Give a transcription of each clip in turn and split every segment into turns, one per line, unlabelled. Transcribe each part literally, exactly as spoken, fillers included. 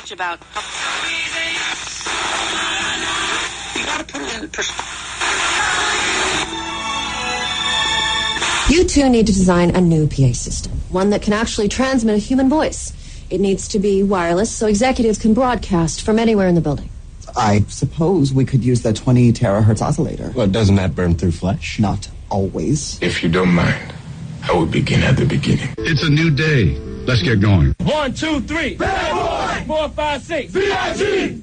much about... You gotta put it in perspective.
You two need to design a new P A system, one that can actually transmit a human voice. It needs to be wireless so executives can broadcast from anywhere in the building.
I suppose we could use the twenty terahertz oscillator.
Well, doesn't that burn through flesh?
Not always.
If you don't mind, I will begin at the beginning.
It's a new day. Let's get going.
One, two, three. Bad boy. Four, five, six. V I G.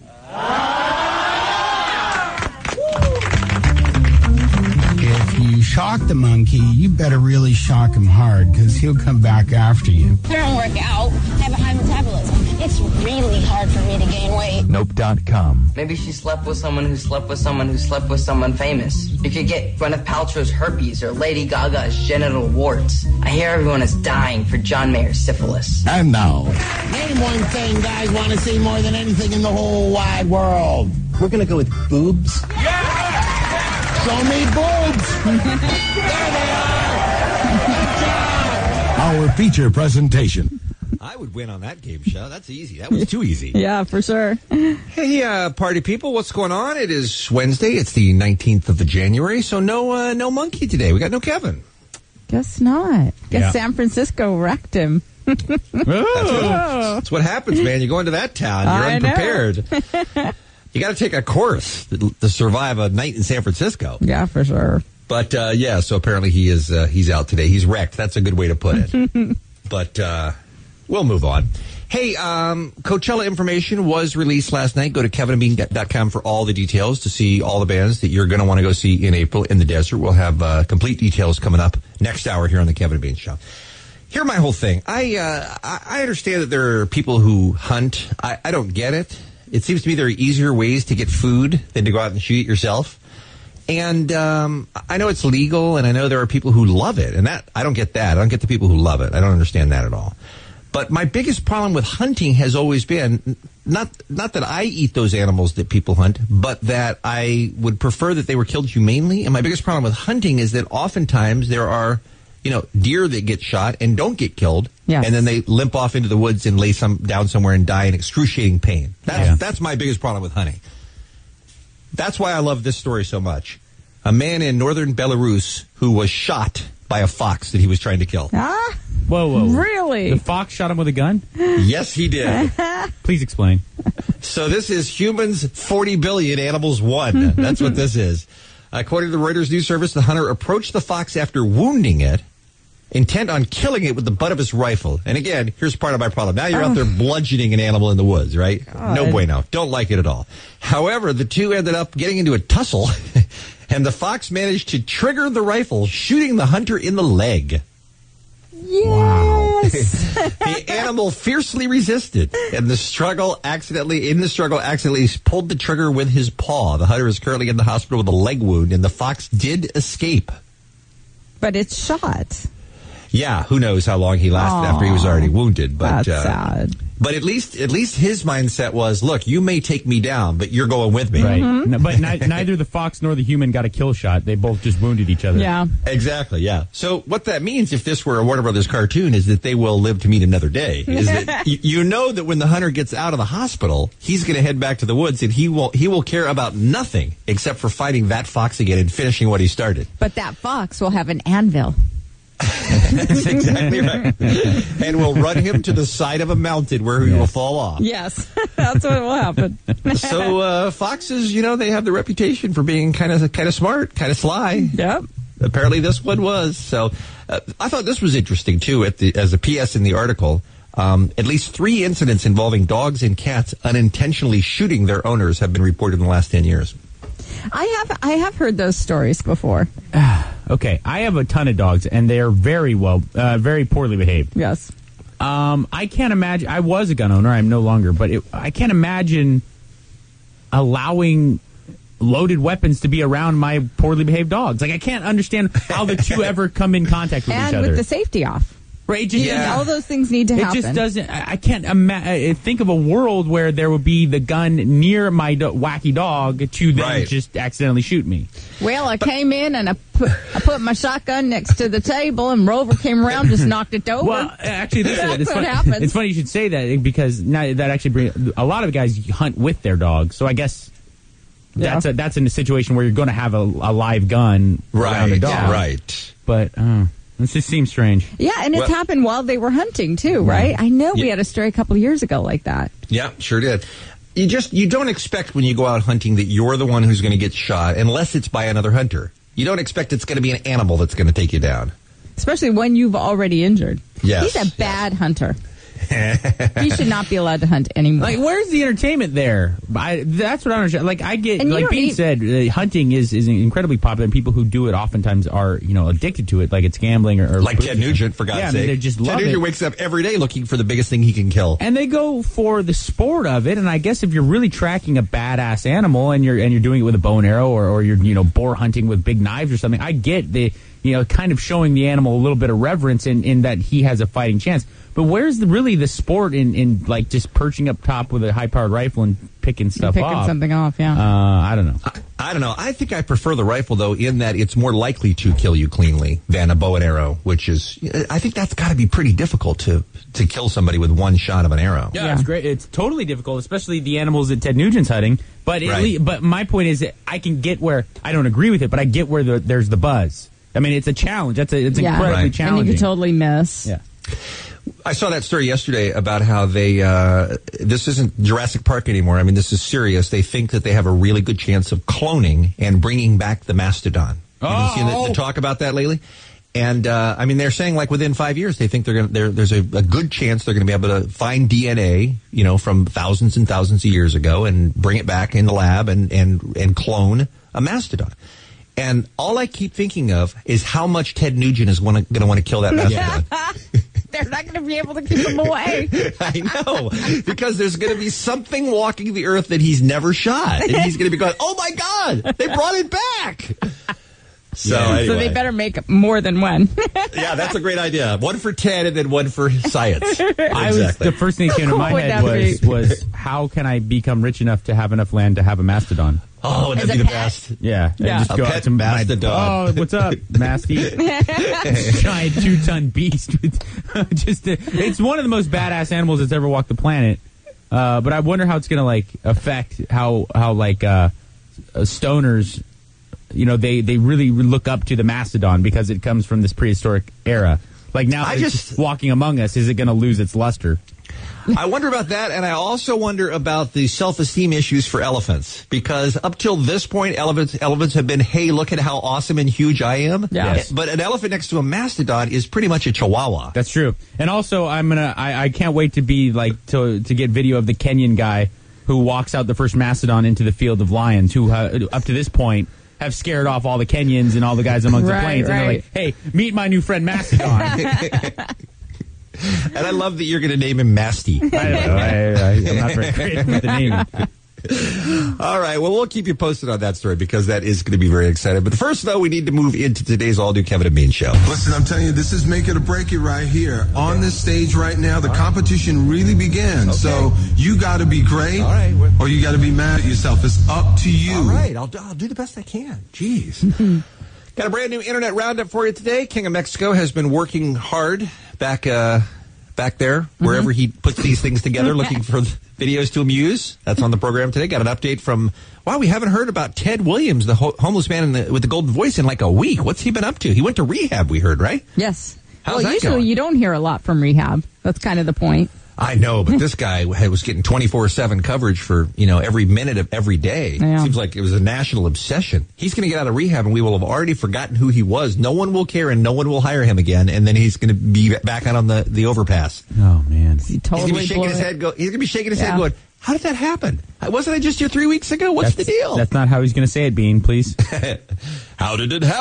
If you shock the monkey, you better really shock him hard, because he'll come back after you.
I don't work out. I have a high metabolism. It's really hard for me to gain weight.
Nope dot com.
Maybe she slept with someone who slept with someone who slept with someone famous. You could get Gwyneth Paltrow's herpes or Lady Gaga's genital warts. I hear everyone is dying for John Mayer's syphilis.
And now,
name one thing guys want to see more than anything in the whole wide world.
We're going to go with boobs.
Yeah! Show me boobs! There they are! Good job!
Our feature presentation.
I would win on that game show. That's easy. That was too easy.
Yeah, for sure.
Hey, uh, party people, what's going on? It is Wednesday. It's the nineteenth of the January, so no uh, no monkey today. We got no Kevin.
Guess not. Guess
Yeah.
San Francisco wrecked him.
That's, what, that's what happens, man. You go into that town, you're
I know.
unprepared. You got to take a course to, to survive a night in San Francisco.
Yeah, for sure.
But, uh, yeah, so apparently he is uh, he's out today. He's wrecked. That's a good way to put it. But uh, we'll move on. Hey, um, Coachella information was released last night. Go to kevin and bean dot com for all the details to see all the bands that you're going to want to go see in April in the desert. We'll have uh, complete details coming up next hour here on the Kevin and Bean Show. Here, my whole thing. I uh, I understand that there are people who hunt. I, I don't get it. It seems to me there are easier ways to get food than to go out and shoot it yourself. And um, I know it's legal, and I know there are people who love it. And that I don't get that. I don't get the people who love it. I don't understand that at all. But my biggest problem with hunting has always been not not that I eat those animals that people hunt, but that I would prefer that they were killed humanely. And my biggest problem with hunting is that oftentimes there are, you know, deer that get shot and don't get killed,
yes.
and then they limp off into the woods and lay some down somewhere and die in excruciating pain. That's,
Yeah.
that's my biggest problem with hunting. That's why I love this story so much. A man in northern Belarus who was shot by a fox that he was trying to kill.
Ah,
Whoa, whoa.
really?
The fox shot him with a gun?
Yes, he did.
Please explain.
So this is humans forty billion, animals one. That's what this is. According to the Reuters news service, the hunter approached the fox after wounding it, intent on killing it with the butt of his rifle. And again, here's part of my problem. Now you're
Oh.
out there bludgeoning an animal in the woods, right?
God.
No bueno. Don't like it at all. However, the two ended up getting into a tussle, and the fox managed to trigger the rifle, shooting the hunter in the leg.
Yes.
The animal fiercely resisted, and the struggle accidentally, in the struggle, accidentally pulled the trigger with his paw. The hunter is currently in the hospital with a leg wound, and the fox did escape.
But it's shot.
Yeah, who knows how long he lasted
Aww.
after he was already wounded. But
That's
uh,
sad.
But at least, at least his mindset was, look, you may take me down, but you're going with me.
Right. No, but ni- neither the fox nor the human got a kill shot. They both just wounded each other.
Yeah.
Exactly, yeah. So what that means, if this were a Warner Brothers cartoon, is that they will live to meet another day. Is that y- you know that when the hunter gets out of the hospital, he's going to head back to the woods, and he will he will care about nothing except for fighting that fox again and finishing what he started.
But that fox will have an anvil.
That's exactly right. And we'll run him to the side of a mountain where he
Yes.
will fall off.
Yes, that's what will happen.
So uh, foxes, you know, they have the reputation for being kind of kind of smart, kind of sly.
Yep.
Apparently this one was. So uh, I thought this was interesting, too, at the, as a P S in the article. Um, at least three incidents involving dogs and cats unintentionally shooting their owners have been reported in the last ten years.
I have I have heard those stories before.
Okay, I have a ton of dogs, and they are very well, uh, very poorly behaved.
Yes.
Um, I can't imagine. I was a gun owner. I'm no longer, but it, I can't imagine allowing loaded weapons to be around my poorly behaved dogs. Like, I can't understand how the two ever come in contact with
And
each other.
with the safety off.
Right, it just,
Yeah. All those things need to
it
happen.
It just doesn't. I, I can't ima- think of a world where there would be the gun near my do- wacky dog to then
Right.
just accidentally shoot me.
Well, I came in and I put, I put my shotgun next to the table, and Rover came around, just knocked it over.
Well, actually, this
That's
it's
what
funny.
happens.
It's funny you should say that because now that actually brings a lot of guys hunt with their dogs. So I guess that's
Yeah.
a that's in a situation where you're going to have a, a live gun around a
Right,
dog.
right.
But uh, it just seems strange.
Yeah, and it's
Well-
happened while they were hunting too, right? I know we had a story a couple of years ago like that.
Yeah, sure did. You just you don't expect when you go out hunting that you're the one who's going to get shot unless it's by another hunter. You don't expect it's going to be an animal that's going to take you down.
Especially when you've already injured.
Yes,
He's a bad hunter. He should not be allowed to hunt anymore.
Like, where's the entertainment there? I, that's what I understand. Like, I get,
And you
like
don't
Bean
need-
said, uh, hunting is, is incredibly popular, and people who do it oftentimes are, you know, addicted to it, like it's gambling or, or
Like Ted Nugent, for God's
yeah, I
sake.
mean, they just
Ted
love
Nugent
it.
wakes up every day looking for the biggest thing he can kill.
And they go for the sport of it, and I guess if you're really tracking a badass animal and you're and you're doing it with a bow and arrow, or, or you're you know boar hunting with big knives or something, I get the you know kind of showing the animal a little bit of reverence in, in that he has a fighting chance. But where's the, really the sport in, in like just perching up top with a high powered rifle and picking stuff
Picking
off?
something off, yeah.
Uh, I don't know.
I, I don't know. I think I prefer the rifle, though, in that it's more likely to kill you cleanly than a bow and arrow, which is, I think that's got to be pretty difficult to, to kill somebody with one shot of an arrow.
Yeah,
Yeah.
it's great. It's totally difficult, especially the animals that Ted Nugent's hunting. But at
Right.
lea- but my point is that I can get where I don't agree with it, but I get where the, there's the buzz. I mean, it's a challenge. That's a, it's
Yeah.
incredibly
Right.
challenging.
And you could totally miss.
Yeah.
I saw that story yesterday about how they, uh, this isn't Jurassic Park anymore. I mean, this is serious. They think that they have a really good chance of cloning and bringing back the mastodon. Have you seen the, the talk about that lately? And, uh, I mean, they're saying like within five years, they think they're going to, there's a, a good chance they're going to be able to find D N A, you know, from thousands and thousands of years ago and bring it back in the lab and, and, and clone a mastodon. And all I keep thinking of is how much Ted Nugent is going to want to kill that mastodon.
They're not going to be able to keep him away.
I know, because there's going to be something walking the earth that he's never shot. And he's going to be going, oh my God, they brought it back. So,
Yeah.
anyway.
So they better make more than one.
Yeah, that's a great idea. One for Ted and then one for science.
I was,
Exactly.
the first thing that came to
Cool
my
would
head
that
was,
be?
was how can I become rich enough to have enough land to have a mastodon?
Oh, that'd
As
be
a
the
pet?
best.
Yeah.
Yeah.
And just
A
go
pet
out to my-
mastodon.
Oh, what's up, Masty? Giant two-ton beast. With just a, it's one of the most badass animals that's ever walked the planet. Uh, but I wonder how it's going to like affect how how like uh, uh, stoners, you know, they they really look up to the mastodon because it comes from this prehistoric era. Like now,
I
it's
just-
just walking among us. Is it going to lose its luster?
I wonder about that, and I also wonder about the self-esteem issues for elephants, because up till this point, elephants elephants have been, hey, look at how awesome and huge I am.
Yeah.
Yes.
But an elephant next to a mastodon is pretty much a chihuahua.
That's true. And also, I'm gonna. I, I can't wait to be like to to get video of the Kenyan guy who walks out the first mastodon into the field of lions, who uh, up to this point have scared off all the Kenyans and all the guys amongst
Right,
the plains, and they're
right.
like, "Hey, meet my new friend Mastodon."
And I love that you're going to name him Masty.
I don't know. I, I, I'm not very creative with the name.
All right. Well, we'll keep you posted on that story because that is going to be very exciting. But first, though, we need to move into today's all-new Kevin and Bean show.
Listen, I'm telling you, this is make it or break it right here. Okay. On this stage right now, the competition really begins. Okay. So you got to be great, all right. or you got to be mad at yourself. It's up to you.
All right. I'll, I'll do the best I can. Jeez. Got a brand new internet roundup for you today. King of Mexico has been working hard back uh, back there, wherever mm-hmm. he puts these things together, looking for videos to amuse. That's on the program today. Got an update from, wow, we haven't heard about Ted Williams, the ho- homeless man in the, with the golden voice, in like a week. What's he been up to? He went to rehab, we heard, right?
Yes.
How's
well,
that
usually
going?
you don't hear a lot from rehab. That's kind of the point.
I know, but this guy was getting twenty-four seven coverage for, you know, every minute of every day.
Yeah.
Seems like it was a national obsession. He's going to get out of rehab, and we will have already forgotten who he was. No one will care, and no one will hire him again, and then he's going to be back out on the, the overpass.
Oh, man.
He
He's
totally
going to be shaking his
blew it.
head. Go, he's going to be shaking his
Yeah.
head going, how did that happen? Wasn't I just here three weeks ago? What's
That's,
the deal?
That's not how he's going to say it, Bean, please.
How did it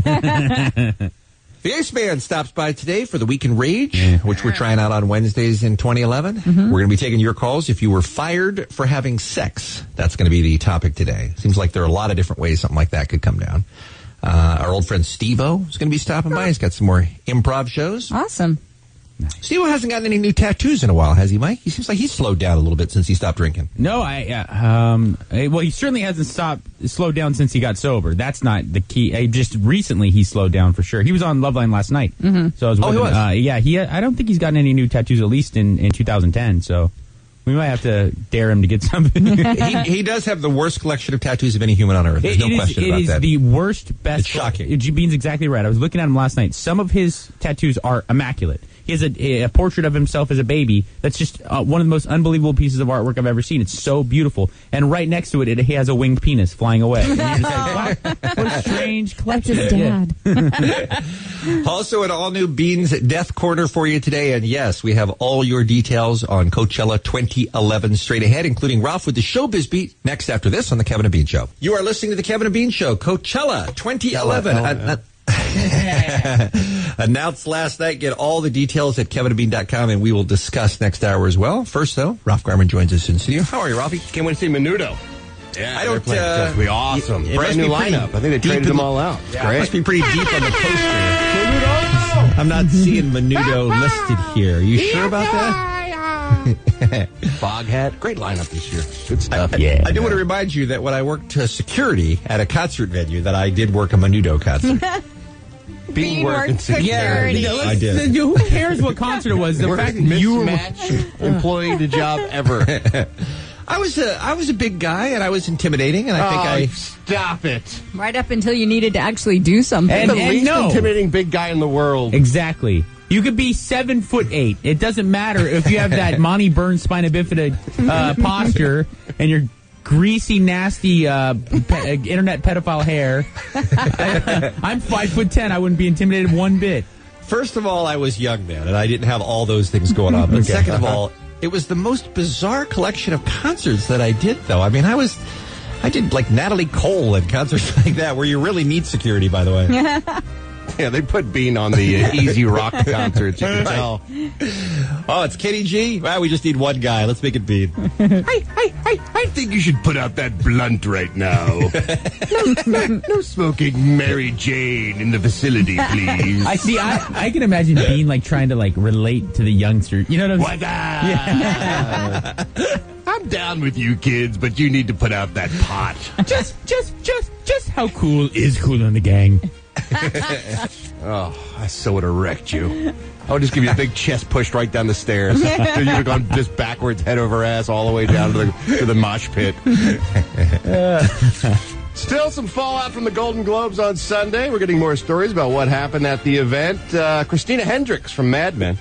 happen? The Ace Band stops by today for the Week in Rage, yeah. which we're trying out on Wednesdays in twenty eleven. Mm-hmm. We're going to be taking your calls if you were fired for having sex. That's going to be the topic today. Seems like there are a lot of different ways something like that could come down. Uh, our old friend Steve-O is going to be stopping by. He's got some more improv shows.
Awesome.
Steve hasn't gotten any new tattoos in a while, has he, Mike? He seems like he's slowed down a little bit since he stopped drinking.
No, I, uh, um, eh, well, he certainly hasn't stopped, slowed down since he got sober. That's not the key. Uh, just recently he slowed down for sure. He was on Loveline last night.
Mm-hmm.
So I was
Oh, he
looking,
was?
Uh, yeah, he, I don't think he's gotten any new tattoos, at least in, in two thousand ten, so we might have to dare him to get something.
he, he does have the worst collection of tattoos of any human on earth. There's
It-
no
it is-
question
it
about
is
that.
the worst, best.
It's shocking.
G- Bean's exactly right. I was looking at him last night. Some of his tattoos are immaculate. He has a, a portrait of himself as a baby. That's just uh, one of the most unbelievable pieces of artwork I've ever seen. It's so beautiful. And right next to it, it he has a winged penis flying away. And you're just like, wow, what a strange collection.
That's his dad.
Also, an all-new Beans Death Corner for you today. And yes, we have all your details on Coachella twenty eleven straight ahead, including Ralph with the Showbiz Beat next after this on The Kevin and Bean Show. You are listening to The Kevin and Bean Show, Coachella twenty eleven.
Oh,
Uh, uh, announced last night. Get all the details at kevin and bean dot com, and we will discuss next hour as well. First, though, Ralph Garman joins us in studio. How are you, Ralphie?
Can't wait to see Menudo. Yeah,
I don't,
they're playing.
uh,
It's gonna be awesome.
it
Brand
must
new
be pretty
lineup. I think they
deep
traded
in
them
the-
all out.
Yeah,
Great.
it must be pretty deep on the poster. I'm not seeing Menudo listed here. Are you sure about that?
Foghat. Great lineup this year. Good stuff.
I,
yeah.
I do want to remind you that when I worked uh, security at a concert venue, that I did work a Menudo concert.
Being working security.
Yeah,
I did.
Who cares what concert it was? The fact that you were
mismatch employee to job ever.
I was a I was a big guy and I was intimidating, and I think
oh,
I
stop it.
Right up until you needed to actually do something.
And-
the least
no.
intimidating big guy in the world.
Exactly. You could be seven foot eight. It doesn't matter if you have that Monty Burns spina bifida uh, posture and your greasy, nasty uh, pe- uh, internet pedophile hair. I'm five foot ten. I wouldn't be intimidated one bit.
First of all, I was young then, and I didn't have all those things going on. But
Okay.
second of all, it was the most bizarre collection of concerts that I did, though. I mean, I was, I did like Natalie Cole and concerts like that, where you really need security, by the way.
Yeah, they put Bean on the uh, Easy Rock concerts. You can
Right.
tell.
Oh, it's Kenny G? Well, we just need one guy. Let's make it Bean.
I, I, I, I think you should put out that blunt right now. no, no, no smoking Mary Jane in the facility, please.
I see. I, I can imagine Bean like trying to like relate to the youngster. You know what I'm
What?
Yeah.
I'm down with you kids, but you need to put out that pot.
just, just, just, just how cool is Cool in the Gang?
Oh, I so would have wrecked you. I would just give you a big chest push right down the stairs. So you'd have gone just backwards, head over ass, all the way down to the, to the mosh pit. Still some fallout from the Golden Globes on Sunday. We're getting more stories about what happened at the event. Uh, Christina Hendricks from Mad Men.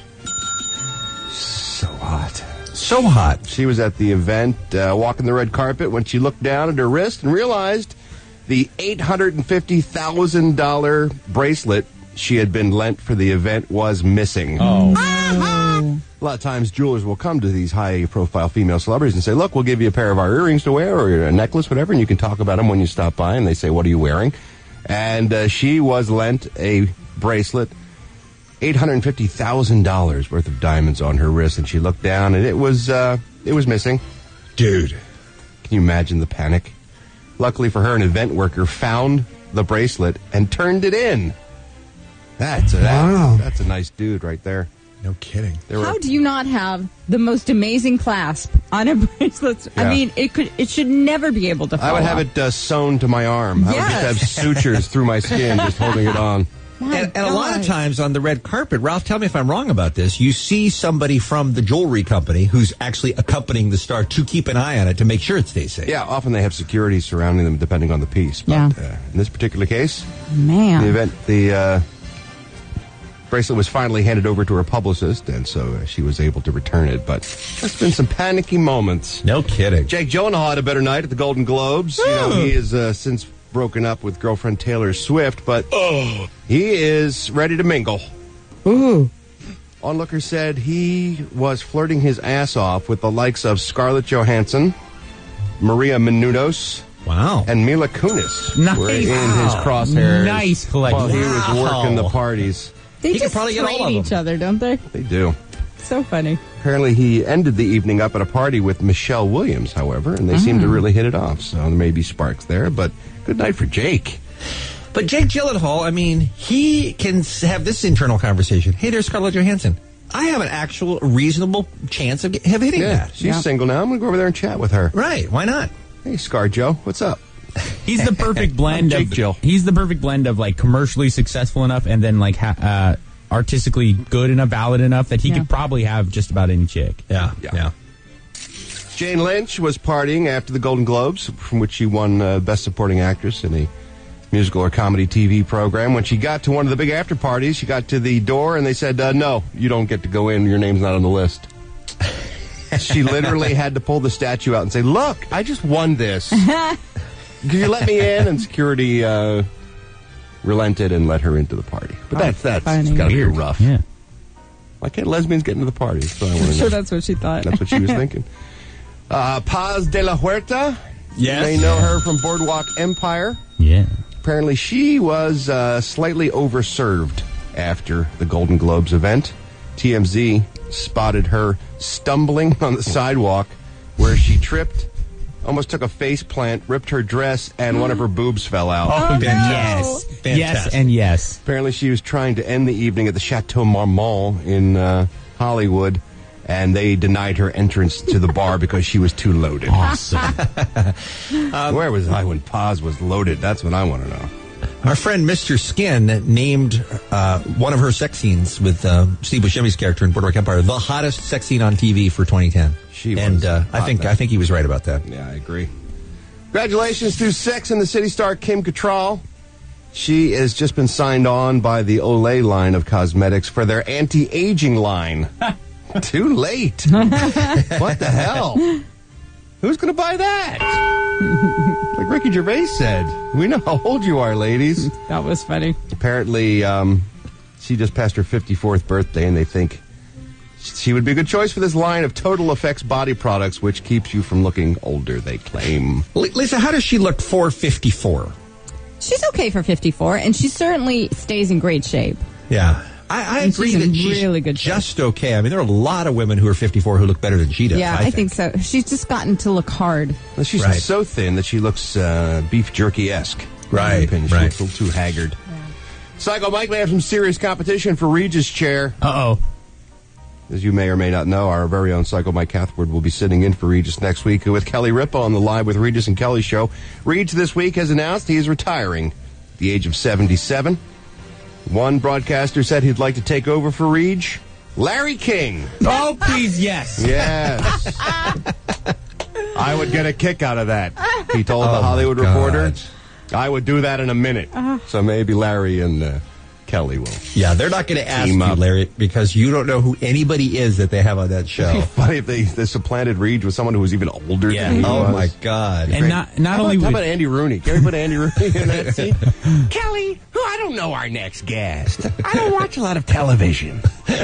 So hot.
So hot.
She was at the event, uh, walking the red carpet, when she looked down at her wrist and realized the eight hundred fifty thousand dollars bracelet she had been lent for the event was missing.
Oh.
A lot of times jewelers will come to these high-profile female celebrities and say, look, we'll give you a pair of our earrings to wear or a necklace, whatever, and you can talk about them when you stop by. And they say, what are you wearing? And uh, she was lent a bracelet, eight hundred fifty thousand dollars worth of diamonds on her wrist, and she looked down, and it was uh, it was missing.
Dude.
Can you imagine the panic? Luckily for her, an event worker found the bracelet and turned it in. That's a,
Wow.
that, that's a nice dude right there.
No kidding.
There were-
How do you not have the most amazing clasp on a bracelet?
Yeah.
I mean, it could, it should never be able to fall
I would have
off.
it uh, sewn to my arm. I would just
Yes.
have sutures through my skin just holding it on.
My
And, and a lot of
God.
times on the red carpet, Ralph, tell me if I'm wrong about this, you see somebody from the jewelry company who's actually accompanying the star to keep an eye on it to make sure it stays safe.
Yeah, often they have security surrounding them depending on the piece. But
Yeah.
uh, in this particular case,
Man.
the event, the uh, bracelet was finally handed over to her publicist, and so uh, she was able to return it. But there's been some panicky moments.
No kidding.
Jake Gyllenhaal had a better night at the Golden Globes. You know, he has uh, since broken up with girlfriend Taylor Swift, but he is ready to mingle.
Ooh.
Onlookers said he was flirting his ass off with the likes of Scarlett Johansson, Maria Menounos,
Wow.
and Mila Kunis.
Nice.
Were in his
Wow.
crosshairs
Nice collection.
while he was
Wow.
working the parties.
They
He could
just
probably get all
trade
of
each other, don't they?
They do.
So funny.
Apparently, he ended the evening up at a party with Michelle Williams, however, and they seemed to really hit it off. So there may be sparks there, but good night for Jake.
But Jake Gyllenhaal, I mean, he can s- have this internal conversation. Hey, there's Scarlett Johansson. I have an actual reasonable chance of, of hitting
Yeah,
that.
she's
Yeah.
single now. I'm going to go over there and chat with her.
Right, why not?
Hey, Scar Joe, what's up?
He's the perfect blend
Jake
of
Jill.
He's the perfect blend of like commercially successful enough and then like ha- uh, artistically good enough, valid enough that he
Yeah.
could probably have just about any chick.
Yeah,
Yeah.
yeah.
Jane Lynch was partying after the Golden Globes, from which she won uh, Best Supporting Actress in a musical or comedy T V program. When she got to one of the big after parties, she got to the door and they said, uh, no, you don't get to go in. Your name's not on the list. She literally had to pull the statue out and say, look, I just won this. Could you let me in? And security uh, relented and let her into the party. But that's that's
funny.
got to be
Weird.
rough.
Yeah.
Why can't lesbians get into the party? That's what I want
I'm
to
sure
know.
that's what she thought.
That's what she was thinking. Uh, Paz de la Huerta.
Yes.
You may know her from Boardwalk Empire.
Yeah.
Apparently, she was uh, slightly overserved after the Golden Globes event. T M Z spotted her stumbling on the sidewalk where she tripped, almost took a face plant, ripped her dress, and one of her boobs fell out.
Oh,
no.
yes.
Fantastic.
Yes and yes.
Apparently, she was trying to end the evening at the Chateau Marmont in uh, Hollywood, and they denied her entrance to the bar because she was too loaded.
Awesome.
Uh, Where was I when Paz was loaded? That's what I want to know.
Our friend Mister Skin named uh, one of her sex scenes with uh, Steve Buscemi's character in Boardwalk Empire the hottest sex scene on T V for twenty ten.
She was
and uh, I
hot
think
then.
I think he was right about that.
Yeah, I agree. Congratulations to Sex and the City star Kim Cattrall. She has just been signed on by the Olay line of cosmetics for their anti-aging line. Too late. What the hell? Who's going to buy that? Like Ricky Gervais said, we know how old you are, ladies.
That was funny.
Apparently, um, she just passed her fifty-fourth birthday, and they think she would be a good choice for this line of Total Effects body products, which keeps you from looking older, they claim.
L- Lisa, how does she look for fifty-four?
She's okay for fifty-four, and she certainly stays in great shape.
Yeah. I, I
And
agree
she's in
that she's
really good shape.
just okay. I mean, there are a lot of women who are fifty-four who look better than she does.
Yeah, I, think. so. She's just gotten to look hard.
Well, she's
Right.
so thin that she looks uh, beef jerky-esque.
Right,
In my opinion. She
right.
looks a little too haggard. Psycho Mike may have some serious competition for Regis' chair.
Uh-oh.
As you may or may not know, our very own Psycho Mike Cathward will be sitting in for Regis next week with Kelly Ripa on the Live with Regis and Kelly show. Regis this week has announced he is retiring at the age of seventy-seven. One broadcaster said he'd like to take over for Reg. Larry King.
Oh, please, yes.
Yes. I would get a kick out of that, he told
Oh,
the
my
Hollywood
God.
Reporter. I would do that in a minute. So maybe Larry and uh, Kelly will.
Yeah, they're not going to ask
Team
you,
up.
Larry, because you don't know who anybody is that they have on that show.
Funny if they, they supplanted Reg with someone who was even older
Yeah.
than he
Oh,
was.
my God.
And not not
how
only
about, how
would,
about Andy Rooney? Can we put Andy Rooney in that scene? Kelly, who I don't know our next guest. I don't watch a lot of television.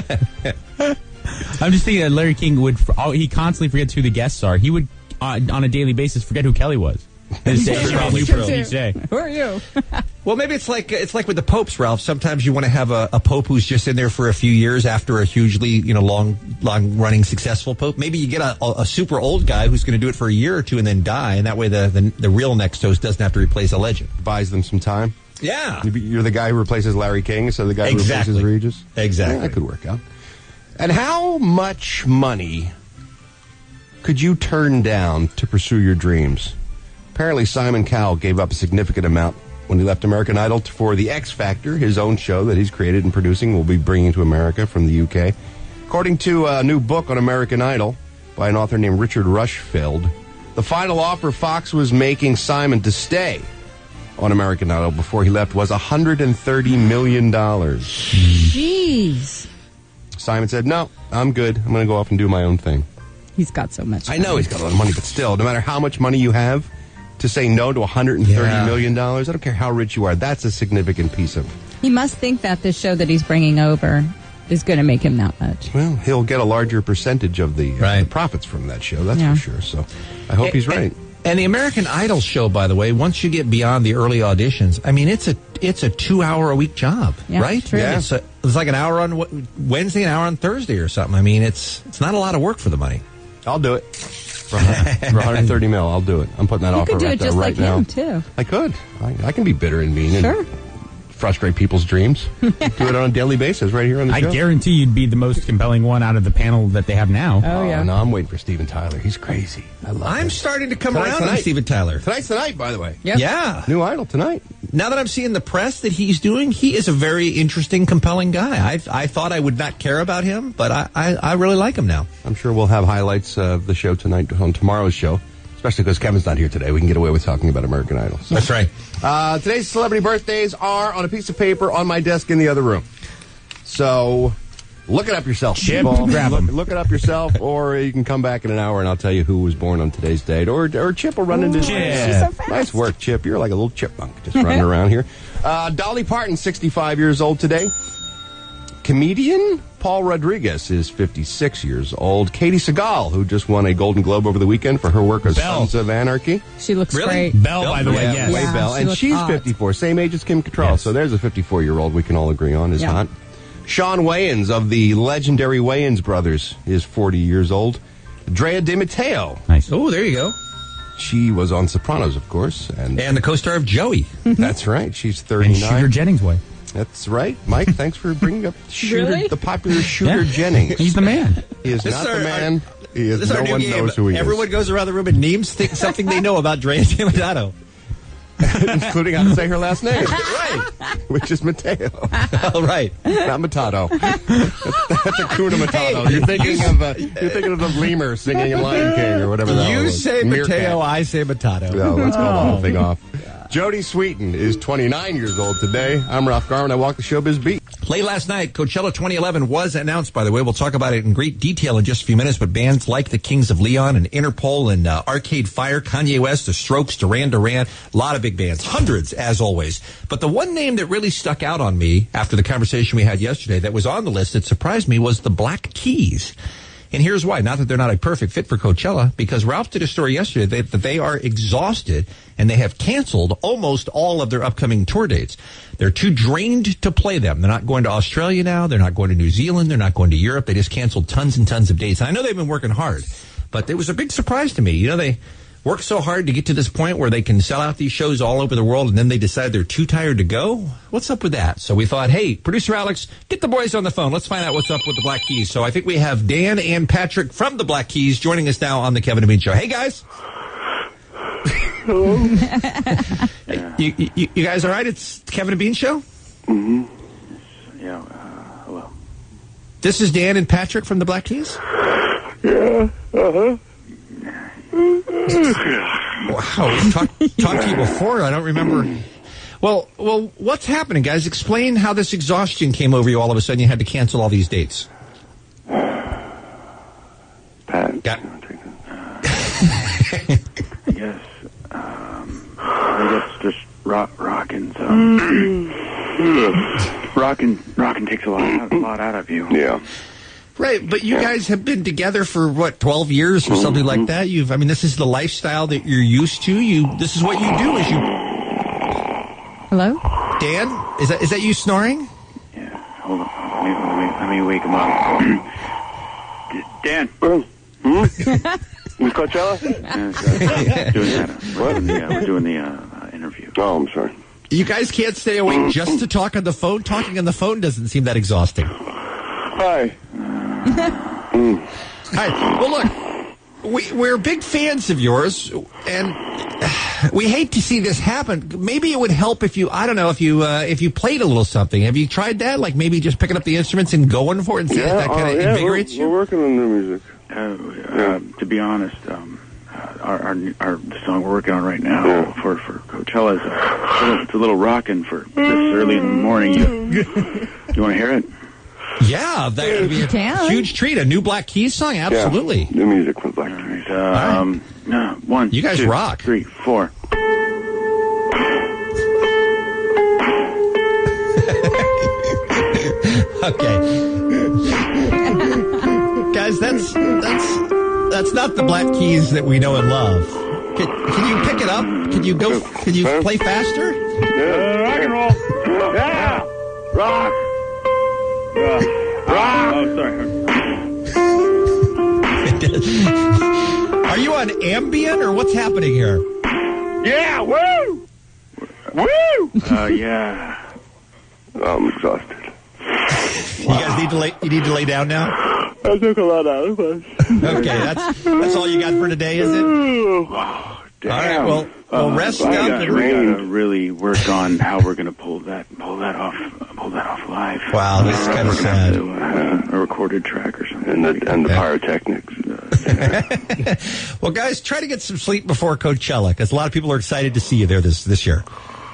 I'm just thinking that Larry King would oh, he constantly forgets who the guests are. He would uh, on a daily basis forget who Kelly was. His day,
Probably
each
true.
each day.
Who are you?
Well, maybe it's like it's like with the popes, Ralph. Sometimes you want to have a, a pope who's just in there for a few years after a hugely, you know, long, long running successful pope. Maybe you get a, a, a super old guy who's going to do it for a year or two and then die, and that way the the, the real next host doesn't have to replace a legend.
Buys them some time.
Yeah,
You're the guy who replaces Larry King, so the guy who
Exactly.
replaces Regis.
Exactly.
Yeah, that could work out. And how much money could you turn down to pursue your dreams? Apparently, Simon Cowell gave up a significant amount when he left American Idol for The X Factor, his own show that he's created and producing, will be bringing to America from the U K. According to a new book on American Idol by an author named Richard Rushfield, the final offer Fox was making Simon to stay on American Idol before he left was one hundred thirty million dollars.
Jeez.
Simon said, no, I'm good. I'm going to go off and do my own thing.
He's got so much.
I know he's got a lot of money, but still, no matter how much money you have, to say no to one hundred thirty
Yeah.
million dollars, I don't care how rich you are, that's a significant piece of...
He must think that this show that he's bringing over is going to make him that much.
Well, he'll get a larger percentage of the, uh,
Right.
the profits from that show, that's
Yeah.
for sure. So I hope he's right.
And, and the American Idol show, by the way, once you get beyond the early auditions, I mean, it's a it's a two hour a week job,
Yeah,
right?
true.
Yeah.
It's, a, it's like an hour on Wed- Wednesday, an hour on Thursday, or something. I mean, it's it's not a lot of work for the money.
I'll do it. For, for one hundred thirty mil, I'll do it. I'm putting that
You
offer
could do
out
it
there
just
right
like
now.
him, too.
I could. I, I can be bitter and mean
Sure.
and frustrate people's dreams. Do it on a daily basis right here on the
I
show.
guarantee you'd be the most compelling one out of the panel that they have now.
Oh, yeah.
No, I'm waiting for Steven Tyler. He's crazy. I love
I'm
him.
starting to come
Tonight's
around
tonight.
on Steven Tyler.
Tonight's the night, by the way.
Yep.
Yeah.
New Idol tonight.
Now that I'm seeing the press that he's doing, he is a very interesting, compelling guy. I I thought I would not care about him, but I, I, I really like him now.
I'm sure we'll have highlights of the show tonight on tomorrow's show, especially because Kevin's not here today. We can get away with talking about American Idol. So.
That's right.
Uh, today's celebrity birthdays are on a piece of paper on my desk in the other room. So look it up yourself.
Chip,
people.
grab
look,
'em.
look it up yourself, or you can come back in an hour and I'll tell you who was born on today's date. Or, or Chip will run into
Chip.
so fast.
Nice work, Chip. You're like a little chipmunk just running around here. Uh, Dolly Parton, sixty-five years old today. Comedian Paul Rodriguez is fifty-six years old. Katie Seagal, who just won a Golden Globe over the weekend for her work as
Belle.
Sons of Anarchy.
She looks
Really?
great.
Belle, by the way,
Yeah,
yes.
way
Yeah,
Belle.
she
And
looks
she's
hot.
fifty-four, same age as Kim Cattrall.
Yes.
So there's a fifty-four-year-old we can all agree on is
Yeah.
hot. Sean Wayans of the legendary Wayans brothers is forty years old. Drea De Matteo,
Nice.
Oh, there you go.
she was on Sopranos, of course, and
And the co-star of Joey.
that's right. She's
And
thirty-nine.
Shooter Jennings' way.
That's right, Mike. Thanks for bringing up Shooter,
Really?
the popular Shooter
Yeah.
Jennings.
He's the man.
He is
This
not
is our-
the man. he is.
This is
No
our new
one
game.
knows who he
Everyone goes around the room and names th- something they know about Drea De Matteo.
is, including how to say her last name, right? Which is Mateo,
All right.
not Matado. That's, that's Hakuna Matado.
Hey,
you're thinking
you-
of uh, you're thinking of the lemur singing in Lion King or whatever. The hell it
You
was.
say
Meerkat.
Mateo, I say Matato.
No, let's call the whole thing off. Jodie Sweetin is twenty-nine years old today. I'm Ralph Garman. I walk the showbiz beat.
Late last night, Coachella twenty eleven was announced, by the way. We'll talk about it in great detail in just a few minutes, but bands like the Kings of Leon and Interpol and uh, Arcade Fire, Kanye West, The Strokes, Duran Duran, a lot of big bands, hundreds as always. But the one name that really stuck out on me after the conversation we had yesterday that was on the list that surprised me was the Black Keys. And here's why. Not that they're not a perfect fit for Coachella, because Ralph did a story yesterday that, that they are exhausted and they have canceled almost all of their upcoming tour dates. They're too drained to play them. They're not going to Australia now. They're not going to New Zealand. They're not going to Europe. They just canceled tons and tons of dates. And I know they've been working hard, but it was a big surprise to me. You know, they work so hard to get to this point where they can sell out these shows all over the world, and then they decide they're too tired to go? What's up with that? So we thought, hey, producer Alex, get the boys on the phone. Let's find out what's up with the Black Keys. So I think we have Dan and Patrick from the Black Keys joining us now on the Kevin and Bean Show. Hey, guys.
Hello.
you, you, you guys all right? It's the Kevin and Bean Show?
Mm-hmm. Yeah, uh, hello.
This is Dan and Patrick from the Black Keys?
Yeah, uh-huh.
Wow, we've talked talked to you before. I don't remember. Well, well, what's happening, guys? Explain how this exhaustion came over you all of a sudden. You had to cancel all these dates.
Pat.
Got-
I guess, um, I guess just rock, rocking some. rocking, rocking takes a lot, a lot out of you.
Yeah.
Right, but you guys have been together for what, twelve years or something like that. You've, I mean, this is the lifestyle that you're used to. You, this is what you do. Is you,
Hello?
Dan? Is that is that you snoring?
Yeah. Hold on. Let me, let me, let me wake him up. Dan.
Hmm? With Coachella?
Yeah, so, doing that. Uh, we're doing the, uh, we're doing the uh, uh, interview.
Oh, I'm sorry.
You guys can't stay awake just to talk on the phone. Talking on the phone doesn't seem that exhausting.
Hi.
All right. Well, look, we, we're big fans of yours, and we hate to see this happen. Maybe it would help if you, I don't know, if you uh, if you played a little something. Have you tried that? Like maybe just picking up the instruments and going for it and see
Yeah,
if that kind of
oh, yeah,
invigorates
we're,
you?
we're working on new music.
Uh, uh, to be honest, um, uh, our, our our the song we're working on right now
Yeah.
for for Coachella is a, it's a little, it's a little rocking for this early in the morning. You, you want to hear it?
Yeah, that would be a
Can.
huge treat. A new Black Keys song? Absolutely.
Yeah, new music from Black
All
Keys.
right. Um, no, one,
You guys
two,
rock.
three, four.
Okay. Guys, that's that's that's not the Black Keys that we know and love. Can, can you pick it up? Can you go? Can you play faster?
Uh, rock and roll. Yeah, rock. Uh, rock. Oh, sorry.
Are you on Ambien or what's happening here?
Yeah, woo, woo. Uh, yeah.
I'm exhausted.
You guys need to lay. You need to lay down now.
I took a lot out of us.
Okay, that's that's all you got for today, is it?
Wow.
Damn.
All right. Well, well,
Uh,
rest
I
up.
got-
And
we gotta really work on how we're gonna pull that pull that off pull that off live.
Wow, this is kind of
We're gonna have
sad.
to, uh, a recorded track or something.
And the and the pyrotechnics.
Well, guys, try to get some sleep before Coachella, because a lot of people are excited to see you there this this year.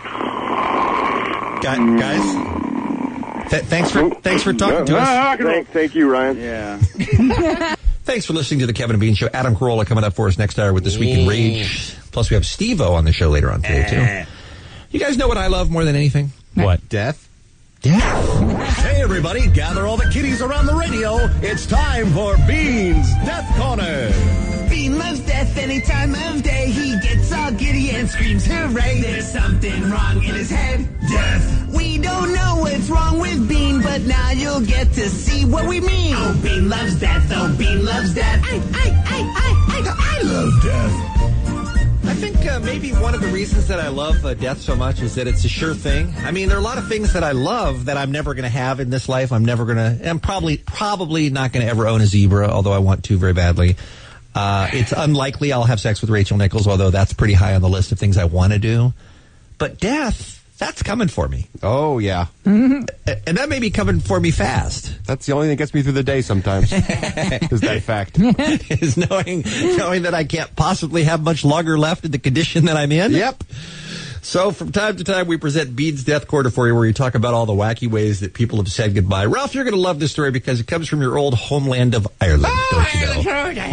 Gu- Guys, th- thanks for thanks for talking to us.
Thank, thank you, Ryan.
Yeah.
Thanks for listening to the Kevin and Bean Show. Adam Carolla coming up for us next hour with This Week in Rage. Plus, we have Steve-O on the show later on today, too. You guys know what I love more than anything?
What?
Death. Death.
Hey, everybody, gather all the kiddies around the radio. It's time for Bean's Death Corner.
Bean loves death any time of day. He gets all giddy and screams hooray. There's something wrong in his head. Death. We don't know what's wrong with Bean, but now you'll get to see what we mean. Oh, Bean loves death. Oh, Bean loves death. I, I, I, I, I, I love death.
I think uh, maybe one of the reasons that I love uh, death so much is that it's a sure thing. I mean, there are a lot of things that I love that I'm never going to have in this life. I'm never going to, I'm probably, probably not going to ever own a zebra, although I want to very badly. Uh, it's unlikely I'll have sex with Rachel Nichols, although that's pretty high on the list of things I want to do. But death, that's coming for me.
Oh, yeah.
Mm-hmm. And that may be coming for me fast.
That's the only thing that gets me through the day sometimes, is that fact.
Is knowing knowing that I can't possibly have much longer left in the condition that I'm in.
Yep.
So from time to time, we present Bean's Death Corner for you, where you talk about all the wacky ways that people have said goodbye. Ralph, you're going to love this story because it comes from your old homeland of Ireland, don't you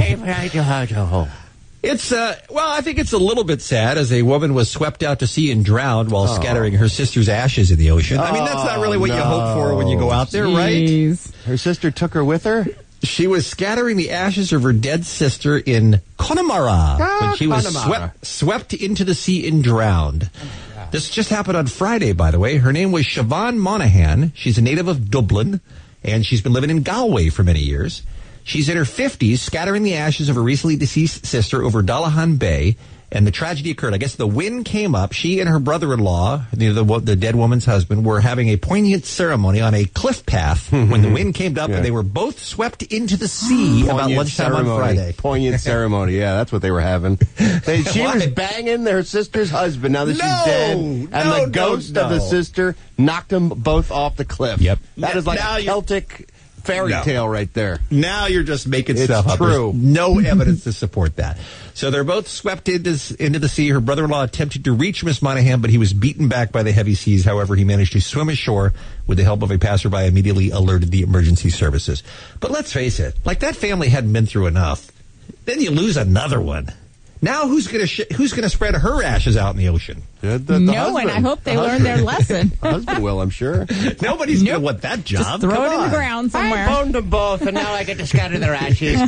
know? It's, uh, well, I think it's a little bit sad as a woman was swept out to sea and drowned while
Oh.
scattering her sister's ashes in the ocean. I mean, that's not really what
Oh,
you hope for when you go out there,
Jeez.
right?
Her sister took her with her?
She was scattering the ashes of her dead sister in Connemara
Ah,
when she was
Connemara.
swept, swept into the sea and drowned. This just happened on Friday, by the way. Her name was Siobhan Monaghan. She's a native of Dublin, and she's been living in Galway for many years. She's in her fifties, scattering the ashes of her recently deceased sister over Dullahan Bay, and the tragedy occurred. I guess the wind came up. She and her brother-in-law, the, the, the dead woman's husband, were having a poignant ceremony on a cliff path when the wind came up,
Yeah.
and they were both swept into the sea about
Poignant
lunchtime
ceremony.
on Friday.
Poignant ceremony. Yeah, that's what they were having. They, she
Why?
was banging their sister's husband now that she's
No,
dead, and
no,
the ghost
no,
of the
no.
sister knocked them both off the cliff.
Yep.
That is like
Now
a
you-
Celtic fairy
No.
tale right there.
Now you're just making
It's
stuff up.
true.
There's no evidence to support that. So they're both swept into, into the sea. Her brother-in-law attempted to reach Miss Monaghan, but he was beaten back by the heavy seas. However, he managed to swim ashore with the help of a passerby, immediately alerted the emergency services. But let's face it, like that family hadn't been through enough. Then you lose another one. Now who's going to sh- who's going to spread her ashes out in the ocean?
The, the, the
No,
husband.
and I hope they
The
learn their lesson.
The husband will, I'm sure.
Nobody's going to want that job.
Just throw
Come
it in
on.
the ground somewhere.
I owned them both, and now I get to scatter their ashes.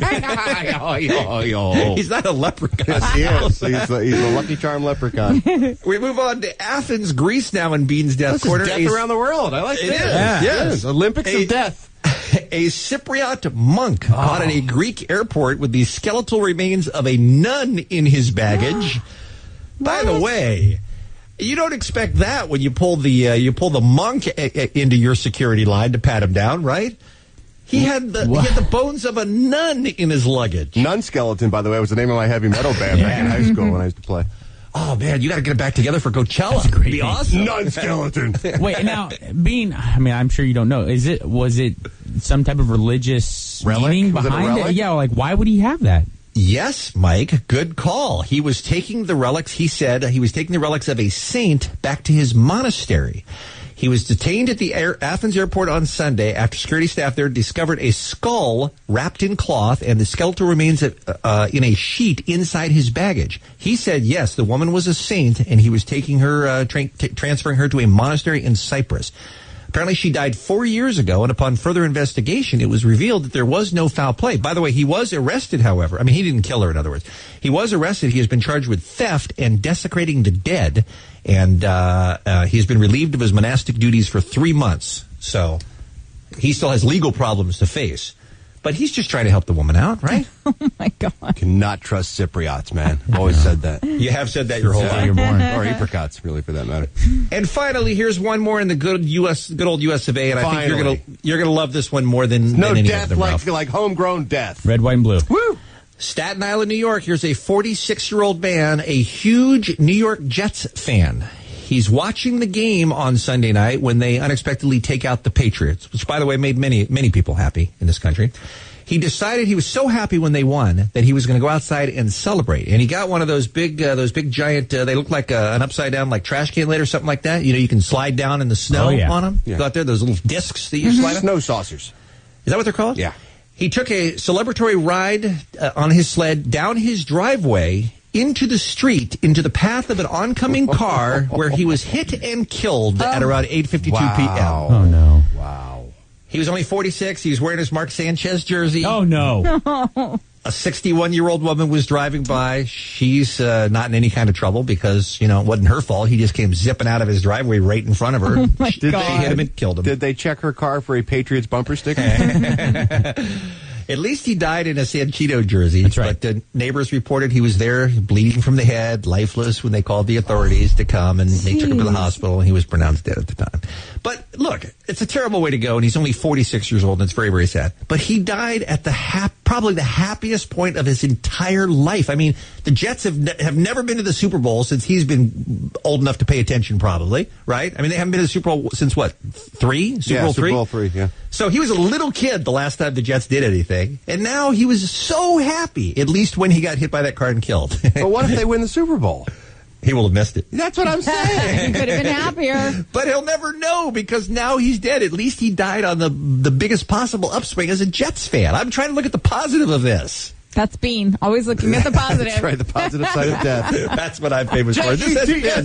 He's not a leprechaun.
Yes, he is. He's the, he's the Lucky Charm leprechaun.
We move on to Athens, Greece now in Bean's Death
This is
Corner.
death
A-
around the world. I like
It
this.
is.
Yeah.
Yes.
Olympics
A-
of death.
A Cypriot monk caught at a Greek airport with the skeletal remains of a nun in his baggage. By the way, you don't expect that when you pull the uh, you pull the monk a- a- into your security line to pat him down, right? He had the he had the bones of a nun in his luggage.
Nun Skeleton, by the way, was the name of my heavy metal band back in high school when I used to play.
Oh man, you got to get it back together for Coachella. That's great. Be awesome.
Nun Skeleton.
Wait, now, Bean, I mean, I'm sure you don't know. Is it, was it some type of religious
Relic?
meaning
Was it a
behind it?
relic?
Yeah, like, why would he have that?
Yes, Mike, good call. He was taking the relics, he said, he was taking the relics of a saint back to his monastery. He was detained at the air, Athens airport on Sunday after security staff there discovered a skull wrapped in cloth and the skeletal remains of, uh, in a sheet inside his baggage. He said, yes, the woman was a saint, and he was taking her, uh, tra- t- transferring her to a monastery in Cyprus. Apparently, she died four years ago, and upon further investigation, it was revealed that there was no foul play. By the way, he was arrested, however. I mean, he didn't kill her, in other words. He was arrested. He has been charged with theft and desecrating the dead, and uh, uh, he's been relieved of his monastic duties for three months. So he still has legal problems to face. But he's just trying to help the woman out, right?
Oh, my God.
Cannot trust Cypriots, man. I've always said that.
You have said that your whole life.
You're born. Or apricots, really, for that matter.
And finally, here's one more in the good U S, good old U S of A, and I think you're
Finally.
gonna you're gonna love this one more than,
No
than any
death
of them.
like,
Ralph.
like homegrown death.
Red, white, and blue.
Woo!
Staten Island, New York. Here's a forty-six-year-old man, a huge New York Jets fan. He's watching the game on Sunday night when they unexpectedly take out the Patriots, which, by the way, made many, many people happy in this country. He decided he was so happy when they won that he was going to go outside and celebrate. And he got one of those big, uh, those big giant, uh, they look like uh, an upside down like trash can lid or something like that. You know, you can slide down in the snow
Oh, yeah.
on them.
Yeah.
Go out there, those little discs that you slide on.
Snow saucers.
Is that what they're called?
Yeah.
He took a celebratory ride uh, on his sled down his driveway into the street, into the path of an oncoming car where he was hit and killed at around eight fifty-two
Wow.
p.m.
Oh, no.
Wow.
He was only forty-six. He was wearing his Mark Sanchez jersey.
Oh, no.
A sixty-one-year-old woman was driving by. She's uh, not in any kind of trouble because, you know, it wasn't her fault. He just came zipping out of his driveway right in front of her.
Oh, my
Did
God.
She hit him and killed him.
Did they check her car for a Patriots bumper sticker?
At least he died in a Sanchito jersey.
That's right.
But the neighbors reported he was there bleeding from the head, lifeless, when they called the authorities to come, and they took him to the hospital, and he was pronounced dead at the time. But look, it's a terrible way to go, and he's only forty-six years old, and it's very, very sad. But he died at the hap- probably the happiest point of his entire life. I mean, the Jets have ne- have never been to the Super Bowl since he's been old enough to pay attention, probably, right? I mean, they haven't been to the Super Bowl since, what, three? Super
yeah,
Bowl
Super
three?
Bowl three, yeah.
So he was a little kid the last time the Jets did anything, and now he was so happy, at least when he got hit by that car and killed.
But what if they win the Super Bowl?
He will have missed it.
That's what I'm saying.
He could have been happier.
But he'll never know because now he's dead. At least he died on the the biggest possible upswing as a Jets fan. I'm trying to look at the positive of this.
That's Bean. Always looking at the positive.
That's right, the positive side of death.
That's what I'm famous for. This has been.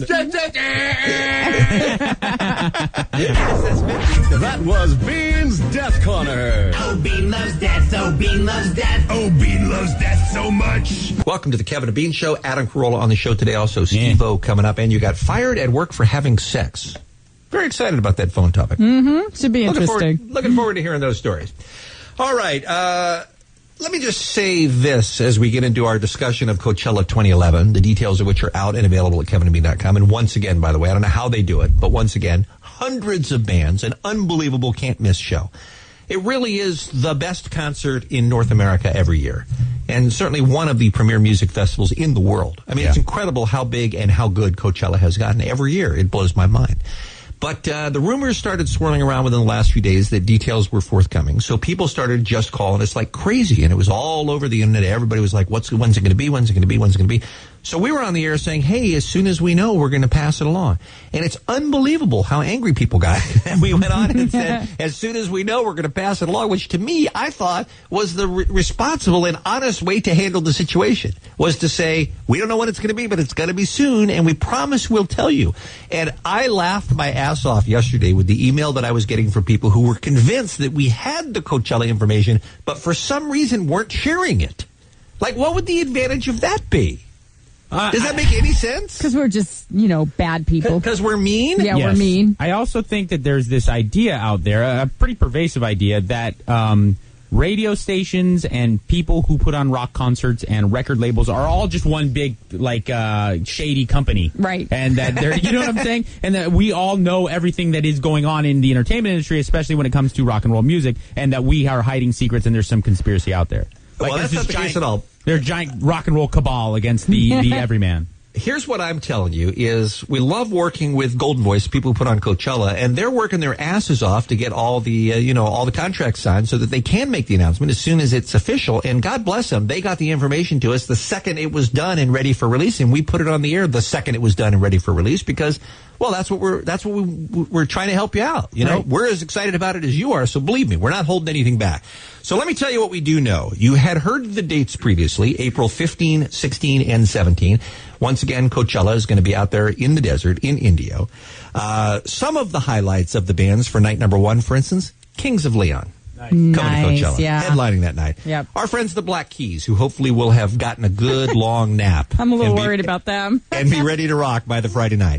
That was Bean's Death Corner.
Oh, Bean loves death. Oh, Bean loves death.
Oh, Bean loves death so much.
Welcome to the Kevin and Bean Show. Adam Carolla on the show today. Also, Steve-O coming up. And you got fired at work for having sex. Very excited about that phone topic.
Mm-hmm. Should be
Looking
interesting.
forward, looking forward to hearing those stories. All right. Uh, let me just say this as we get into our discussion of Coachella twenty eleven, the details of which are out and available at kevin and bean dot com. And once again, by the way, I don't know how they do it, but once again, hundreds of bands, an unbelievable can't-miss show. It really is the best concert in North America every year, and certainly one of the premier music festivals in the world. I mean,
Yeah.
it's incredible how big and how good Coachella has gotten every year. It blows my mind. But uh, the rumors started swirling around within the last few days that details were forthcoming. So people started just calling us like crazy, and it was all over the internet. Everybody was like, "What's when's it going to be? When's it going to be? When's it going to be?" So we were on the air saying, "Hey, as soon as we know, we're going to pass it along." And it's unbelievable how angry people got. And we went on and said, "As soon as we know, we're going to pass it along," which to me, I thought was the re- responsible and honest way to handle the situation, was to say, "We don't know when it's going to be, but it's going to be soon, and we promise we'll tell you." And I laughed my ass off yesterday with the email that I was getting from people who were convinced that we had the Coachella information, but for some reason weren't sharing it. Like, what would the advantage of that be?
Uh,
Does that make any sense?
Because we're just, you know, bad people.
Because we're mean?
Yeah,
Yes.
we're mean.
I also think that there's this idea out there, a pretty pervasive idea, that um, radio stations and people who put on rock concerts and record labels are all just one big, like, uh, shady company.
Right.
And that they're, you know what I'm saying? And that we all know everything that is going on in the entertainment industry, especially when it comes to rock and roll music, and that we are hiding secrets and there's some conspiracy out there. Like,
Well,
there's
that's not
this
the
giant,
case at all.
There's a giant rock and roll cabal against the, the everyman.
Here's what I'm telling you is we love working with Golden Voice, people who put on Coachella, and they're working their asses off to get all the, uh, you know, all the contracts signed so that they can make the announcement as soon as it's official. And God bless them. They got the information to us the second it was done and ready for release. And we put it on the air the second it was done and ready for release because, well, that's what we're, that's what we, we're trying to help you out. You know,
Right.
we're as excited about it as you are. So believe me, we're not holding anything back. So let me tell you what we do know. You had heard the dates previously, April fifteenth, sixteenth, and seventeenth. Once again, Coachella is going to be out there in the desert in Indio. Uh, some of the highlights of the bands for night number one, for instance, Kings of Leon.
Nice,
Coming to Coachella,
yeah.
headlining that night.
Yep.
Our friends the Black Keys, who hopefully will have gotten a good long nap.
I'm a little
and be-
worried about them.
and be ready to rock by the Friday night.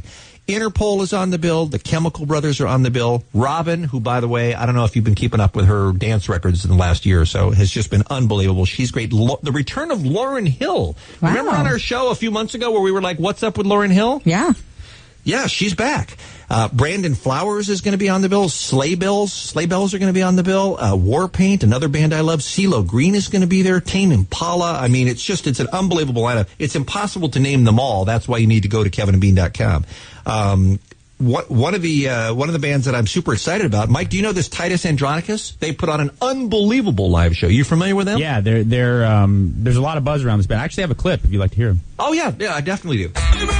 Interpol is on the bill. The Chemical Brothers are on the bill. Robin, who, by the way, I don't know if you've been keeping up with her dance records in the last year or so, has just been unbelievable. She's great. Lo- the return of Lauryn Hill.
Wow.
Remember on our show a few months ago where we were like, what's up with Lauryn Hill?
Yeah.
Yeah, she's back. Uh, Brandon Flowers is going to be on the bill. Sleigh Bells, Sleigh Bells are going to be on the bill. Uh, Warpaint, another band I love. CeeLo Green is going to be there. Tame Impala. I mean, it's just, it's an unbelievable lineup. It's impossible to name them all. That's why you need to go to kevin and bean dot com. Um, what, one of the, uh, one of the bands that I'm super excited about, Mike, do you know this Titus Andronicus? They put on an unbelievable live show. You familiar with them?
Yeah, they're, they're, um, there's a lot of buzz around this band. I actually have a clip if you'd like to hear them.
Oh, yeah. Yeah, I definitely do.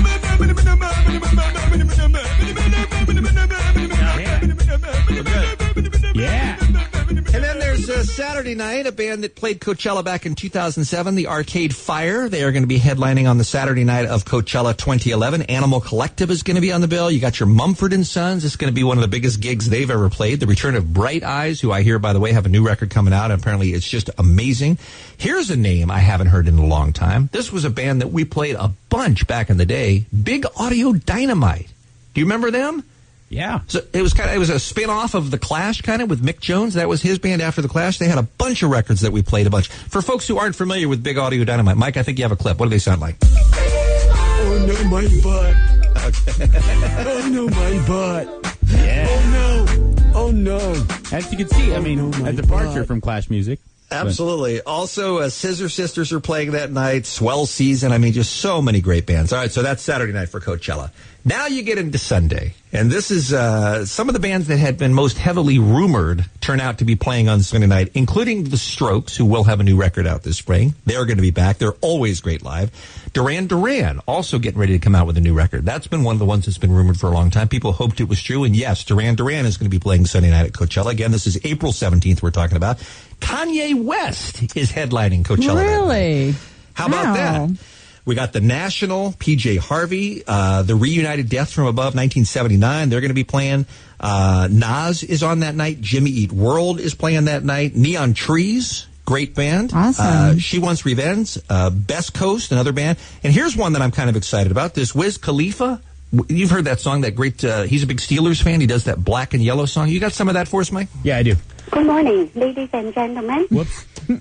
Yeah.
And then there's uh, Saturday night, a band that played Coachella back in two thousand seven, the Arcade Fire. They are going to be headlining on the Saturday night of Coachella twenty eleven. Animal Collective is going to be on the bill. You got your Mumford and Sons. It's going to be one of the biggest gigs they've ever played. The return of Bright Eyes, who I hear, by the way, have a new record coming out. And apparently it's just amazing. Here's a name I haven't heard in a long time. This was a band that we played a bunch back in the day, Big Audio Dynamite. Do you remember them?
Yeah.
So it was kind of, it was a spin-off of The Clash, kind of, with Mick Jones. That was his band after The Clash. They had a bunch of records that we played a bunch. For folks who aren't familiar with Big Audio Dynamite, Mike, I think you have a clip. What do they sound like?
Oh, no, my butt.
Okay.
Oh, no, my butt.
Yeah.
Oh, no. Oh, no.
As you can see, I mean,
Oh, no, my
a departure
God.
from Clash music.
Absolutely. Also, uh, Scissor Sisters are playing that night. Swell Season. I mean, just so many great bands. All right, so that's Saturday night for Coachella. Now you get into Sunday, and this is uh, some of the bands that had been most heavily rumored turn out to be playing on Sunday night, including The Strokes, who will have a new record out this spring. They're going to be back. They're always great live. Duran Duran also getting ready to come out with a new record. That's been one of the ones that's been rumored for a long time. People hoped it was true, and yes, Duran Duran is going to be playing Sunday night at Coachella. Again, this is April seventeenth we're talking about. Kanye West is headlining Coachella.
Really?
How about
Wow.
that? We got the National, P J Harvey, uh, the Reunited Death from Above, nineteen seventy-nine. They're going to be playing. Uh, Nas is on that night. Jimmy Eat World is playing that night. Neon Trees, great band.
Awesome.
Uh, She Wants Revenge. Uh, Best Coast, another band. And here's one that I'm kind of excited about. This Wiz Khalifa. You've heard that song, that great, uh, he's a big Steelers fan. He does that Black and Yellow song. You got some of that for us, Mike?
Yeah, I do.
Good morning, ladies and gentlemen.
Whoops.
Oh,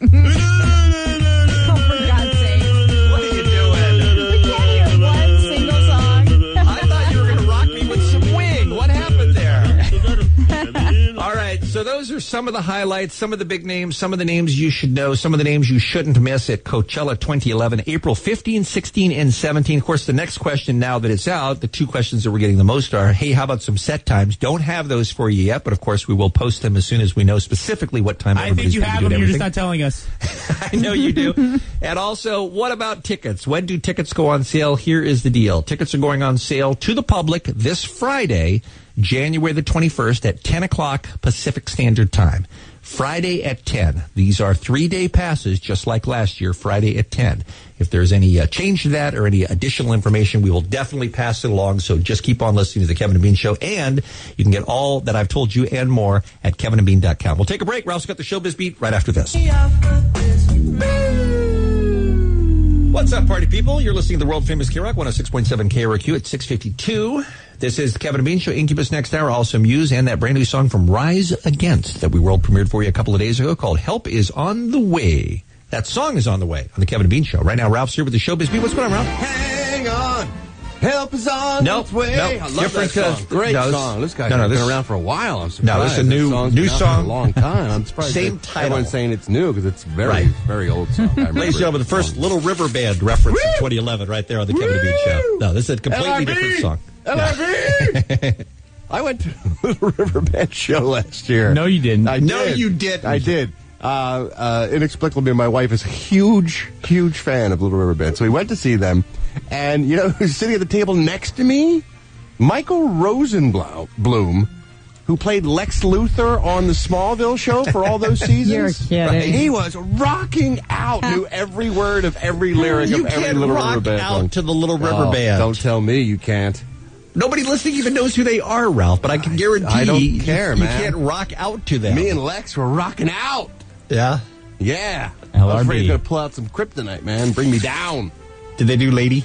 for God's sake.
What are you doing?
We can't hear one single song.
I thought you were going to rock me with some wing. What happened there? All right, so those are some of the highlights, some of the big names, some of the names you should know, some of the names you shouldn't miss at Coachella twenty eleven, April fifteenth, sixteenth, and seventeenth. Of course, the next question now that it's out, the two questions that we're getting the most are, hey, how about some set times? Don't have those for you yet, but of course we will post them as soon as we know specifically what time
I
everybody's
think you
going to
have
do
them. You're just
everything.
not telling us.
I know you do. And also, what about tickets? When do tickets go on sale? Here is the deal. Tickets are going on sale to the public this Friday, January the twenty-first at ten o'clock Pacific Standard Time. Friday at ten. These are three-day passes, just like last year, Friday at ten. If there's any uh, change to that or any additional information, we will definitely pass it along. So just keep on listening to the Kevin and Bean Show. And you can get all that I've told you and more at kevin and bean dot com. We'll take a break. Ralph's got the Showbiz Beat right after this. What's up, party people? You're listening to the world-famous K-Rock, one oh six point seven K R O Q at six fifty-two. This is the Kevin and Bean Show. Incubus next hour. Also Muse and that brand new song from Rise Against that we world premiered for you a couple of days ago called Help Is On The Way. That song is on the way on the Kevin and Bean Show. Right now, Ralph's here with the Showbiz Beat. What's going on, Ralph?
Hang on. Help is on
Nope,
its way.
nope.
I love
Different,
that
uh,
song. Great
no, this-
song. This guy's
no, no,
been
this-
around for a while. I'm surprised.
No, this is a new-
song's
new
been out
song.
for a long time. I'm surprised.
Same
that
title.
Everyone's saying it's new because it's very,
Right.
very old song. I remember
Ladies and gentlemen, the
it.
first Little River Band reference in twenty eleven right there on the Kevin and Bean Show. No, this is a completely
L R B!
different song.
L R B! I went to a Little River Band show last year.
No, you didn't.
I
No,
did.
you didn't.
I did. Uh, uh, inexplicably, my wife is a huge, huge fan of Little River Band. So we went to see them. And, you know, who's sitting at the table next to me? Michael Rosenblum, who played Lex Luthor on the Smallville show for all those seasons.
You're kidding.
He was rocking out, knew every word of every lyric
You
of every
can't
Little
rock
River Band
out
song.
to the Little River
Oh,
Band.
Don't tell me you can't.
Nobody listening even knows who they are, Ralph, but I can guarantee
I don't
you,
care,
you
man.
can't rock out to them.
Me and Lex were rocking out.
Yeah?
Yeah.
L R B.
I was afraid to pull out some kryptonite, man. Bring me down.
Did they do Lady?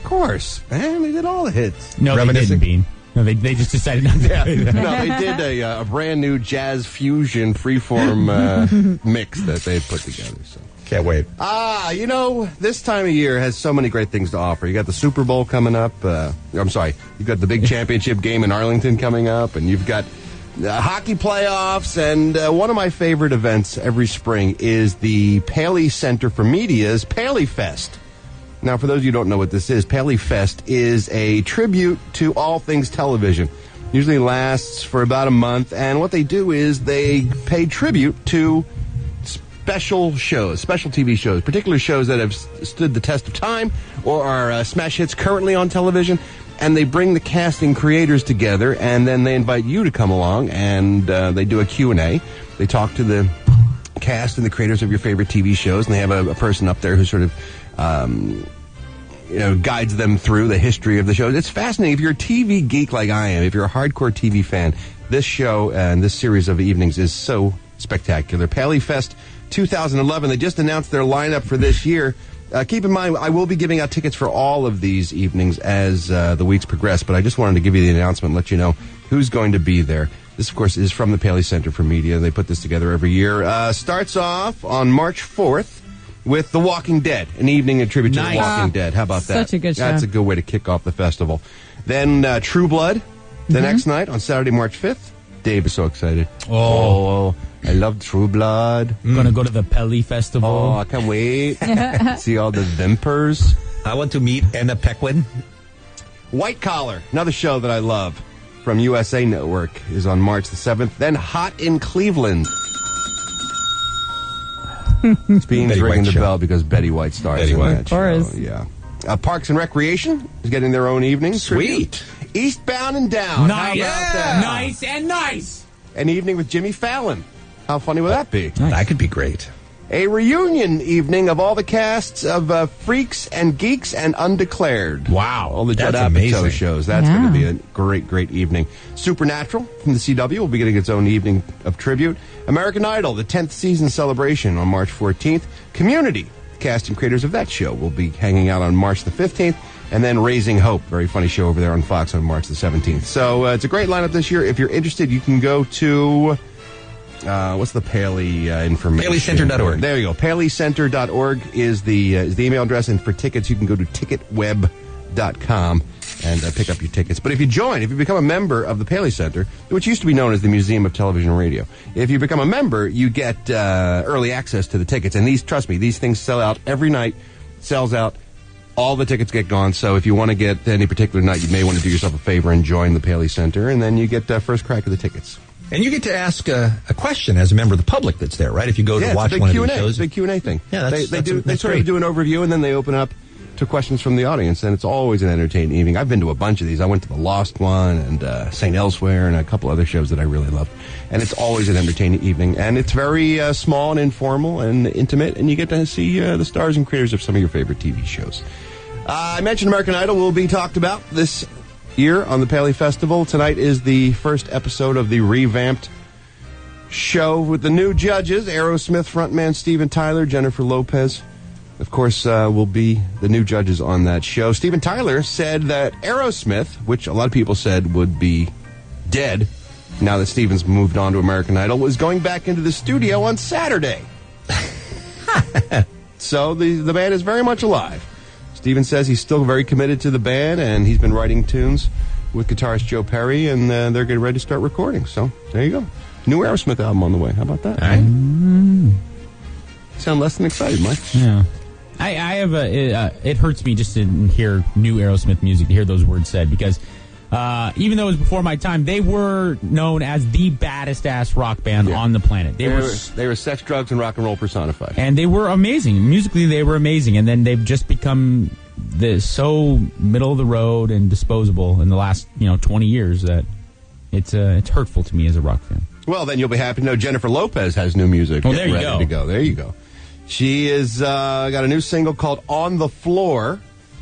Of course, man. They did all the hits.
No, they didn't, Bean. No, they, they just decided not to
Yeah.
play that.
No, they did a, uh, a brand new jazz fusion freeform uh, mix that they put together. So
can't wait.
Ah, you know, this time of year has so many great things to offer. You got the Super Bowl coming up. Uh, I'm sorry, you've got the big championship game in Arlington coming up, and you've got uh, hockey playoffs. And uh, one of my favorite events every spring is the Paley Center for Media's Paley Fest. Now, for those of you who don't know what this is, Paley Fest is a tribute to all things television. Usually lasts for about a month, and what they do is they pay tribute to special shows, special T V shows, particular shows that have s- stood the test of time or are uh, smash hits currently on television, and they bring the cast and creators together, and then they invite you to come along, and uh, they do a Q and A. They talk to the cast and the creators of your favorite T V shows, and they have a, a person up there who sort of um, you know, guides them through the history of the shows. It's fascinating. If you're a T V geek like I am, if you're a hardcore T V fan, this show and this series of evenings is so spectacular. Paley Fest twenty eleven, they just announced their lineup for this year. Uh, keep in mind, I will be giving out tickets for all of these evenings as uh, the weeks progress, but I just wanted to give you the announcement and let you know who's going to be there. This, of course, is from the Paley Center for Media. They put this together every year. Uh, starts off on March fourth with The Walking Dead, an evening in tribute to
Nice.
The Walking
Ah,
Dead. How about that?
such a good show.
That's a good way to kick off the festival. Then uh, True Blood, the
Mhm.
next night on Saturday, March fifth. Dave is so excited.
Oh.
I love True Blood.
Gonna go to the Pelly Festival.
Oh, I can't wait. See all the Vimpers.
I want to meet Anna Paquin.
White Collar, another show that I love from U S A Network, is on March the seventh. Then Hot in Cleveland. Bean's
Betty
ringing
White
the
show.
bell because Betty White stars
Betty
in
White.
that
Of
course.
show. Yeah. Uh, Parks and Recreation is getting their own evening.
Sweet.
Tribute. Eastbound and Down.
Nice.
How about that?
Nice and nice.
An evening with Jimmy Fallon. How funny would that be?
That could be great.
A reunion evening of all the casts of uh, Freaks and Geeks and Undeclared.
Wow.
All the Judd
That's
Apatow
amazing.
shows. That's
Yeah.
going to be a great, great evening. Supernatural from the C W will be getting its own evening of tribute. American Idol, the tenth season celebration on March fourteenth. Community, cast and creators of that show, will be hanging out on March the fifteenth. And then Raising Hope, very funny show over there on Fox on March the seventeenth. So uh, it's a great lineup this year. If you're interested, you can go to... Uh, what's the Paley uh, information?
Paley Center dot org.
There you go. Paley Center dot org is the uh, is the email address, and for tickets you can go to ticket web dot com and uh, pick up your tickets. But if you join, if you become a member of the Paley Center, which used to be known as the Museum of Television and Radio, if you become a member, you get uh, early access to the tickets. And these, trust me, these things sell out every night. Sells out. All the tickets get gone. So if you want to get any particular night, you may want to do yourself a favor and join the Paley Center, and then you get uh, first crack of the tickets.
And you get to ask a, a question as a member of the public that's there, right? If you go
Yeah,
to
it's a
watch
big
one of
Q and
these
A.
shows.
It's a big Q and A thing.
Yeah, that's-
they, they
that's-
do. They
that's
sort
great.
of do an overview, and then they open up to questions from the audience, and it's always an entertaining evening. I've been to a bunch of these. I went to the Lost one and uh, Saint Elsewhere and a couple other shows that I really loved. And it's always an entertaining evening, and it's very uh, small and informal and intimate, and you get to see uh, the stars and creators of some of your favorite T V shows. Uh, I mentioned American Idol will be talked about this year on the Paley Festival. Tonight is the first episode of the revamped show with the new judges. Aerosmith frontman Steven Tyler, Jennifer Lopez, of course, uh, will be the new judges on that show. Steven Tyler said that Aerosmith, which a lot of people said would be dead now that Steven's moved on to American Idol, was going back into the studio on Saturday. So the, the band is very much alive. Steven says he's still very committed to the band, and he's been writing tunes with guitarist Joe Perry, and uh, they're getting ready to start recording. So there you go. New Aerosmith album on the way. How about that?
Mm.
Sound less than excited, Mike.
Yeah. I, I have a. It, uh, it hurts me just to hear new Aerosmith music, to hear those words said, because uh, even though it was before my time, they were known as the baddest ass rock band
Yeah.
on the planet. They,
They,
were,
were, they were sex, drugs, and rock and roll personified.
and they were amazing. Musically, they were amazing, and then they've just become the so middle of the road and disposable in the last you know twenty years that it's uh, it's hurtful to me as a rock fan.
Well, then you'll be happy to know Jennifer Lopez has new music.
Oh, there you
ready
go.
to go. There you go. She is uh, got a new single called "On the Floor."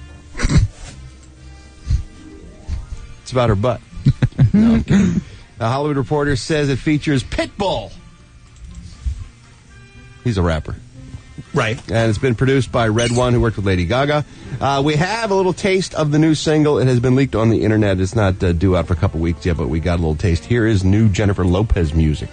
It's about her butt. No, I'm kidding. A Hollywood Reporter says it features Pitbull. He's a rapper.
Right.
And it's been produced by Red One, who worked with Lady Gaga. Uh, we have a little taste of the new single. It has been leaked on the internet. It's not uh, due out for a couple weeks yet, but we got a little taste. Here is new Jennifer Lopez music.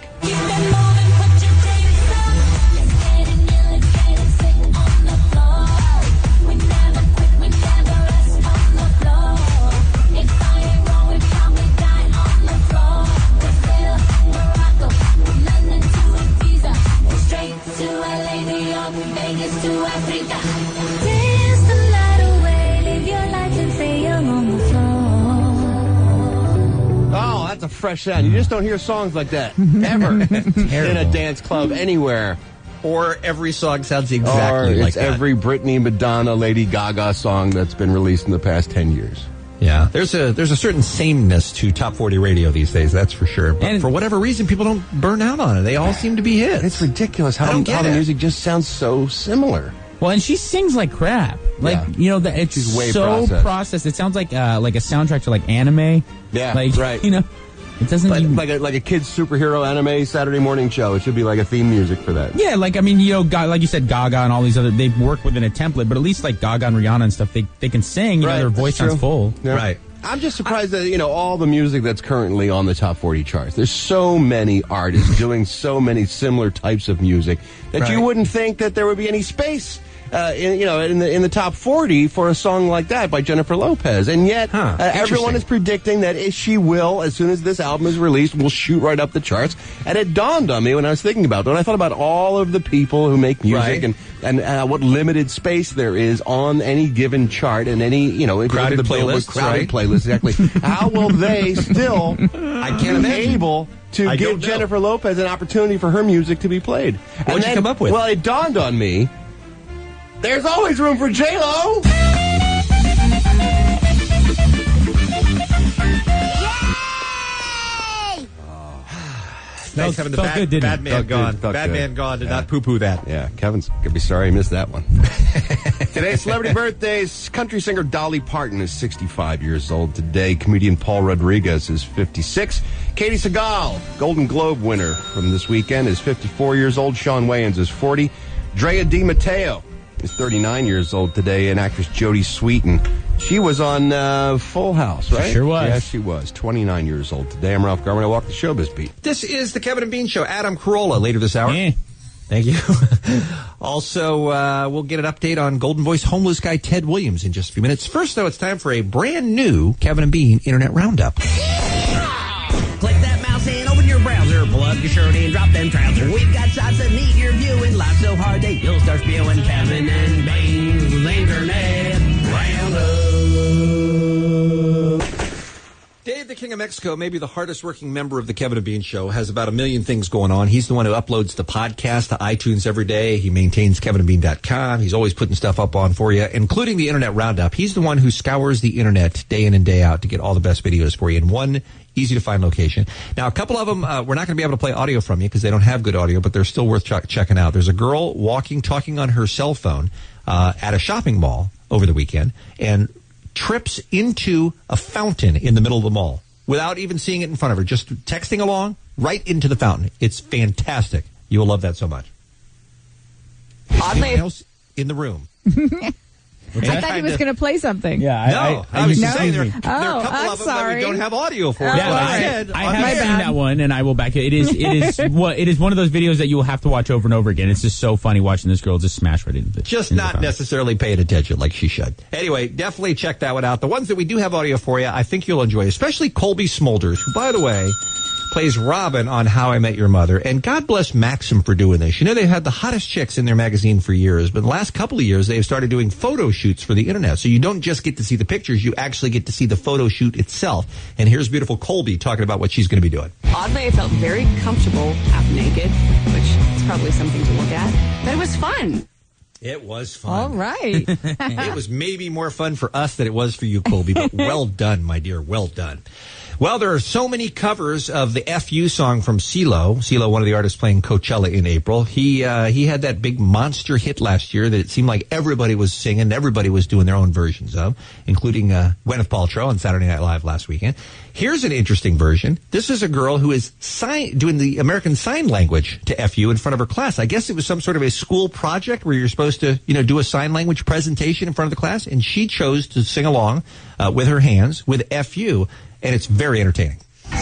Oh, that's a fresh sound. You just don't hear songs like that ever in a dance club anywhere.
Or every song sounds exactly
or
like
it's
that.
every Britney, Madonna, Lady Gaga song that's been released in the past ten years.
Yeah, there's a there's a certain sameness to top forty radio these days, that's for sure. But and for whatever reason, people don't burn out on it. They all seem to be hits.
It's ridiculous how, how the music just sounds so similar.
Well, and she sings like crap. Like,
Yeah.
you know, the, it's
She's way
so
processed.
processed. It sounds like uh, like a soundtrack to like anime.
Yeah,
like,
right.
You know, it doesn't
Like,
even...
like, a, like a kid's superhero anime Saturday morning show. It should be like a theme music for that.
Yeah, like, I mean, you know, Ga- like you said, Gaga and all these other, they work within a template, but at least like Gaga and Rihanna and stuff, they they can sing, you
Right,
know, their voice
that's
sounds
true.
full.
Yeah.
Right.
I'm just surprised that, you know, all the music that's currently on the top forty charts. There's so many artists doing so many similar types of music that
Right.
you wouldn't think that there would be any space, uh, in, you know, in the in the top forty for a song like that by Jennifer Lopez. And yet,
Huh,
uh, everyone
interesting.
is predicting that if she will, as soon as this album is released, will shoot right up the charts. And it dawned on me when I was thinking about it, when I thought about all of the people who make music
Right.
and and uh, what limited space there is on any given chart and any, you know, if you look at
Crowded
the Billboard
playlists,
crowded
right?
playlist, exactly. How will they still
I can't imagine.
able to
I
give
don't know.
Jennifer Lopez an opportunity for her music to be played?
What'd
And
you come up with?
Well, it dawned on me. There's always room for J Lo.
Nice
Felt-
having the
felt
bad,
good, didn't
bad
it?
man
Felt good,
gone.
felt
Bad
good.
man gone. Did
Yeah.
not poo-poo that.
Yeah, Kevin's gonna be sorry he missed that one. Today's celebrity birthdays. Country singer Dolly Parton is sixty-five years old today. Comedian Paul Rodriguez is fifty-six. Katie Seagal, Golden Globe winner from this weekend, is fifty-four years old. Shawn Wayans is forty. Drea Di Matteo is thirty-nine years old today. And actress Jodie Sweetin, she was on uh, Full House, right?
sure was.
Yes, she was. twenty-nine years old today. I'm Ralph Garman. I walk the showbiz beat.
This is the Kevin and Bean Show. Adam Carolla later this hour.
Eh.
Thank you. Also, uh, we'll get an update on Golden Voice homeless guy Ted Williams in just a few minutes. First, though, it's time for a brand new Kevin and Bean Internet Roundup.
Click that mouse and open your browser. Pull up your shirt and drop them trousers. We've got shots that need your viewing. Live so hard that you'll start spewing. Kevin and Bean's Internet Roundup.
Dave, the King of Mexico, maybe the hardest working member of the Kevin and Bean Show, has about a million things going on. He's the one who uploads the podcast to iTunes every day. He maintains kevin and bean dot com. He's always putting stuff up on for you, including the Internet Roundup. He's the one who scours the Internet day in and day out to get all the best videos for you in one easy-to-find location. Now, a couple of them, uh, we're not going to be able to play audio from you because they don't have good audio, but they're still worth ch- checking out. There's a girl walking, talking on her cell phone uh, at a shopping mall over the weekend, and trips into a fountain in the middle of the mall without even seeing it in front of her, just texting along right into the fountain. It's fantastic. You will love that so much.
Oddly,
else in the room.
I thought he was going to play something.
Yeah, I,
No,
I,
I was
no?
just saying there, there
Oh,
are a couple
I'm
of them that
sorry.
we don't have audio for.
Oh,
That's
Yeah,
what
I,
I said.
I
on
have
the
seen
air.
that one, and I will back it. It is, it is what it is one of those videos that you will have to watch over and over again. It's just so funny watching this girl just smash right into the
Just
into the
not
fountain.
necessarily paying attention like she should. Anyway, definitely check that one out. The ones that we do have audio for you, I think you'll enjoy, especially Colby Smulders, who, by the way, plays Robin on How I Met Your Mother. And God bless Maxim for doing this. You know, they've had the hottest chicks in their magazine for years, but the last couple of years, they've started doing photo shoots for the internet. So you don't just get to see the pictures, you actually get to see the photo shoot itself. And here's beautiful Colby talking about what she's going to be doing.
Oddly, I felt very comfortable half naked, which is probably something to look at. But it was fun.
It was fun.
All right.
It was maybe more fun for us than it was for you, Colby, but well done, my dear. Well done. Well, there are so many covers of the F U song from CeeLo. CeeLo, one of the artists playing Coachella in April. He uh, he had that big monster hit last year that it seemed like everybody was singing, everybody was doing their own versions of, including uh, Gwyneth Paltrow on Saturday Night Live last weekend. Here's an interesting version. This is a girl who is sign- doing the American Sign Language to F U in front of her class. I guess it was some sort of a school project where you're supposed to, you know, do a sign language presentation in front of the class, and she chose to sing along uh, with her hands with F U, and it's very entertaining.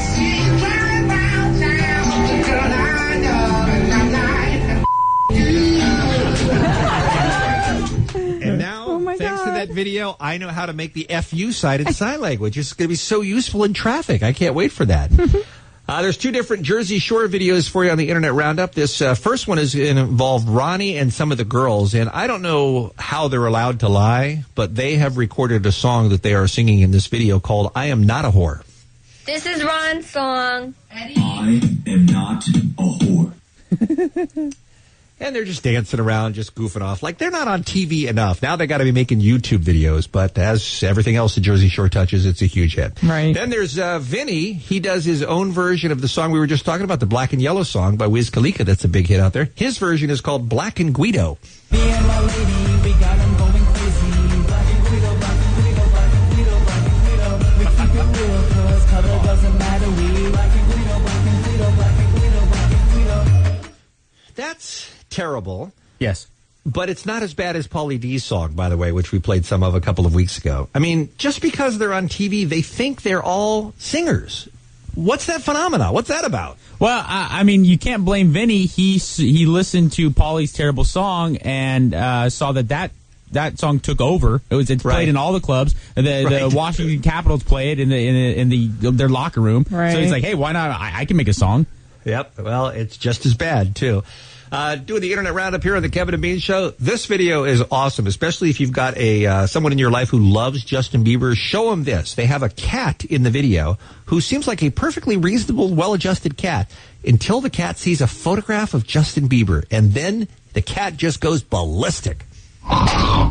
And now,
oh my
thanks
God.
to that video, I know how to make the F U side in sign language. It's going to be so useful in traffic. I can't wait for that. Uh, there's two different Jersey Shore videos for you on the Internet Roundup. This uh, first one is going to involve Ronnie and some of the girls, and I don't know how they're allowed to lie, but they have recorded a song that they are singing in this video called I Am Not a Whore.
This is Ron's song.
I am not a whore.
And they're just dancing around, just goofing off. Like, they're not on T V enough. Now they got to be making YouTube videos. But as everything else the Jersey Shore touches, it's a huge hit.
Right.
Then there's uh, Vinny. He does his own version of the song we were just talking about, the Black and Yellow song by Wiz Khalifa. That's a big hit out there. His version is called Black and Guido.
Me and my lady, we got them going crazy. Black and Guido, Black and Guido, Black and Guido, Black and Guido. We keep it real, cause color doesn't matter. We Black and Guido, Black and Guido, Black and Guido, Black and Guido.
That's terrible.
Yes.
But it's not as bad as Pauly D's song, by the way, which we played some of a couple of weeks ago. I mean, just because they're on T V, they think they're all singers. What's that phenomenon? What's that about?
Well, I, I mean, you can't blame Vinny. He he listened to Pauly's terrible song and uh, saw that that that song took over. It was it's played
Right.
in all the clubs. The,
Right.
the Washington Capitals play it in the in the, in the their locker room.
Right.
So he's like, hey, why not? I, I can make a song.
Yep. Well, it's just as bad, too. Uh, doing the Internet Roundup here on the Kevin and Bean Show. This video is awesome, especially if you've got a uh, someone in your life who loves Justin Bieber. Show them this. They have a cat in the video who seems like a perfectly reasonable, well-adjusted cat until the cat sees a photograph of Justin Bieber, and then the cat just goes ballistic.
Oh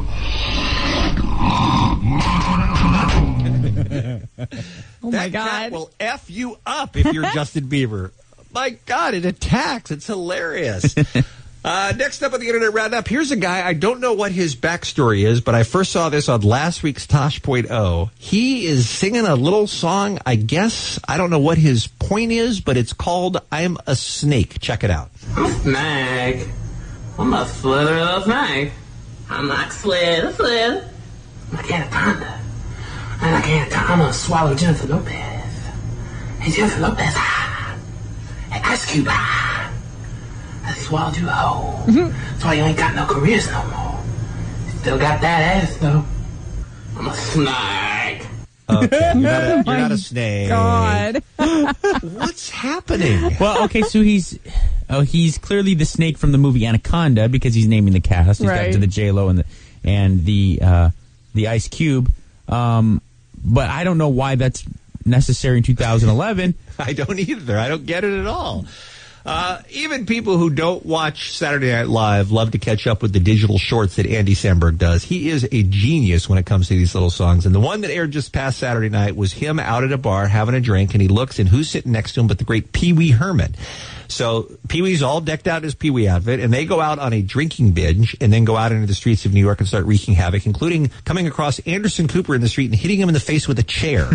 my
That
God.
cat will F you up if you're Justin Bieber. My God, it attacks. It's hilarious. uh, next up on the Internet Roundup, here's a guy. I don't know what his backstory is, but I first saw this on last week's Tosh point oh. He is singing a little song, I guess. I don't know what his point is, but it's called I'm a Snake. Check it out.
I'm a snake. I'm a slither little snake. I'm like slither, slither. I'm like Anaconda. And like Anaconda, I'm gonna swallow Jennifer Lopez. Hey, Jennifer Lopez, ah. Hey, Ice Cube, ah. I swallowed you whole. That's why you ain't got no careers no more. Still got that ass, though. I'm a snake.
Okay, you're not a, you're not a snake.
God.
What's happening?
Well, okay, so he's oh, he's clearly the snake from the movie Anaconda because he's naming the cast. He's
Right.
got to the J Lo and the and the uh, the Ice Cube. Um, but I don't know why that's necessary in two thousand eleven.
I don't either. I don't get it at all. Uh, even people who don't watch Saturday Night Live love to catch up with the digital shorts that Andy Samberg does. He is a genius when it comes to these little songs. And the one that aired just past Saturday night was him out at a bar having a drink, and he looks, and who's sitting next to him but the great Pee Wee Herman. So Pee Wee's all decked out in his Pee Wee outfit, and they go out on a drinking binge and then go out into the streets of New York and start wreaking havoc, including coming across Anderson Cooper in the street and hitting him in the face with a chair.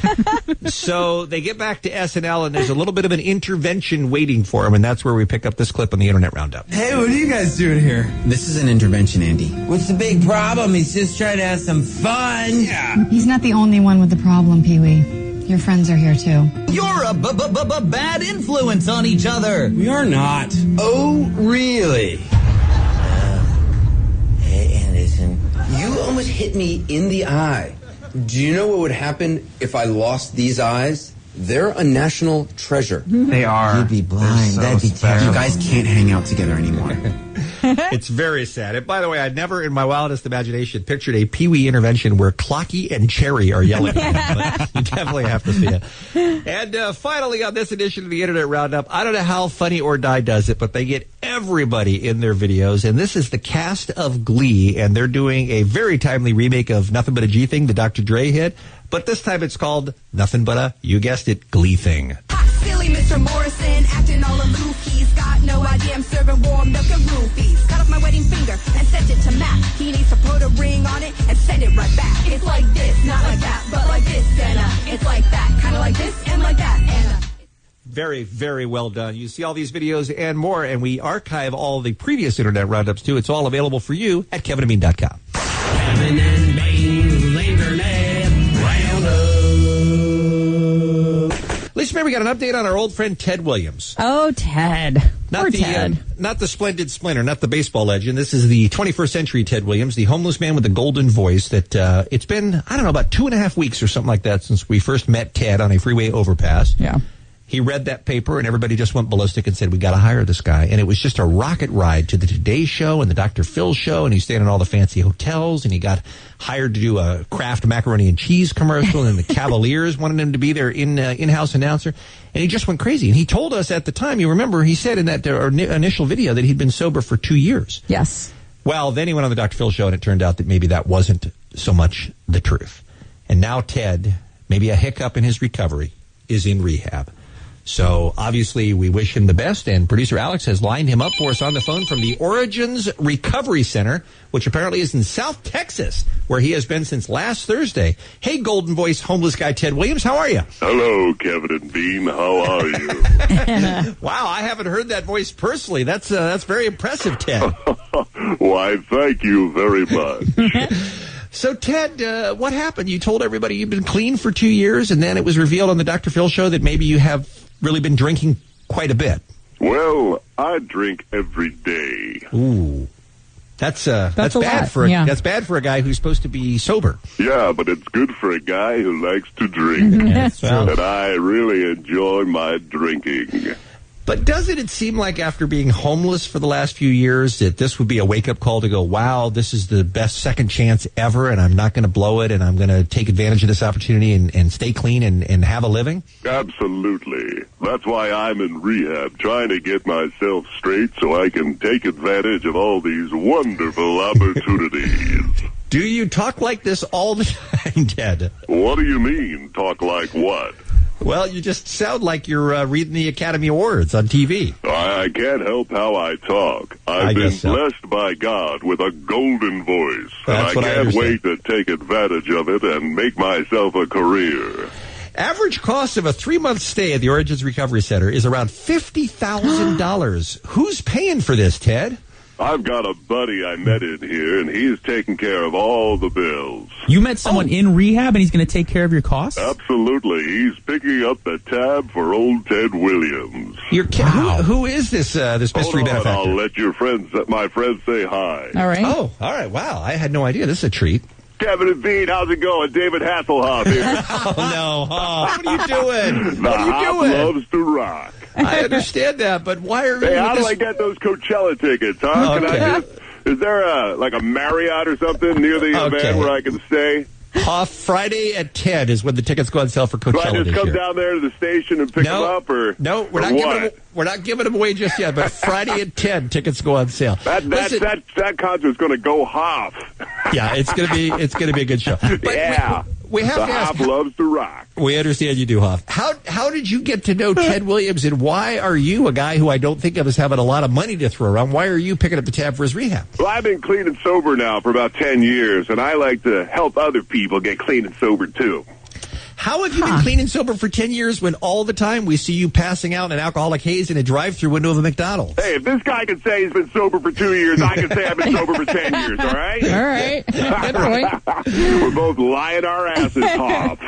So they get back to S N L, and there's a little bit of an intervention waiting for him, and that's where we pick up this clip on the Internet Roundup.
Hey, what are you guys doing here? This is an intervention, Andy.
What's the big problem? He's just trying to have some fun.
Yeah.
He's not the only one with the problem, Pee-wee. Your friends are here, too.
You're a b b b bad influence on each other.
We are not.
Oh, really? Uh, hey, Anderson, you almost hit me in the eye.
Do you know what would happen if I lost these eyes? They're a national treasure.
They are.
You'd be blind.
So
That'd be
special.
terrible.
You guys can't hang out together anymore.
It's very sad. And by the way, I never in my wildest imagination pictured a Pee-wee intervention where Clocky and Cherry are yelling at him. But you definitely have to see it. And uh, finally, on this edition of the Internet Roundup, I don't know how Funny or Die does it, but they get everybody in their videos. And this is the cast of Glee, and they're doing a very timely remake of Nothing But a G Thing, the Doctor Dre hit. But this time it's called Nothing But a, you guessed it, Glee Thing.
Silly Mister Morrison, acting all aloof. He's got no idea I'm serving warm milk and roofies. Cut off my wedding finger and sent it to Matt. He needs to put a ring on it and send it right back. It's like this, not like that, but like this, and uh, it's like that, kind of like this and like that, and uh.
Very, very well done. You see all these videos and more, and we archive all the previous Internet Roundups, too. It's all available for you at kevin and bean dot com.
Kevin and Bean's Internet Roundup.
Lisa, May, we got an update on our old friend Ted Williams.
Oh, Ted.
Not
Poor
the
Ted.
Uh, not the splendid Splinter, not the baseball legend. This is the twenty-first century Ted Williams, the homeless man with the golden voice. That uh, it's been, I don't know, about two and a half weeks or something like that since we first met Ted on a freeway overpass.
Yeah.
He read that paper, and everybody just went ballistic and said, we got to hire this guy. And it was just a rocket ride to the Today Show and the Doctor Phil Show, and he stayed in all the fancy hotels, and he got hired to do a Kraft macaroni and cheese commercial, and the Cavaliers wanted him to be their in, uh, in-house announcer. And he just went crazy. And he told us at the time, you remember, he said in that uh, initial video that he'd been sober for two years.
Yes.
Well, then he went on the Doctor Phil Show, and it turned out that maybe that wasn't so much the truth. And now Ted, maybe a hiccup in his recovery, is in rehab. So, obviously, we wish him the best, and producer Alex has lined him up for us on the phone from the Origins Recovery Center, which apparently is in South Texas, where he has been since last Thursday. Hey, golden voice homeless guy Ted Williams, how are you?
Hello, Kevin and Bean. How are you?
Wow, I haven't heard that voice personally. That's uh, that's very impressive, Ted.
Why, thank you very much.
So, Ted, uh, what happened? You told everybody you've been clean for two years, and then it was revealed on the Doctor Phil Show that maybe you have really been drinking quite a bit.
Well, I drink every day.
Ooh. That's uh
That's
that's,
a
bad
lot,
for a,
yeah.
that's bad for a guy who's supposed to be sober.
Yeah, but it's good for a guy who likes to drink.
That's
true.
And I really enjoy my drinking.
But doesn't it seem like after being homeless for the last few years that this would be a wake-up call to go, wow, this is the best second chance ever, and I'm not going to blow it, and I'm going to take advantage of this opportunity and, and stay clean and, and have a living?
Absolutely. That's why I'm in rehab, trying to get myself straight so I can take advantage of all these wonderful opportunities.
Do you talk like this all the time, Ted?
What do you mean, talk like what?
Well, you just sound like you're uh, reading the Academy Awards on T V.
I, I can't help how I talk. I've
I
been
guess so.
blessed by God with a golden voice.
That's
and
what I
I can't
understand.
wait to take advantage of it and make myself a career.
Average cost of a three-month stay at the Origins Recovery Center is around fifty thousand dollars. Who's paying for this, Ted?
I've got a buddy I met in here, and he's taking care of all the bills.
You met someone in rehab, and he's going to take care of your costs?
Absolutely. He's picking up the tab for old Ted Williams.
Your ki- who, who is this uh, this mystery
Hold on,
benefactor?
I'll let your friends, my friends say hi.
All right.
Oh, all right. Wow, I had no idea. This is a treat.
Kevin and Bean, how's it going? David Hasselhoff here.
Oh, no. Oh, what are you doing?
The
What are you
Hop
doing?
loves to rock.
I understand that, but why are you
Hey, how
with
do
this-
I get those Coachella tickets, huh? Can
Okay.
I just, is there a like a Marriott or something near the
Okay.
event where I can stay?
Off Friday at ten is when the tickets go on sale for
Do I
Coachella
just
this
come
year.
down there to the station and pick
No.
them up, or
No, we're
or
not
what?
giving them, we're not giving them away just yet. But Friday at ten, tickets go on sale.
That that
Listen,
that that concert's going to go Hop.
yeah, it's gonna be it's gonna be a good show. But
Yeah,
we, we have
the
to ask.
Hop loves to rock.
We understand you do, Hoff. How how did you get to know Ted Williams, and why are you a guy who I don't think of as having a lot of money to throw around? Why are you picking up the tab for his rehab?
Well, I've been clean and sober now for about ten years, and I like to help other people get clean and sober too.
How have you been clean and sober for ten years when all the time we see you passing out an alcoholic haze in a drive-through window of a McDonald's?
Hey, if this guy can say he's been sober for two years, I can say I've been sober for ten years, all right?
All right. Good point.
We're both lying our asses off.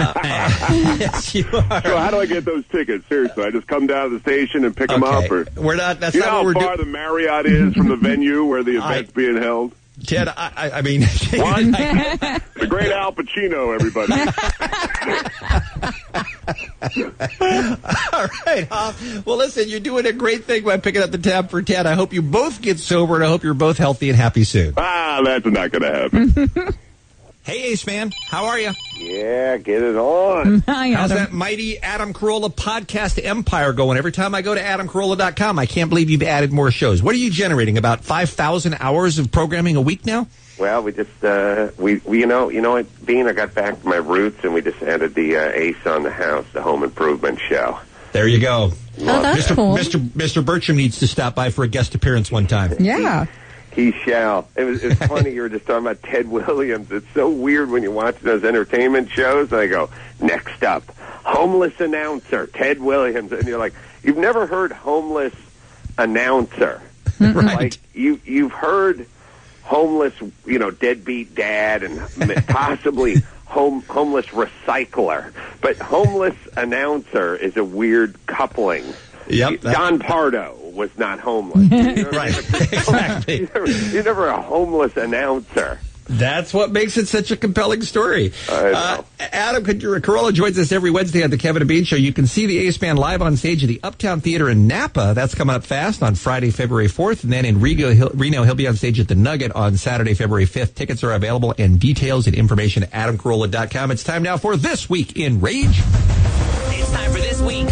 Yes, you are.
So how do I get those tickets? Seriously, I just come down to the station and pick them
Okay.
up? Or,
We're not. That's
you
not
know
what
how
we're
far
doing.
the Marriott is from the venue where the event's being held?
Ted, I, I, I mean,
What? The great Al Pacino, everybody.
All right, Hoff. Well, listen, you're doing a great thing by picking up the tab for Ted. I hope you both get sober, and I hope you're both healthy and happy soon.
Ah, that's not going to happen.
Hey, Ace Man, how are you?
Yeah, get it on.
Hi,
How's
Adam.
that mighty Adam Carolla podcast empire going? Every time I go to adam carolla dot com, I can't believe you've added more shows. What are you generating? About five thousand hours of programming a week now?
Well, we just, uh, we, we, you know, you know what, Bean, I got back to my roots, and we just added the uh, Ace on the House, the home improvement show.
There you go.
Oh, that's
Mister
cool.
Mister Mister Bertram needs to stop by for a guest appearance one time.
Yeah.
He shall. It was, it's funny you were just talking about Ted Williams. It's so weird when you watch those entertainment shows, and I go, next up, homeless announcer, Ted Williams. And you're like, you've never heard homeless announcer.
Right.
Like, you, you've heard homeless, you know, deadbeat dad and possibly home, homeless recycler. But homeless announcer is a weird coupling.
Yep.
Don Pardo was not homeless. You know,
Right, exactly.
You're never, you're never a homeless announcer.
That's what makes it such a compelling story.
I know.
Uh, Adam Carolla joins us every Wednesday on the Kevin and Bean Show. You can see the Ace Band live on stage at the Uptown Theater in Napa. That's coming up fast on Friday, February fourth. And then in Reno, he'll, Reno, he'll be on stage at the Nugget on Saturday, February fifth. Tickets are available and details and information at adam carolla dot com. It's time now for This Week in Rage.
It's time for This Week.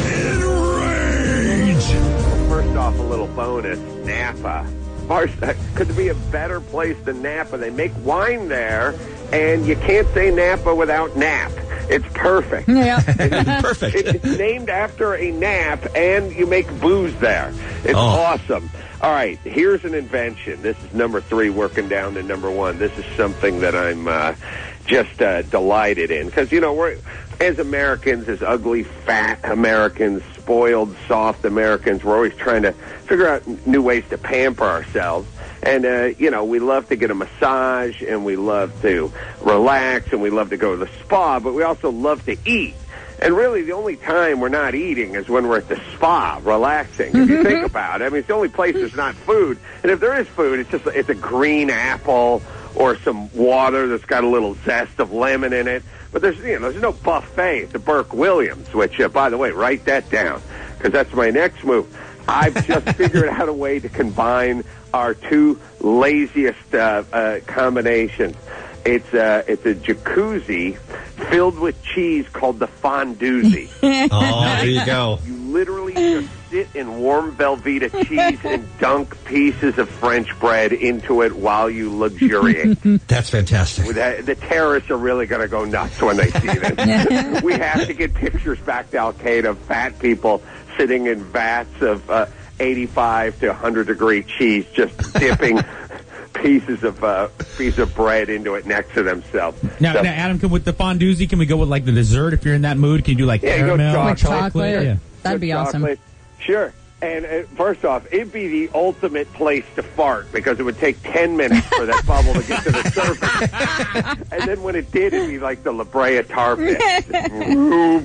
First off, a little bonus, Napa. First, could there be a better place than Napa? They make wine there, and you can't say Napa without nap. It's perfect.
Yeah.
It's,
Perfect.
It's named after a nap, and you make booze there. It's
Oh.
awesome. All right, here's an invention. This is number three, working down to number one. This is something that I'm uh, just uh, delighted in. Because, you know, we're, as Americans, as ugly, fat Americans, spoiled, soft Americans, we're always trying to figure out new ways to pamper ourselves. And, uh, you know, we love to get a massage, and we love to relax, and we love to go to the spa, but we also love to eat. And really, the only time we're not eating is when we're at the spa, relaxing. If you think about it, I mean, it's the only place there's not food. And if there is food, it's just it's a green apple or some water that's got a little zest of lemon in it. But there's you know there's no buffet at the Burke Williams, which, uh, by the way, write that down because that's my next move. I've just figured out a way to combine our two laziest uh, uh, combinations. It's a, it's a jacuzzi filled with cheese called the Fondoozy.
Oh, there you go.
You literally just sit in warm Velveeta cheese and dunk pieces of French bread into it while you luxuriate.
That's fantastic.
With that, the terrorists are really going to go nuts when they see this. We have to get pictures back to Al-Qaeda of fat people sitting in vats of uh, eighty-five to one hundred degree cheese, just dipping pieces of uh, piece of bread into it next to themselves.
Now,
So-
now, Adam, can, with the fondoozy, can we go with like the dessert? If you're in that mood, can you do like
Yeah, you go
caramel,
chocolate.
Chocolate.
Yeah.
That'd
Good
be awesome.
chocolate. Sure. And uh, first off, it'd be the ultimate place to fart because it would take ten minutes for that bubble to get to the surface. And then when it did, it'd be like the La Brea tar pit. Who,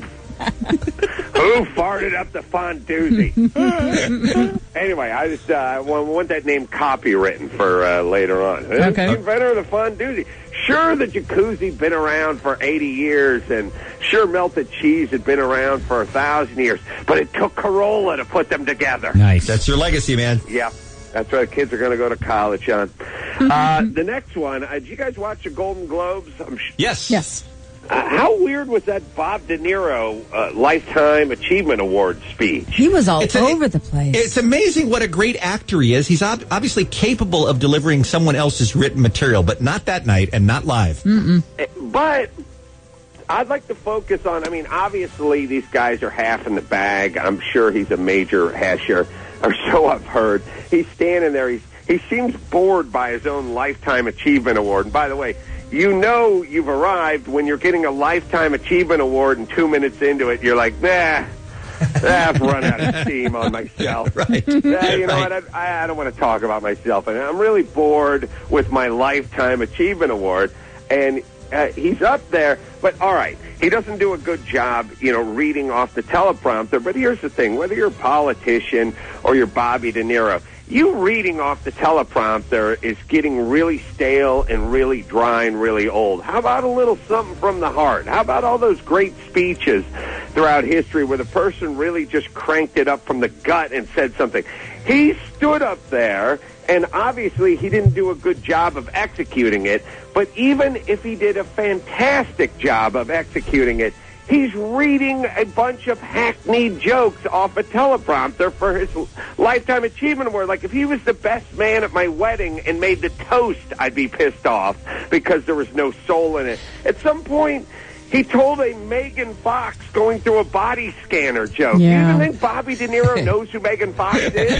who farted up the Fondoozy? Anyway, I just uh, want, want that name copywritten for uh, later on. Who's
Okay.
the inventor of the Fondoozy? Sure, the jacuzzi been around for eighty years, and sure, melted cheese had been around for a thousand years, but it took Corolla to put them together.
Nice.
That's your legacy, man.
Yeah, that's why kids are going to go to college on. Uh, the next one, uh, did you guys watch the Golden Globes? I'm sh-
Yes.
Yes.
uh, how weird was that Bob De Niro uh, Lifetime Achievement Award speech?
He was all
It's a-
over the place.
It's amazing what a great actor he is. He's ob- obviously capable of delivering someone else's written material, but not that night and not live.
Mm-mm.
But I'd like to focus on, I mean, obviously these guys are half in the bag. I'm sure he's a major hasher, or so I've heard. He's standing there. He's, he seems bored by his own Lifetime Achievement Award. And by the way, you know you've arrived when you're getting a Lifetime Achievement Award and two minutes into it, you're like, nah, I've run out of steam on myself.
Right.
Yeah, you know
Right.
what? I, I don't want to talk about myself. And I'm really bored with my Lifetime Achievement Award. And uh, he's up there, but all right, he doesn't do a good job, you know, reading off the teleprompter. But here's the thing, whether you're a politician or you're Bobby De Niro, you reading off the teleprompter is getting really stale and really dry and really old. How about a little something from the heart? How about all those great speeches throughout history where the person really just cranked it up from the gut and said something. He stood up there, and obviously he didn't do a good job of executing it, but even if he did a fantastic job of executing it, he's reading a bunch of hackneyed jokes off a teleprompter for his Lifetime Achievement Award. Like, if he was the best man at my wedding and made the toast, I'd be pissed off because there was no soul in it. At some point, he told a Megan Fox going through a body scanner joke.
Yeah.
Do you even think Bobby De Niro knows who Megan Fox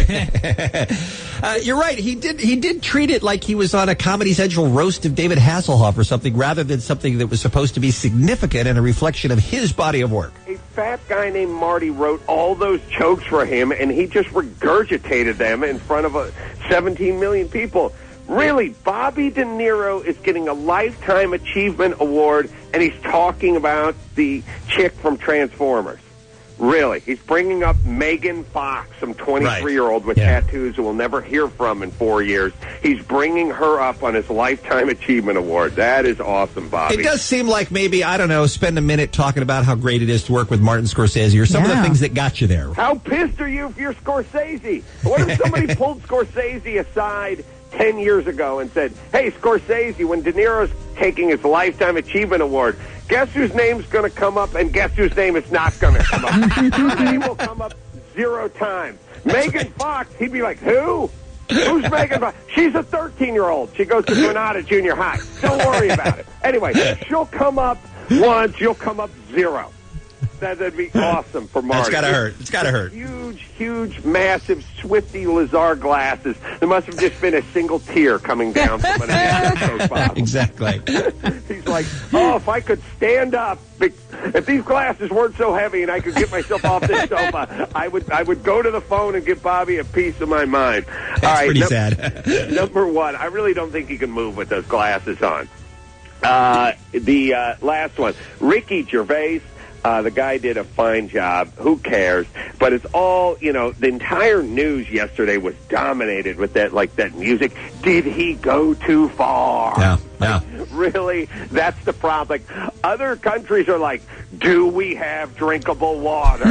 is?
uh, you're right. He did. He did treat it like he was on a Comedy Central roast of David Hasselhoff or something, rather than something that was supposed to be significant and a reflection of his body of work.
A fat guy named Marty wrote all those jokes for him, and he just regurgitated them in front of a seventeen million people. Really, Bobby De Niro is getting a Lifetime Achievement Award, and he's talking about the chick from Transformers. Really. He's bringing up Megan Fox, some twenty-three-year-old with
Yeah.
tattoos who we'll never hear from in four years. He's bringing her up on his Lifetime Achievement Award. That is awesome, Bobby.
It does seem like maybe, I don't know, spend a minute talking about how great it is to work with Martin Scorsese or some of the
Yeah.
things that got you there.
How pissed are you if you're Scorsese? What if somebody pulled Scorsese aside ten years ago and said, hey, Scorsese, when De Niro's taking his Lifetime Achievement Award, guess whose name's going to come up and guess whose name is not going to come up? Her name will come up zero times. Megan Fox, he'd be like, who? Who's Megan Fox? She's a thirteen-year-old. She goes to Granada Junior High. Don't worry about it. Anyway, she'll come up once, you'll come up zero. That'd be awesome for Marty.
That's gotta hurt. It's gotta hurt.
Huge, huge, massive Swifty Lazar glasses. There must have just been a single tear coming down from underneath the Coke bottle.
Exactly.
He's like, oh, if I could stand up, if these glasses weren't so heavy and I could get myself off this sofa, I would I would go to the phone and give Bobby a piece of my mind.
That's
All right,
pretty
num-
sad.
Number one, I really don't think he can move with those glasses on. Uh, the uh, last one, Ricky Gervais. Uh, the guy did a fine job. Who cares? But it's all, you know, the entire news yesterday was dominated with that, like, that music. Did he go too far?
Yeah, yeah.
Really? That's the problem. Like, other countries are like, do we have drinkable water?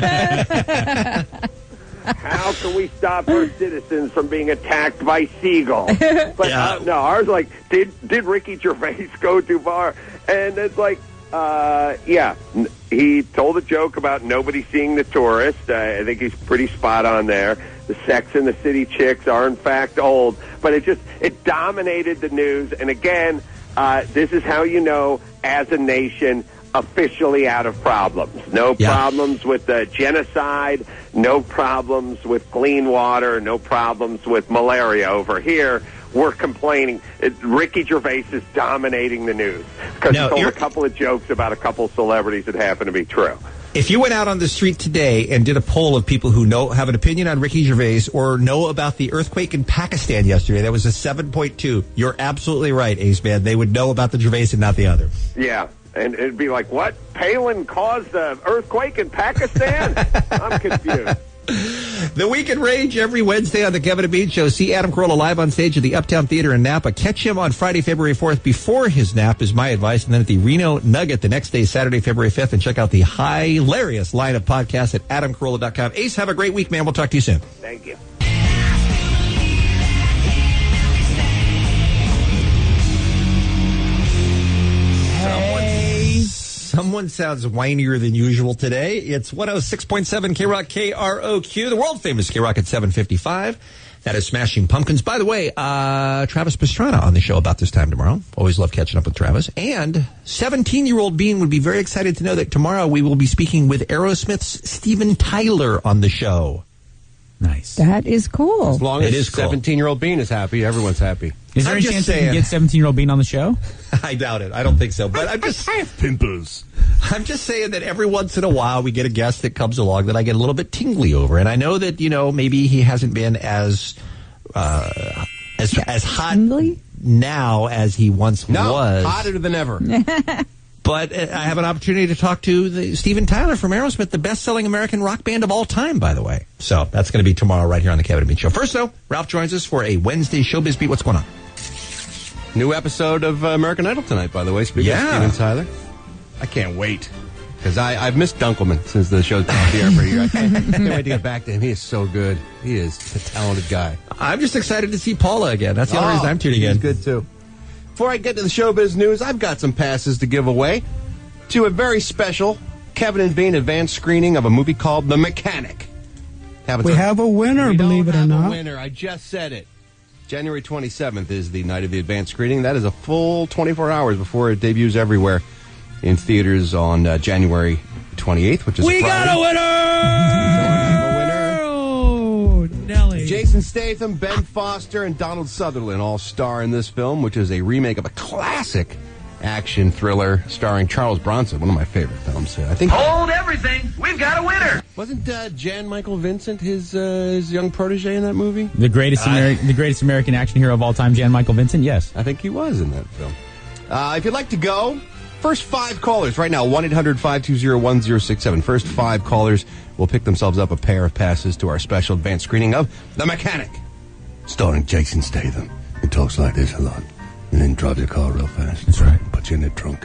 How can we stop our citizens from being attacked by seagulls? But
Yeah.
uh, no, ours like, did did Ricky Gervais go too far? And it's like, uh, yeah, n- he told a joke about nobody seeing the tourist. Uh, I think he's pretty spot on there. The Sex and the City chicks are in fact old, but it just it dominated the news. And again, uh, this is how you know, as a nation, officially out of problems. No
Yeah.
problems with the genocide, no problems with clean water, no problems with malaria over here. We're complaining. It, Ricky Gervais is dominating the news because
No,
he told
you're-
a couple of jokes about a couple of celebrities that happen to be true.
If you went out on the street today and did a poll of people who know have an opinion on Ricky Gervais or know about the earthquake in Pakistan yesterday, that was a seven point two. You're absolutely right, Ace Man. They would know about the Gervais and not the other.
Yeah. And it'd be like, what? Palin caused the earthquake in Pakistan? I'm confused.
The Weekend Rage every Wednesday on the Kevin and Bean Show. See Adam Carolla live on stage at the Uptown Theater in Napa. Catch him on Friday, February fourth before his nap is my advice. And then at the Reno Nugget the next day, Saturday, February fifth. And check out the hilarious line of podcasts at adam carolla dot com. Ace, have a great week, man. We'll talk to you soon.
Thank you.
Someone sounds whinier than usual today. It's one oh six point seven K-Rock K R O Q, the world-famous K-Rock at seven fifty-five. That is Smashing Pumpkins. By the way, uh, Travis Pastrana on the show about this time tomorrow. Always love catching up with Travis. And seventeen-year-old Bean would be very excited to know that tomorrow we will be speaking with Aerosmith's Steven Tyler on the show.
Nice.
That is cool.
As long
It
as
is cool.
seventeen-year-old Bean is happy, everyone's happy.
Is there
I'm
any
just
chance we
saying.
can get seventeen-year-old Bean on the show?
I doubt it. I don't think so. But I'm just
I have pimples.
I'm just saying that every once in a while we get a guest that comes along that I get a little bit tingly over. And I know that, you know, maybe he hasn't been as uh, as as hot now as he once
No,
was.
hotter than ever.
But uh, I have an opportunity to talk to the Steven Tyler from Aerosmith, the best-selling American rock band of all time, by the way. So that's going to be tomorrow right here on the Kevin and Bean Show. First, though, Ralph joins us for a Wednesday Showbiz Beat. What's going on?
New episode of uh, American Idol tonight, by the way. Speaking
Yeah.
of Steven Tyler. I can't wait. Because I've missed Dunkelman since the show's been off the air for a year. I can't, can't wait to get back to him. He is so good. He is a talented guy.
I'm just excited to see Paula again. That's the only
Oh,
reason I'm tuning
he's
in.
good, too. Before I get to the showbiz news, I've got some passes to give away to a very special Kevin and Bean advanced screening of a movie called The Mechanic. Happens
We
on-
have a winner,
We
believe
don't
it or
have a
not.
winner. I just said it. January twenty-seventh is the night of the advanced screening. That is a full twenty-four hours before it debuts everywhere in theaters on uh, January twenty-eighth, which is
We
a Friday.
got a winner! Oh, Nelly.
Jason Statham, Ben Foster, and Donald Sutherland all star in this film, which is a remake of a classic action thriller starring Charles Bronson, one of my favorite films. I think
Hold everything. We've got a winner.
wasn't uh, Jan Michael Vincent his uh, his young protege in that movie?
The greatest, Ameri- the greatest American action hero of all time, Jan Michael Vincent. Yes,
I think he was in that film. Uh, if you'd like to go, first five callers right now, one eight hundred five two zero one zero six seven. First five callers will pick themselves up a pair of passes to our special advanced screening of The Mechanic, starring Jason Statham. He talks like this a lot, and then drives a car real fast. That's right. Puts you in the trunk.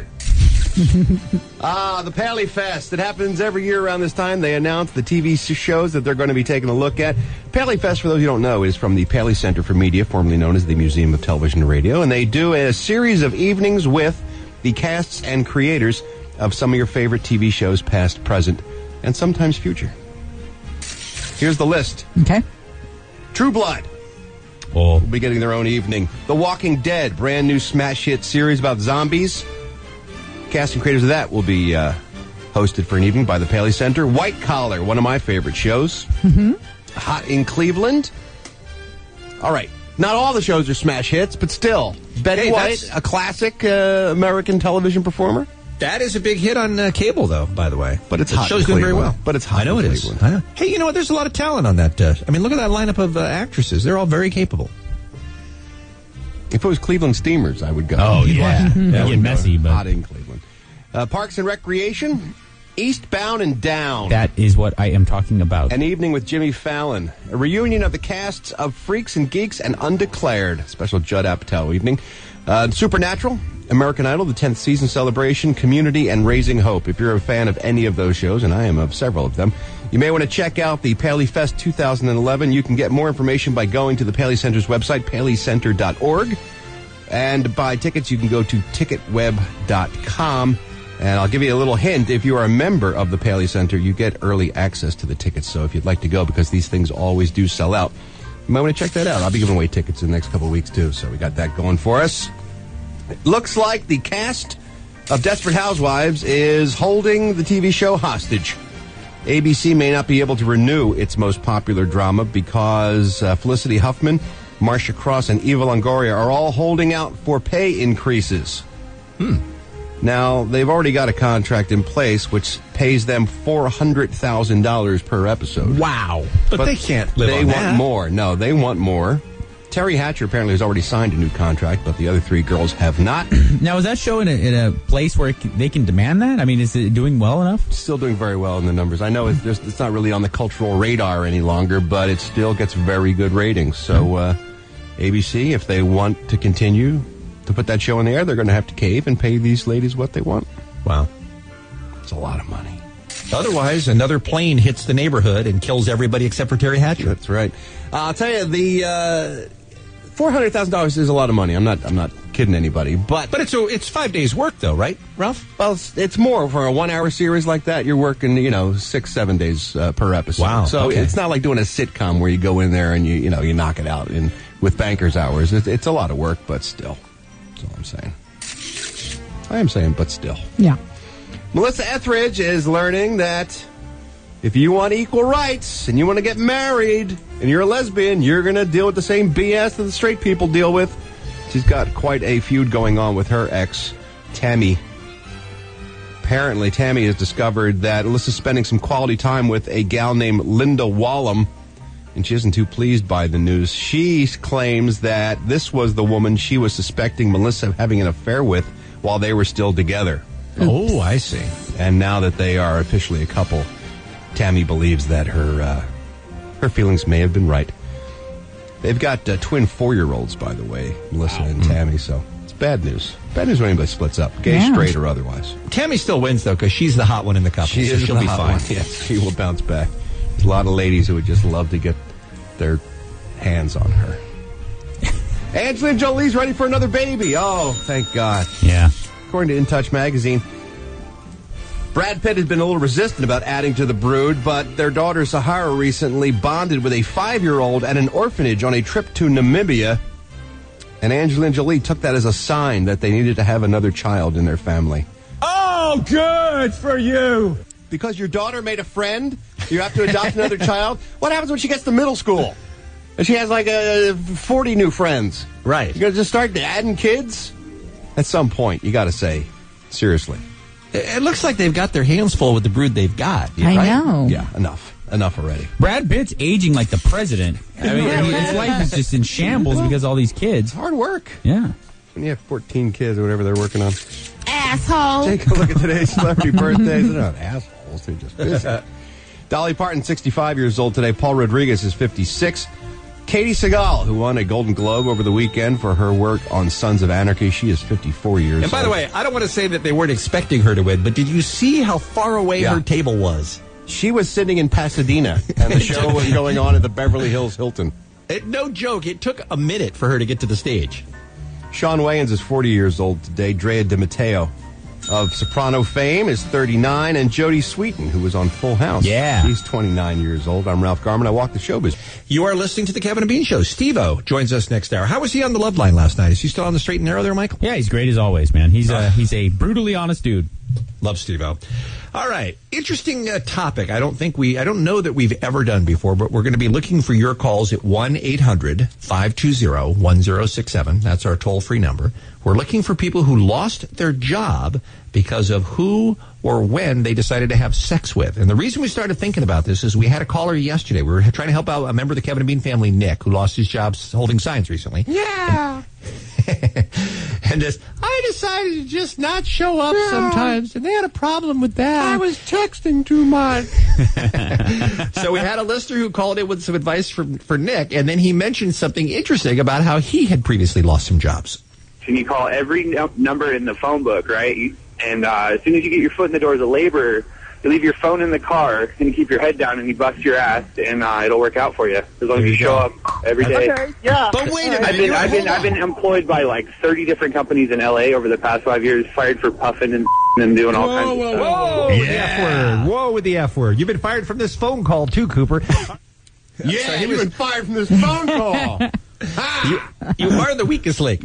Ah, the Paley Fest. It happens every year around this time. They announce the T V shows that they're going to be taking a look at. Paley Fest, for those who don't know, is from the Paley Center for Media, formerly known as the Museum of Television and Radio, and they do a series of evenings with the casts and creators of some of your favorite T V shows, past, present, and sometimes future. Here's the list.
Okay.
True Blood.
Oh.
Will be getting their own evening. The Walking Dead, brand new smash hit series about zombies. Cast and creators of that will be uh, hosted for an evening by the Paley Center. White Collar, one of my favorite shows.
Mm-hmm.
Hot in Cleveland. All right. Not all the shows are smash hits, but still. Betty
Hey,
White,
that's-
a classic uh, American television performer.
That is a big hit on uh, cable, though, by the way.
But it's
the
hot
show's
in
doing very
Cleveland.
well.
But it's hot
I know
in
it is.
Cleveland.
I know. Hey, you know what? There's a lot of talent on that. Uh, I mean, look at that lineup of uh, actresses. They're all very capable.
If it was Cleveland Steamers, I would go.
Oh, yeah.
I
It'd
would
get
go.
messy, but-
Hot in Cleveland. Uh, Parks and Recreation, Eastbound and Down.
that is what I am talking about.
An evening with Jimmy Fallon. A reunion of the casts of Freaks and Geeks and Undeclared. Special Judd Apatow evening. Uh, Supernatural, American Idol, the tenth season celebration, Community, and Raising Hope. If you're a fan of any of those shows, and I am of several of them, you may want to check out the Paley Fest two thousand eleven. You can get more information by going to the Paley Center's website, paley center dot org. And to buy tickets, you can go to ticket web dot com. And I'll give you a little hint. If you are a member of the Paley Center, you get early access to the tickets. So if you'd like to go, because these things always do sell out, you might want to check that out. I'll be giving away tickets in the next couple of weeks, too. So we got that going for us. It looks like the cast of Desperate Housewives is holding the T V show hostage. A B C may not be able to renew its most popular drama because uh, Felicity Huffman, Marcia Cross, and Eva Longoria are all holding out for pay increases. Hmm. Now, they've already got a contract in place which pays them four hundred thousand dollars per episode.
Wow.
But, they can't live
They
on
want
that.
more. No, they want more. Terry Hatcher apparently has already signed a new contract, but the other three girls have not.
Now, is that show in a, in a place where it can, they can demand that? I mean, is it doing well enough?
Still doing very well in the numbers. I know it's just, it's not really on the cultural radar any longer, but it still gets very good ratings. So, uh, A B C, if they want to continue to put that show in the air, they're going to have to cave and pay these ladies what they want.
Wow.
It's a lot of money.
Otherwise, another plane hits the neighborhood and kills everybody except for Terry Hatcher.
That's right. Uh, I'll tell you, the uh, four hundred thousand dollars is a lot of money. I'm not I'm not kidding anybody. But
But it's a, it's five days' work, though, right, Ralph?
well, it's, it's more for a one-hour series like that. You're working, you know, six, seven days uh, per episode.
Wow,
So
okay.
it's not like doing a sitcom where you go in there and you you know you knock it out in with bankers hours. It's, it's a lot of work, but still, that's all I'm saying. I am saying, but still.
Yeah.
Melissa Etheridge is learning that if you want equal rights and you want to get married and you're a lesbian, you're going to deal with the same B S that the straight people deal with. She's got quite a feud going on with her ex, Tammy. Apparently, Tammy has discovered that Alyssa's spending some quality time with a gal named Linda Wallum, and she isn't too pleased by the news. She claims that this was the woman she was suspecting Melissa of having an affair with while they were still together.
Oh, I see.
And now that they are officially a couple, Tammy believes that her uh, her feelings may have been right. They've got uh, twin four-year-olds, by the way, Melissa and Tammy, so it's bad news. Bad news when anybody splits up, gay,
Yeah.
straight, or otherwise.
Tammy still wins, though, because she's the hot one in the couple.
She
so
is
she'll
the
be
hot
fine.
one. Yes, she will bounce back. There's a lot of ladies who would just love to get their hands on her. Angelina Jolie's ready for another baby. Oh, thank God.
Yeah.
According to In Touch magazine, Brad Pitt has been a little resistant about adding to the brood, but their daughter Sahara recently bonded with a five-year-old at an orphanage on a trip to Namibia, and Angelina Jolie took that as a sign that they needed to have another child in their family.
Oh, good for you.
Because your daughter made a friend, you have to adopt another child? What happens when she gets to middle school? And she has like uh, forty new friends.
Right.
You're going to just start adding kids? At some point, you got to say, seriously.
It looks like they've got their hands full with the brood they've got.
I
right?
know.
Yeah, enough. Enough already.
Brad Pitt's aging like the president. I mean, he- his life is just in shambles because of all these kids.
Hard work.
Yeah.
When you have fourteen kids or whatever they're working on.
Asshole.
Take a look at today's celebrity birthdays. They're not assholes. They're just busy. Dolly Parton, sixty-five years old today. Paul Rodriguez is fifty-six. Katie Seagal, who won a Golden Globe over the weekend for her work on Sons of Anarchy. She is fifty-four years old.
And by the way, I don't want to say that they weren't expecting her to win, but did you see how far away
Yeah.
her table was?
She was sitting in Pasadena, and the show was going on at the Beverly Hills Hilton.
It, no joke. It took a minute for her to get to the stage.
Shawn Wayans is forty years old today. Drea DiMatteo of Soprano fame is thirty-nine, and Jodie Sweetin, who was on Full House.
Yeah.
He's twenty-nine years old. I'm Ralph Garman. I walk the showbiz.
You are listening to the Kevin and Bean Show. Steve-O joins us next hour. How was he on the Love Line last night? Is he still on the straight and narrow there, Michael?
Yeah, he's great as always, man. He's uh, he's a brutally honest dude.
Love Steve-O. All right. Interesting uh, topic. I don't think we, I don't know that we've ever done before, but we're going to be looking for your calls at one eight hundred five two zero one zero six seven. That's our toll-free number. We're looking for people who lost their job because of who or when they decided to have sex with. And the reason we started thinking about this is we had a caller yesterday. We were trying to help out a member of the Kevin and Bean family, Nick, who lost his job holding signs recently.
Yeah.
And just, I decided to just not show up sometimes, and they had a problem with that.
I was texting too much.
So we had a listener who called in with some advice for, for Nick, and then he mentioned something interesting about how he had previously lost some jobs.
And you call every num- number in the phone book, right? You, and uh, as soon as you get your foot in the door as a laborer, you leave your phone in the car and you keep your head down and you bust your ass, and uh, it'll work out for you as long as you,
you
show
go.
up every day.
Okay, yeah.
But wait a minute.
I've been
you-
I've been
hold
I've been employed by like thirty different companies in L A over the past five years, fired for puffing and and doing all kinds of stuff.
Whoa, with the F word. Whoa with the F word. You've been fired from this phone call, too, Cooper.
Yeah,
So he
you've
was-
been fired from this phone call.
you, you are the weakest link.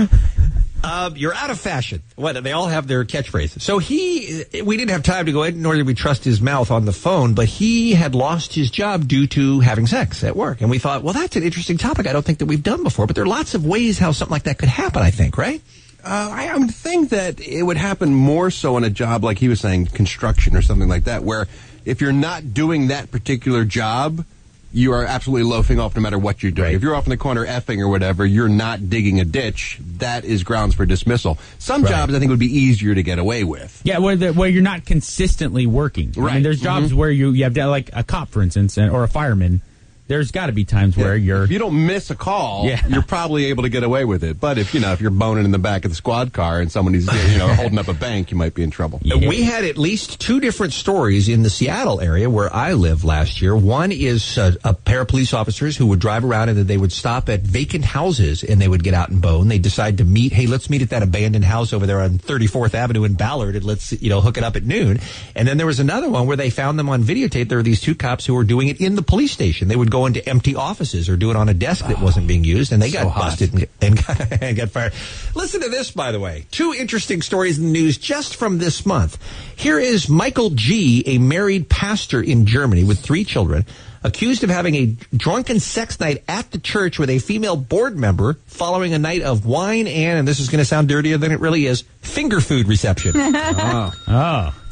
Um, you're out of fashion. What? They all have their catchphrase. So he, we didn't have time to go in, nor did we trust his mouth on the phone, but he had lost his job due to having sex at work. And we thought, well, that's an interesting topic I don't think that we've done before, but there are lots of ways how something like that could happen, I think, right?
Uh, I, I would think that it would happen more so in a job like he was saying, construction or something like that, where if you're not doing that particular job, you are absolutely loafing off no matter what you're doing.
Right.
If you're off in the corner effing or whatever, you're not digging a ditch, that is grounds for dismissal. Some
Right.
jobs I think would be easier to get away with.
Yeah, where the, where you're not consistently working. I
Right.
mean, there's jobs
Mhm.
where you you have to, like a cop, for instance, and- or a fireman. There's got to be times where you're.
If you don't miss a call,
Yeah.
you're probably able to get away with it. But if you know if you're boning in the back of the squad car and somebody's you know holding up a bank, you might be in trouble.
We had at least two different stories in the Seattle area where I lived last year. One is uh, a pair of police officers who would drive around and then they would stop at vacant houses and they would get out and bone. They decide to meet, hey, let's meet at that abandoned house over there on thirty-fourth Avenue in Ballard and let's, you know, hook it up at noon. And then there was another one where they found them on videotape. There were these two cops who were doing it in the police station. They would go into empty offices or do it on a desk that wasn't being used, and they got
so hot.
busted and, and, got, and got fired. Listen to this, by the way. Two interesting stories in the news just from this month. Here is Michael G., a married pastor in Germany with three children, accused of having a drunken sex night at the church with a female board member following a night of wine and, and this is going to sound dirtier than it really is, finger food reception.
Oh.
Oh.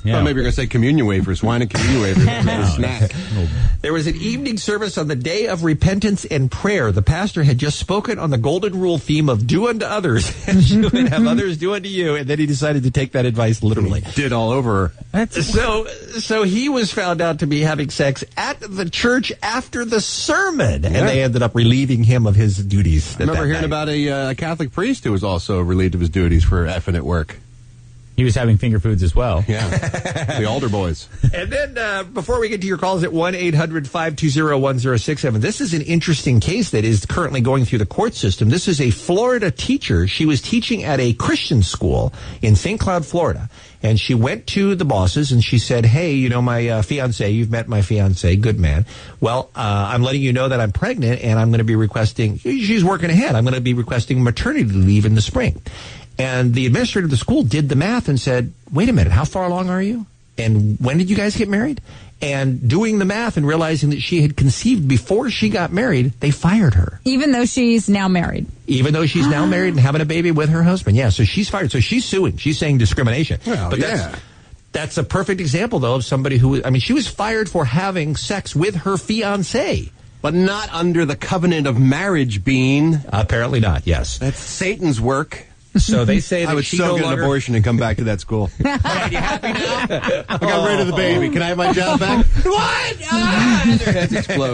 Yeah.
Well, maybe you're going to say communion wafers. Wine and communion wafers. A snack.
There was an evening service on the day of repentance and prayer. The pastor had just spoken on the golden rule theme of do unto others and you would have others do unto you. And then he decided to take that advice literally.
Did all over her.
So, so he was found out to be having sex at the church after the sermon. And
Yeah.
they ended up relieving him of his duties.
I remember hearing about a, uh, a Catholic priest who was also relieved of his duties for effing at work.
He was having finger foods as well.
Yeah. The altar boys.
And then uh, before we get to your calls at one eight hundred five two zero one zero six seven, this is an interesting case that is currently going through the court system. This is a Florida teacher. She was teaching at a Christian school in Saint Cloud, Florida. And she went to the bosses and she said, hey, you know, my uh, fiance, you've met my fiance, good man. Well, uh, I'm letting you know that I'm pregnant and I'm going to be requesting, she's working ahead, I'm going to be requesting maternity leave in the spring. And the administrator of the school did the math and said, wait a minute, how far along are you? And when did you guys get married? And doing the math and realizing that she had conceived before she got married, they fired her.
Even though she's now married.
Even though she's now married and having a baby with her husband. Yeah, so she's fired. So she's suing. She's saying discrimination.
Well,
but
yeah.
that's, that's a perfect example, though, of somebody who, I mean, she was fired for having sex with her fiancé.
But not under the covenant of marriage, Bean.
Apparently not, yes.
That's Satan's work.
So they say that
I would
she
so
no
get
longer...
an abortion and come back to that school.
Are you happy now?
I got rid of the baby. Can I have my job back?
What? Ah!
Their heads explode.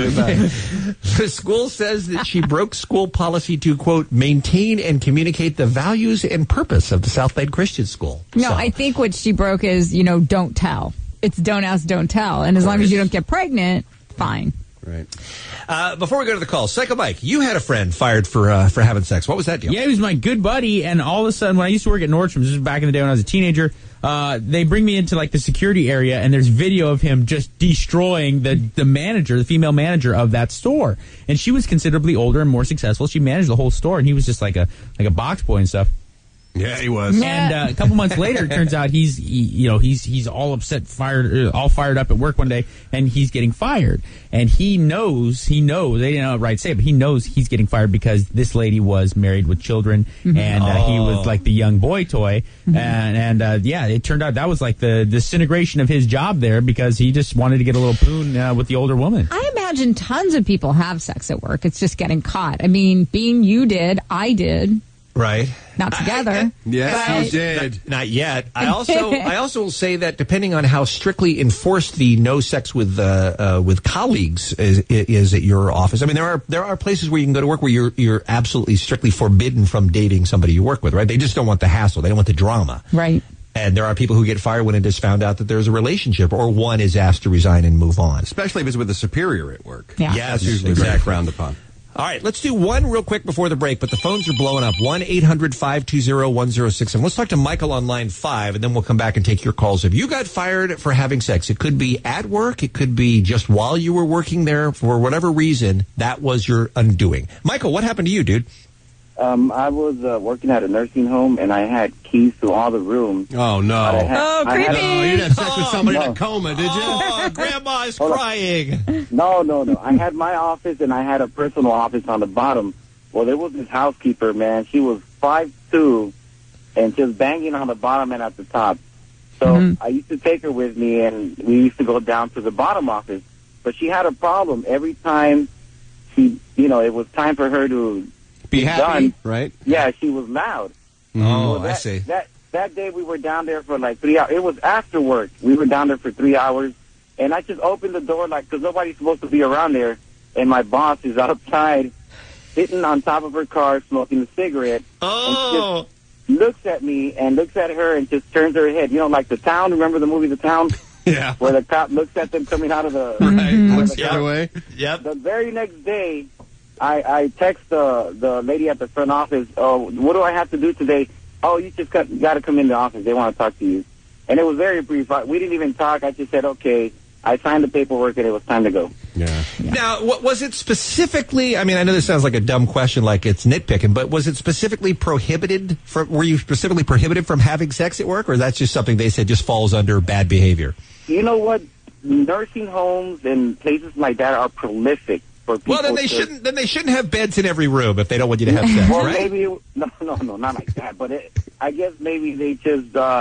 The school says that she broke school policy to, quote, maintain and communicate the values and purpose of the South Bend Christian School.
No,
So-
I think what she broke is, you know, don't tell. It's don't ask, don't tell. And as long as you don't get pregnant, fine.
Right.
Uh, before we go to the call, Psycho Mike, you had a friend fired for uh, for having sex. What was that deal?
Yeah, he was my good buddy, and all of a sudden, when I used to work at Nordstrom's, this was back in the day when I was a teenager, uh, they bring me into, like, the security area, and there's video of him just destroying the, the manager, the female manager of that store. And she was considerably older and more successful. She managed the whole store, and he was just like a like a box boy and stuff.
Yeah, he was.
And uh, a couple months later, it turns out he's, he, you know, he's he's all upset, fired, uh, all fired up at work one day, and he's getting fired. And he knows, he knows, they didn't outright say it, but he knows he's getting fired because this lady was married with children,
Mm-hmm.
and uh, he was
Oh.
like the young boy toy.
Mm-hmm.
And, and uh, yeah, it turned out that was like the disintegration of his job there because he just wanted to get a little poon uh, with the older woman.
I imagine tons of people have sex at work. It's just getting caught. I mean, being you did, I did.
Right.
Not together.
Yes,
but-
you did.
Not yet. I also I also will say that depending on how strictly enforced the no sex with uh, uh, with colleagues is, is at your office. I mean, there are there are places where you can go to work where you're you're absolutely strictly forbidden from dating somebody you work with. Right? They just don't want the hassle. They don't want the drama.
Right.
And there are people who get fired when it is found out that there's a relationship or one is asked to resign and move on.
Especially if it's with a superior at work.
Yeah.
Yes,
That's usually
exactly.
very frowned upon.
All right, let's do one real quick before the break, but the phones are blowing up. one eight hundred five two zero one zero six seven. Let's talk to Michael on line five, and then we'll come back and take your calls. If you got fired for having sex, it could be at work, it could be just while you were working there, for whatever reason, that was your undoing. Michael, what happened to you, dude?
Um, I was uh, working at a nursing home, and I had keys to all the rooms.
Oh, no.
I had-
Oh,
I had-
creepy.
Oh, you didn't have sex with somebody in
No.
a coma, did you?
Oh, Grandma is
Hold on.
crying.
No, no, no. I had my office, and I had a personal office on the bottom. Well, there was this housekeeper, man. She was five two, and just banging on the bottom and at the top. So
Mm-hmm.
I used to take her with me, and we used to go down to the bottom office. But she had a problem. Every time she, you know, it was time for her to
Be happy,
done,
right?
yeah, she was loud.
Oh,
Well,
I
that,
see.
That that day we were down there for like three hours. It was after work. We were down there for three hours, and I just opened the door like because nobody's supposed to be around there, and my boss is outside, sitting on top of her car smoking a cigarette.
Oh.
And just looks at me and looks at her and just turns her head. You know, like The Town. Remember the movie The Town?
Yeah.
Where the cop looks at them coming out of the
Right.
out of
Looks
the
the
car.
other way.
Yep.
The very next day, I, I text the the lady at the front office, oh, what do I have to do today? Oh, you just got, got to come in the office. They want to talk to you. And it was very brief. I, we didn't even talk. I just said, okay. I signed the paperwork, and it was time to go.
Yeah.
Now, what was it specifically? I mean, I know this sounds like a dumb question, like it's nitpicking, but was it specifically prohibited from? Were you specifically prohibited from having sex at work, or that's just something they said just falls under bad behavior?
You know what? Nursing homes and places like that are prolific for people.
Well, then they
to,
shouldn't. Then they shouldn't have beds in every room if they don't want you to have sex,
Well,
right?
maybe no, no, no, not like that. But it, I guess maybe they just uh,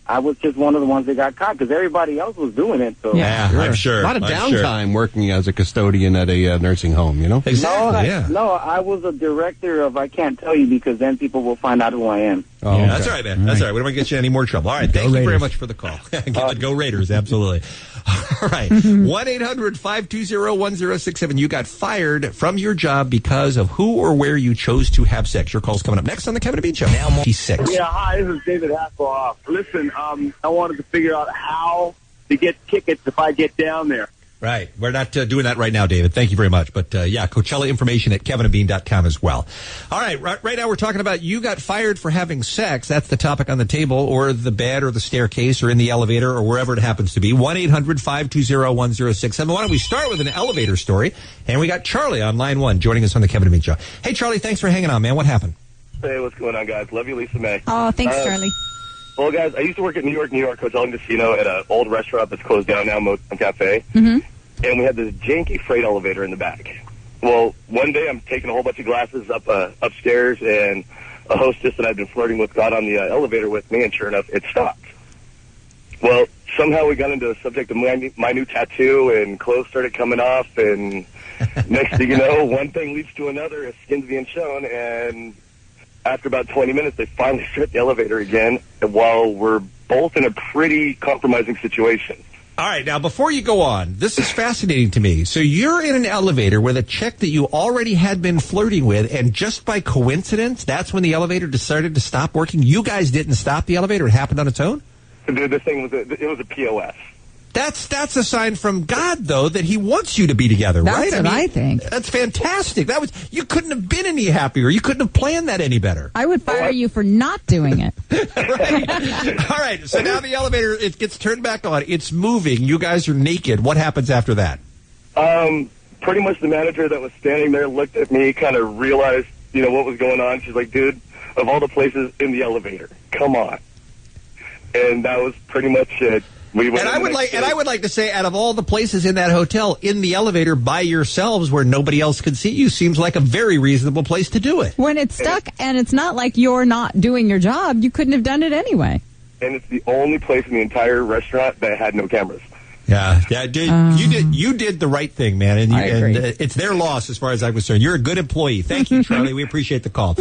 I was just one of the ones that got caught because everybody else was doing it. So
Yeah, I'm sure.
A lot of
I'm
downtime
sure.
working as a custodian at a uh, nursing home, you know?
no, I, no, I was a director of I can't tell you because then people will find out who I am.
Oh, yeah, that's all right, man. That's all right. We don't want to get you in any more trouble. All right, thank you very
Raiders.
much for the call. Go- Go Raiders, absolutely. All right, one eight hundred five two zero one zero six seven. You got fired from your job because of who or where you chose to have sex. Your call's coming up next on the Kevin and Bean Show. Now, he's six.
Yeah, hi, this is David Hasselhoff. Listen, um, I wanted to figure out how to get tickets if I get down there.
Right. We're not uh, doing that right now, David. Thank you very much. But, uh, yeah, Coachella information at kevin and bean dot com as well. All right. Right, right now we're talking about you got fired for having sex. That's the topic on the table, or the bed or the staircase or in the elevator or wherever it happens to be. one eight hundred five two zero one zero six seven. Why don't we start with an elevator story? And we got Charlie on line one joining us on the Kevin and Bean Show. Hey, Charlie, thanks for hanging on, man. What happened?
Hey, what's going on, guys? Love you, Lisa May.
Oh, thanks,
Uh,
Charlie.
Well, guys, I used to work at New York, New York Hotel and Casino at an old restaurant that's closed down now, Motown Cafe.
Mm-hmm.
And we had this janky freight elevator in the back. Well, one day I'm taking a whole bunch of glasses up uh, upstairs, and a hostess that I've been flirting with got on the uh, elevator with me, and sure enough, it stopped. Well, somehow we got into the subject of my, my new tattoo, and clothes started coming off, and next thing you know, one thing leads to another, a skin's being shown, and after about twenty minutes, they finally start the elevator again, while we're both in a pretty compromising situation.
All right, now before you go on, this is fascinating to me. So you're in an elevator with a chick that you already had been flirting with, and just by coincidence, that's when the elevator decided to stop working? You guys didn't stop the elevator? It happened on its own?
The, the thing was, a, it was a P O S.
That's that's a sign from God, though, that He wants you to be together,
That's
right?
what I think.
That's fantastic. That was you couldn't have been any happier. You couldn't have planned that any better.
I would fire you for not doing it.
All right, so now the elevator, it gets turned back on. It's moving. You guys are naked. What happens after that?
Um, pretty much the manager that was standing there looked at me, kind of realized, you know, what was going on. She's like, dude, of all the places in the elevator, come on. And that was pretty much it. We went
And
in
I
the
would
next
like,
day.
and I would like to say, out of all the places in that hotel, in the elevator by yourselves, where nobody else could see you, seems like a very reasonable place to do it.
When it's stuck, and it's not like you're not doing your job, you couldn't have done it anyway.
And it's the only place in the entire restaurant that had no cameras.
Yeah, yeah, dude,
Um,
you did you did the right thing, man, and, you,
I agree.
and uh, it's their loss as far as I'm concerned. You're a good employee. Thank you, Charlie. We appreciate the call.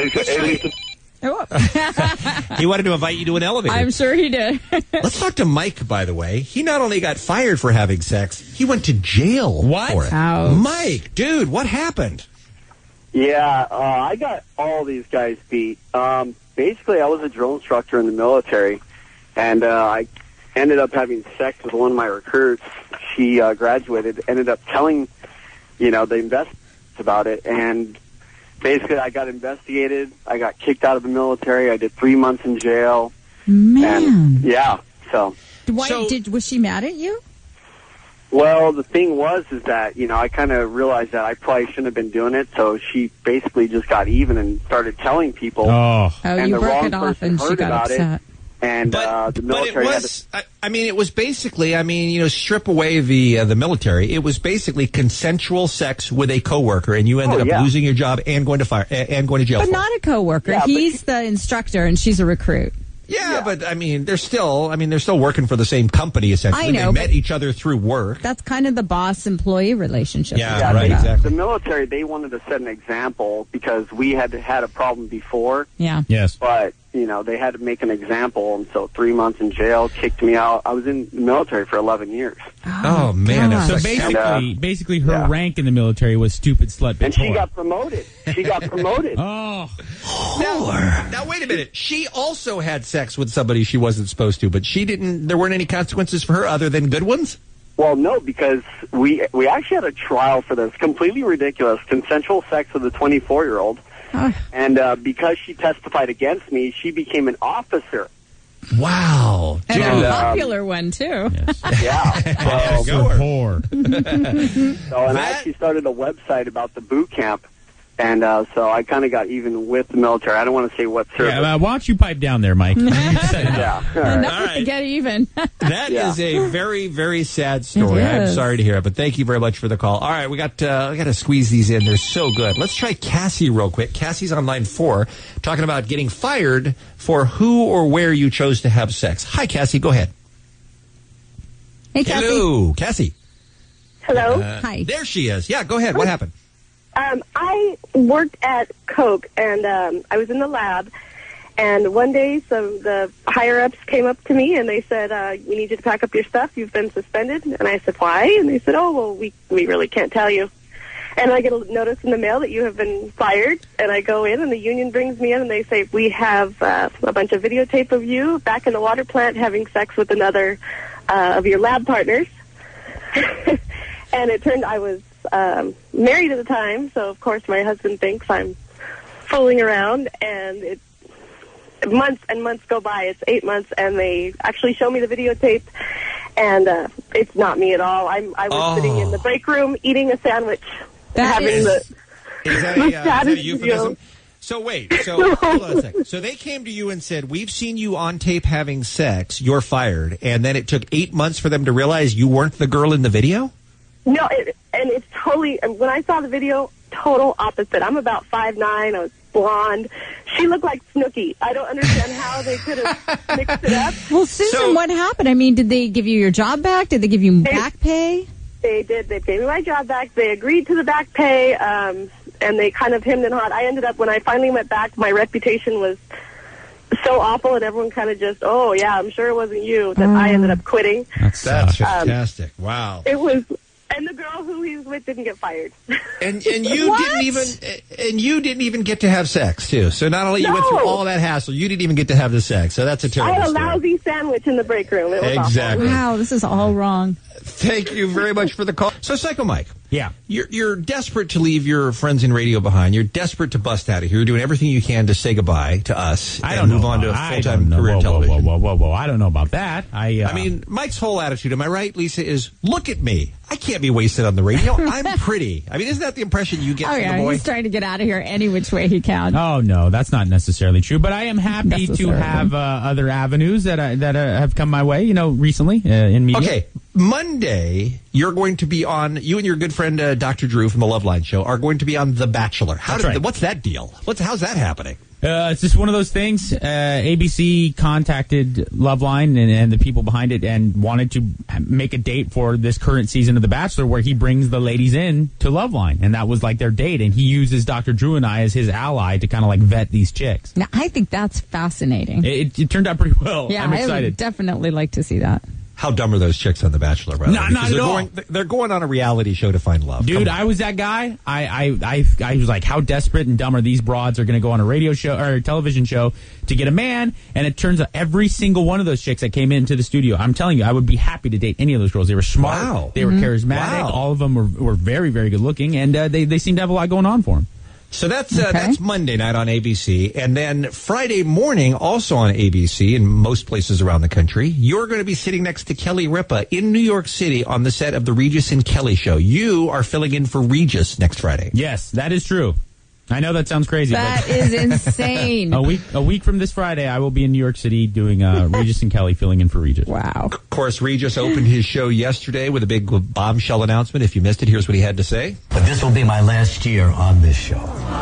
He wanted to invite you to an elevator.
I'm sure he did.
Let's talk to Mike, by the way. He not only got fired for having sex, he went to jail
What?
for it.
Ouch.
Mike, dude, what happened?
Yeah, uh, I got all these guys beat. Um, basically, I was a drill instructor in the military, and uh, I ended up having sex with one of my recruits. She uh, graduated, ended up telling, you know, the investigators about it, and basically I got investigated. I got kicked out of the military. I did three months in jail.
Man.
And, yeah, so...
Why, did, was she mad at you?
Well, the thing was is that, you know, I kind of realized that I probably shouldn't have been doing it, so she basically just got even and started telling people.
Oh.
Oh,
and
you
the
broke
wrong
it off
person
and she
heard
got
about
upset.
it. And uh, the
But it
military had to...
was, I, I mean, it was basically, I mean, you know, strip away the uh, the military. It was basically consensual sex with a coworker, and you ended
Oh,
up
yeah.
losing your job and going to fire and, and going to jail.
But
for it.
not a coworker.
Yeah, but
He's the instructor, and she's a recruit.
Yeah, but I mean, they're still, I mean, they're still working for the same company, essentially.
I know,
They met
but-
each other through work.
That's kind of the boss-employee relationship.
Yeah,
Yeah,
right,
the,
exactly.
the military, they wanted to set an example because we had had a problem before.
Yeah.
Yes.
But, you know, they had to make an example, and so three months in jail, kicked me out. I was in the military for eleven years.
Oh, man.
God.
That's
So
like-
basically,
And, uh,
basically, her
yeah.
rank in the military was stupid slut bitch
And she
whore.
got promoted. She got promoted.
Oh,
Now, now, wait a minute. She also had sex with somebody she wasn't supposed to, but she didn't, there weren't any consequences for her other than good ones?
Well, no, because we we actually had a trial for this. Completely ridiculous. Consensual sex with a twenty-four-year-old. And uh, because she testified against me, she became an officer.
Wow.
And
And,
a
um,
popular one, too.
Yeah. So,
go whore.
so and I actually started a website about the boot camp And uh, so I kind of got even with the military. I don't want to say what service.
Yeah, uh, why don't you pipe down there, Mike?
yeah. All right.
Enough with the get even.
That
Yeah.
is a very, very sad story.
It
I'm
is.
sorry to hear it, but thank you very much for the call. All right, we got uh, we got to squeeze these in. They're so good. Let's try Cassie real quick. Cassie's on line four, talking about getting fired for who or where you chose to have sex. Hi, Cassie. Go ahead.
Hey, Cassie.
Hello, Cassie.
Hello.
Uh,
Hi.
There she is. Yeah, go ahead. What happened?
Um, I worked at Coke, and um, I was in the lab. And one day, some the higher ups came up to me and they said, uh, "We need you to pack up your stuff. You've been suspended." And I said, "Why?" And they said, "Oh, well, we we really can't tell you." And I get a notice in the mail that you have been fired. And I go in, and the union brings me in, and they say, "We have uh, a bunch of videotape of you back in the water plant having sex with another uh, of your lab partners." And it turned I was um, married at the time, so of course my husband thinks I'm fooling around, and it. Months and months go by. It's eight months, and they actually show me the videotape, and uh, it's not me at all. I'm, I was
Oh.
sitting in the break room eating a sandwich,
That
having
is-
the,
Is that
the
a, uh, is that a
saddest
euphemism?
joke.
So wait, so hold on a second. So they came to you and said, "We've seen you on tape having sex. You're fired." And then it took eight months for them to realize you weren't the girl in the video?
No, it, and it's totally, and when I saw the video, total opposite. I'm about five nine. I was blonde. She looked like Snooki. I don't understand how they could have mixed it up.
Well, Susan,
So-
what happened? I mean, did they give you your job back? Did they give you
They-
back pay?
They did. They gave me my job back. They agreed to the back pay, um, and they kind of hemmed and hawed. I ended up, when I finally went back, my reputation was so awful, and everyone kind of just, "Oh, yeah, I'm sure it wasn't you," that I ended up quitting.
That's
Um,
fantastic. Wow.
It was, and the girl who he was with didn't get fired.
And and you didn't even and you didn't even get to have sex too. So not only you went through
No.
all that hassle, you didn't even get to have the sex. So that's a
I
terrible
had a
story.
lousy sandwich in the break room. It was
Exactly.
Wow, this is all wrong.
Thank you very much for the call. So, Psycho Mike.
Yeah.
You're, you're desperate to leave your friends in radio behind. You're desperate to bust out of here. You're doing everything you can to say goodball to us
I
and
don't
move
know
on to a
about- I
full-time
don't know.
career in
Whoa, whoa,
television.
Whoa, whoa, whoa, whoa! I don't know about that. I, uh,
I mean, Mike's whole attitude, am I right, Lisa, is look at me. I can't be wasted on the radio. I'm pretty. I mean, isn't that the impression you get
Oh,
from
yeah,
the boy?
he's trying to get out of here any which way he can.
Oh no, that's not necessarily true. But I am happy to
Necessarily.
have uh, other avenues that I, that uh, have come my way. You know, recently uh, in media.
Okay, Monday, you're going to be on, you and your good friend uh, Doctor Drew from the Loveline Show are going to be on The Bachelor. How
That's
did,
right.
What's that deal? What's How's that happening?
Uh, it's just one of those things. Uh, A B C contacted Loveline and, and the people behind it and wanted to make a date for this current season of The Bachelor where he brings the ladies in to Loveline. And that was like their date. And he uses Doctor Drew and I as his ally to kind of like vet these chicks.
Now, I think that's fascinating.
It, it, it turned out pretty well.
yeah,
I'm
I
excited.
would definitely like to see that.
How dumb are those chicks on The Bachelor, by the
No,
way?
not
Because
at
they're
all.
Going, they're going on a reality show to find love.
Dude,
Come on.
I was that guy. I, I, I, I was like, how desperate and dumb are these broads are going to go on a radio show or a television show to get a man? And it turns out every single one of those chicks that came into the studio, I'm telling you, I would be happy to date any of those girls. They were smart.
Wow.
They were charismatic.
Wow.
All of them were, were very, very good looking. And uh, they, they seemed to have a lot going on for them.
So that's uh,
Okay.
that's Monday night on A B C, and then Friday morning also on A B C in most places around the country. You're going to be sitting next to Kelly Ripa in New York City on the set of the Regis and Kelly show. You are filling in for Regis next Friday.
Yes, that is true. I know that sounds crazy.
That
but
is insane.
a week a week from this Friday, I will be in New York City doing uh, Regis and Kelly filling in for Regis.
Wow.
Of course, Regis opened his show yesterday with a big bombshell announcement. If you missed it, here's what he had to say.
But this will be my last year on this show.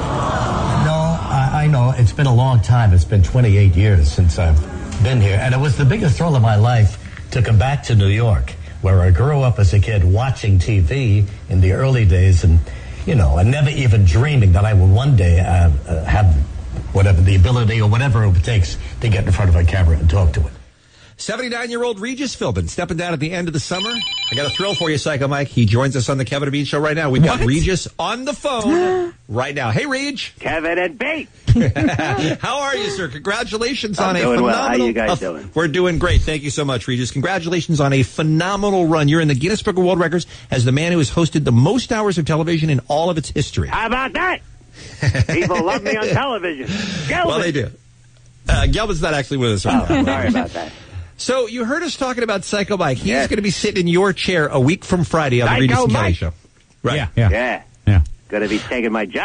No, I, I know it's been a long time. It's been twenty-eight years since I've been here. And it was the biggest thrill of my life to come back to New York, where I grew up as a kid watching T V in the early days and, you know, and never even dreaming that I would one day uh, uh, have whatever the ability or whatever it takes to get in front of a camera and talk to it.
seventy-nine-year-old Regis Philbin stepping down at the end of the summer. I got a thrill for you, Psycho Mike. He joins us on the Kevin and Bean Show right now. We've got
What?
Regis on the phone right now. Hey, Reg.
Kevin and Bean.
How are you, sir? Congratulations
I'm
on a
doing
phenomenal...
well. How you guys
uh,
doing?
We're doing great. Thank you so much, Regis. Congratulations on a phenomenal run. You're in the Guinness Book of World Records as the man who has hosted the most hours of television in all of its history.
How about that? People love me on television. Gelbin.
Well, they do. Uh, Gelbin's not actually with us right
Oh,
now.
sorry about that.
So you heard us talking about Psycho Mike. He's
Yes.
going to be sitting in your chair a week from Friday on the
Psycho
Regis and Kelly
Mike.
Show. Right.
Yeah, yeah.
Yeah.
Yeah.
Gonna be taking my job.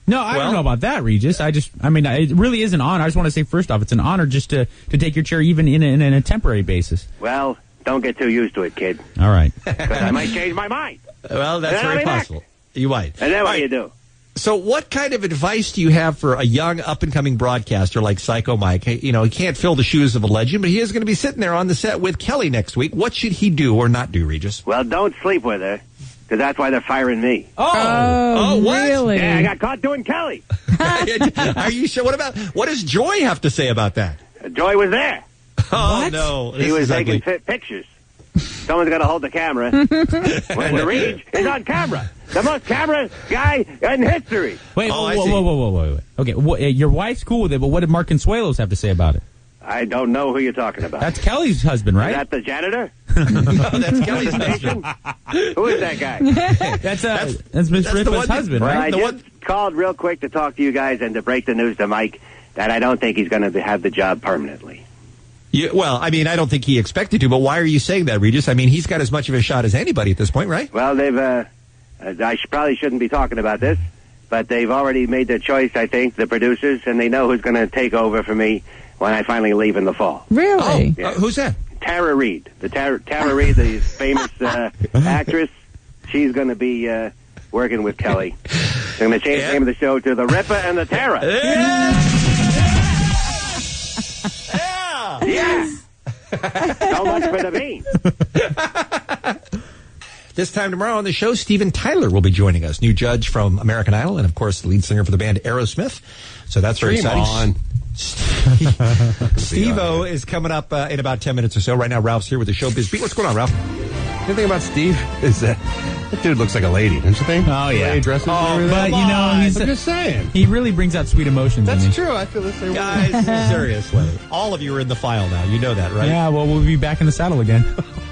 No, I
Well-
don't know about that, Regis. I just, I mean, it really is an honor. I just want to say, first off, it's an honor just to, to take your chair even in a, in a temporary basis.
Well, don't get too used to it, kid.
All right.
Because I might change my mind.
Well, that's
And I'll
very
be back.
possible. You might.
And then what
All
do you
right.
do?
So what kind of advice do you have for a young up-and-coming broadcaster like Psycho Mike? Hey, you know, he can't fill the shoes of a legend, but he is going to be sitting there on the set with Kelly next week. What should he do or not do, Regis?
Well, don't sleep with her, because that's why they're firing me.
Oh,
Oh,
what?
really?
Yeah, I got caught doing Kelly.
Are you sure? What about, what does Joy have to say about that?
Joy was there.
Oh, no.
He
This
was
is
taking
ugly.
fi- pictures. Someone's got to hold the camera. When the Reed is on camera. The most camera guy in history.
Wait,
Oh, I
whoa,
see.
whoa, whoa, whoa, whoa, whoa. Okay, wha- uh, your wife's cool with it, but what did Mark Consuelos have to say about it?
I don't know who you're talking about.
That's Kelly's husband,
Is
right?
that the janitor?
No, that's Kelly's husband.
Who is that guy?
that's uh, that's Miss
that's the
Ritva's
one that-
husband,
Well,
right?
I
The
just
one-
called real quick to talk to you guys and to break the news to Mike that I don't think he's going to have the job permanently.
You, well, I mean, I don't think he expected to, but why are you saying that, Regis? I mean, he's got as much of a shot as anybody at this point, right?
Well, they've, uh, I sh- probably shouldn't be talking about this, but they've already made their choice, I think, the producers, and they know who's going to take over for me when I finally leave in the fall.
Really?
Oh, uh, who's that?
Tara Reid. The Tara, Tara Reid, the famous uh, actress, she's going to be uh, working with Kelly. They're going to change
Yeah.
the name of the show to The Ripper and the Tara.
Yeah!
Yeah! So much for the bean.
This time tomorrow on the show, Steven Tyler will be joining us, new judge from American Idol, and of course, the lead singer for the band Aerosmith. So that's very
Dream
exciting.
on.
Steve-O is coming up uh, in about ten minutes or so. Right now, Ralph's here with the Showbiz Beat. What's going on, Ralph?
The thing about Steve is that that dude looks like a lady, don't you think?
Oh, yeah.
Lady dresses and everything.
but, you know, he's
I'm just saying.
he really brings out sweet emotions in
That's
me.
true. I feel the same way.
Guys, seriously. All of you are in the file now. You know that, right?
Yeah, well, we'll be back in the saddle again.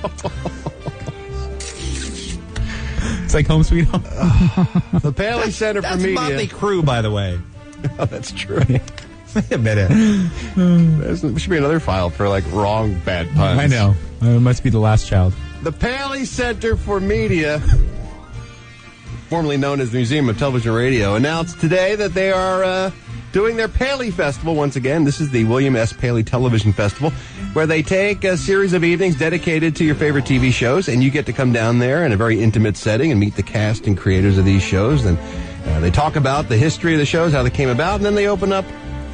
It's like home sweet home.
The Paley Center for
That's
Media.
Motley Crue, by the way.
Oh, that's true.
Wait a minute.
There's- There should be another file for like wrong bad puns.
I know. Uh, It must be the last child.
The Paley Center for Media, formerly known as the Museum of Television and Radio, announced today that they are uh, doing their Paley Festival once again. This is the William S. Paley Television Festival, where they take a series of evenings dedicated to your favorite T V shows, and you get to come down there in a very intimate setting and meet the cast and creators of these shows. And uh, they talk about the history of the shows, how they came about, and then they open up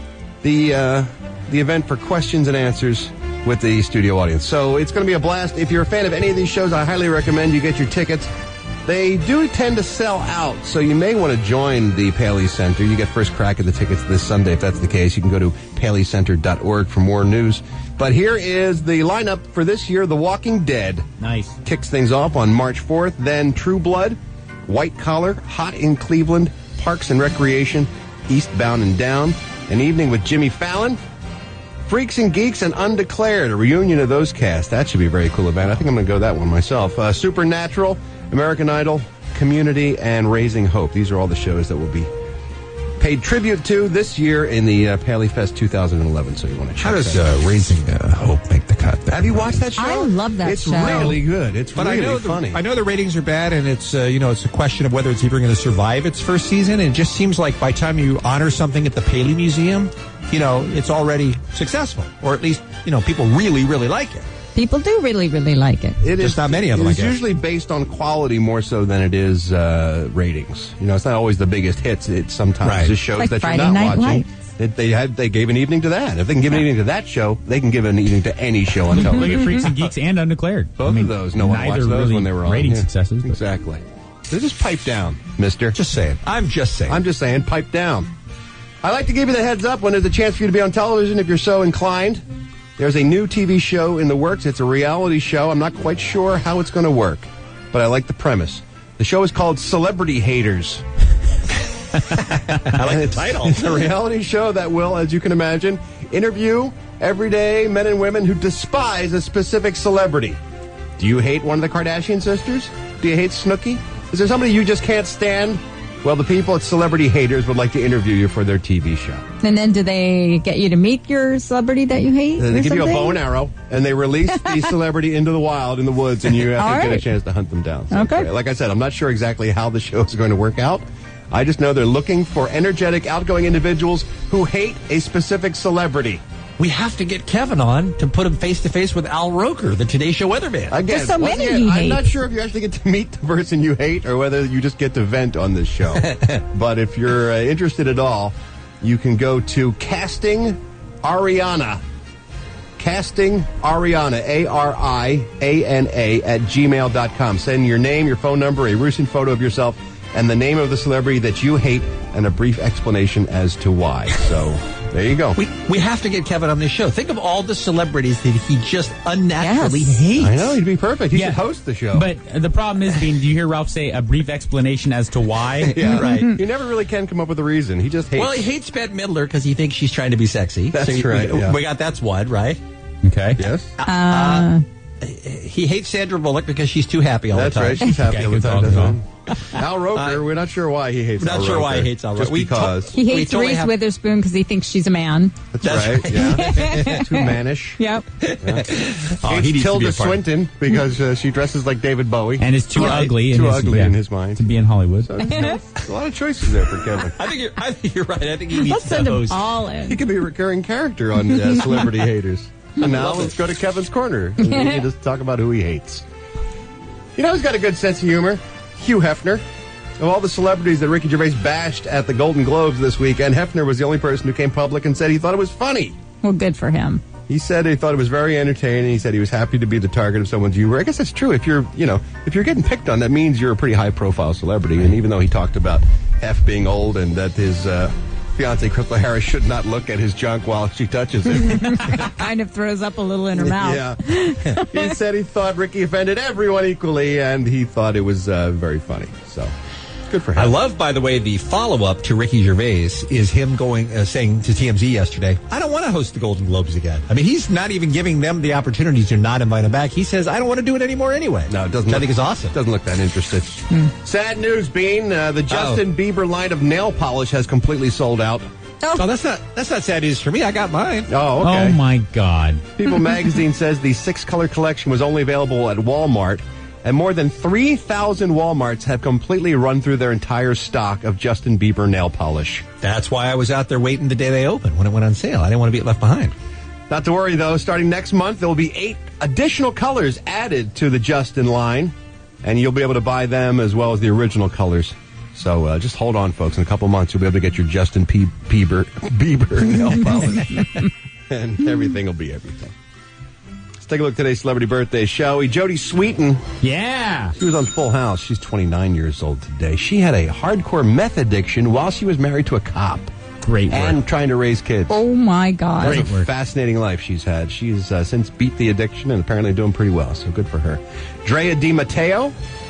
the uh, the event for questions and answers with the studio audience. So it's going to be a blast. If you're a fan of any of these shows, I highly recommend you get your tickets. They do tend to sell out, so you may want to join the Paley Center. You get first crack at the tickets this Sunday if that's the case. You can go to paley center dot org for more news. But here is the lineup for this year. The Walking Dead
Nice.
kicks things off on March fourth. Then True Blood, White Collar, Hot in Cleveland, Parks and Recreation, Eastbound and Down, An Evening with Jimmy Fallon, Freaks and Geeks, and Undeclared, a reunion of those cast. That should be a very cool event. I think I'm going to go that one myself. Uh, Supernatural, American Idol, Community, and Raising Hope. These are all the shows that will be paid tribute to this year in the uh, Paley Fest two thousand eleven, so you want to check
How does
that out.
uh, Raising uh, Hope make the cut?
Have you watched that show?
I love that
it's
show.
really good. It's
But
really
I know
funny.
The, I know the ratings are bad, and it's uh, you know it's a question of whether it's even going to survive its first season. And it just seems like by the time you honor something at the Paley Museum, you know it's already successful, or at least you know people really really like it.
People do really, really like it.
It
Just
is
not many of them, I
It's
guess.
usually based on quality more so than it is uh, ratings. You know, it's not always the biggest hits. It's sometimes
Right.
just shows
Like
that
Friday
you're not
Night
watching.
Lights.
It, they had they gave an evening to that. If they can give an evening to that show, they can give an evening to any show on
Look
television.
at Freaks and Geeks and Undeclared.
Both
I mean,
of those, no one
neither
watched those
really
when they were on.
rating
Yeah.
successes. But
Exactly. So just pipe down, mister.
Just saying. I'm just saying.
I'm just saying, pipe down. I like to give you the heads up when there's a chance for you to be on television if you're so inclined. There's a new T V show in the works. It's a reality show. I'm not quite sure how it's going to work, but I like the premise. The show is called Celebrity Haters.
I like the title.
It's a reality show that will, as you can imagine, interview everyday men and women who despise a specific celebrity. Do you hate one of the Kardashian sisters? Do you hate Snooki? Is there somebody you just can't stand? Well, the people at Celebrity Haters would like to interview you for their T V show.
And then do they get you to meet your celebrity that you hate?
They
or
give you a
something?
bow and arrow, and they release the celebrity into the wild in the woods, and you have
All
to get a
right.
chance to hunt them down. So,
Okay.
Like I said, I'm not sure exactly how the show is going to work out, I just know they're looking for energetic, outgoing individuals who hate a specific celebrity.
We have to get Kevin on to put him face-to-face with Al Roker, the Today Show weatherman.
Again,
There's so
once
many
again,
he
I'm
hates.
not sure if you actually get to meet the person you hate or whether you just get to vent on this show. But if you're uh, interested at all, you can go to Casting Ariana. Casting Ariana, A R I A N A, at gmail dot com. Send your name, your phone number, a recent photo of yourself, and the name of the celebrity that you hate, and a brief explanation as to why. So, there you go.
We we have to get Kevin on this show. Think of all the celebrities that he just unnaturally hates.
I know, he'd be perfect. He
Yeah.
should host the show.
But the problem is, Bean, do you hear Ralph say a brief explanation as to why?
yeah,
Right.
You never really can come up with a reason. He just hates.
Well, he hates Bette Midler because he thinks she's trying to be sexy.
That's
you-
right,
We,
yeah.
we got that's one, right?
Okay.
Yes.
Uh,
He hates Sandra Bullock because she's too happy all
That's
the time.
right. She's happy
Okay,
all the
good
time.
talk,
doesn't
Tom.
he? Al Roker,
Uh,
we're not sure why he hates
Not
Al
sure why
Roker.
he hates Al
Just
Roker. We
because.
he
We
hates
totally
Reese
have-
Witherspoon because he thinks she's a man.
That's,
That's
right. Yeah. Too mannish.
Yep.
Oh, he
Hates
needs to be
Tilda
a part of-
Swinton because uh, she dresses like David Bowie.
And is too
Right.
ugly. in
Too
his,
ugly
yeah,
in his mind.
to be in Hollywood.
So, a lot of choices there for Kevin.
I think you're, I think you're right. I think he needs
Let's
to
send them
host.
all
He
in.
could be a recurring character on uh, Celebrity Haters. And now
love
let's
it.
go to Kevin's Corner. And we can just talk about who he hates. You know who's got a good sense of humor? Hugh Hefner. Of all the celebrities that Ricky Gervais bashed at the Golden Globes this weekend, Hefner was the only person who came public and said he thought it was funny.
Well, good for him.
He said he thought it was very entertaining. He said he was happy to be the target of someone's humor. I guess that's true. If you're, you know, if you're getting picked on, that means you're a pretty high-profile celebrity. And even though he talked about Hef being old and that his uh, fiancée Crystal Harris should not look at his junk while she touches it.
Kind of throws up a little in her mouth.
Yeah. He said he thought Ricky offended everyone equally, and he thought it was uh, very funny. So, good for him.
I love, by the way, the follow-up to Ricky Gervais is him going uh, saying to T M Z yesterday, I don't want to host the Golden Globes again. I mean, he's not even giving them the opportunity to not invite him back. He says, I don't want to do it anymore anyway.
No, it doesn't.
Which I
look,
think is awesome.
Doesn't look that interested. Sad news, Bean. Uh, the Justin Bieber line of nail polish has completely sold out.
Oh, that's not that's not sad news for me. I got mine.
Oh, okay.
Oh, my God.
People Magazine says the six-color collection was only available at Walmart, and more than three thousand Walmarts have completely run through their entire stock of Justin Bieber nail polish.
That's why I was out there waiting the day they opened when it went on sale. I didn't want to be left behind.
Not to worry, though. Starting next month, there will be eight additional colors added to the Justin line, and you'll be able to buy them as well as the original colors. So uh, just hold on, folks. In a couple months, you'll be able to get your Justin P- Bieber, Bieber nail polish, and everything will be everything. Let's take a look at today's celebrity birthday, shall we? Jodie Sweetin.
Yeah.
She was on Full House. She's twenty-nine years old today. She had a hardcore meth addiction while she was married to a cop.
Great work.
And trying to raise kids.
Oh, my God.
That's a fascinating life she's had. She's uh, since beat the addiction and apparently doing pretty well, so good for her. Drea Di Matteo.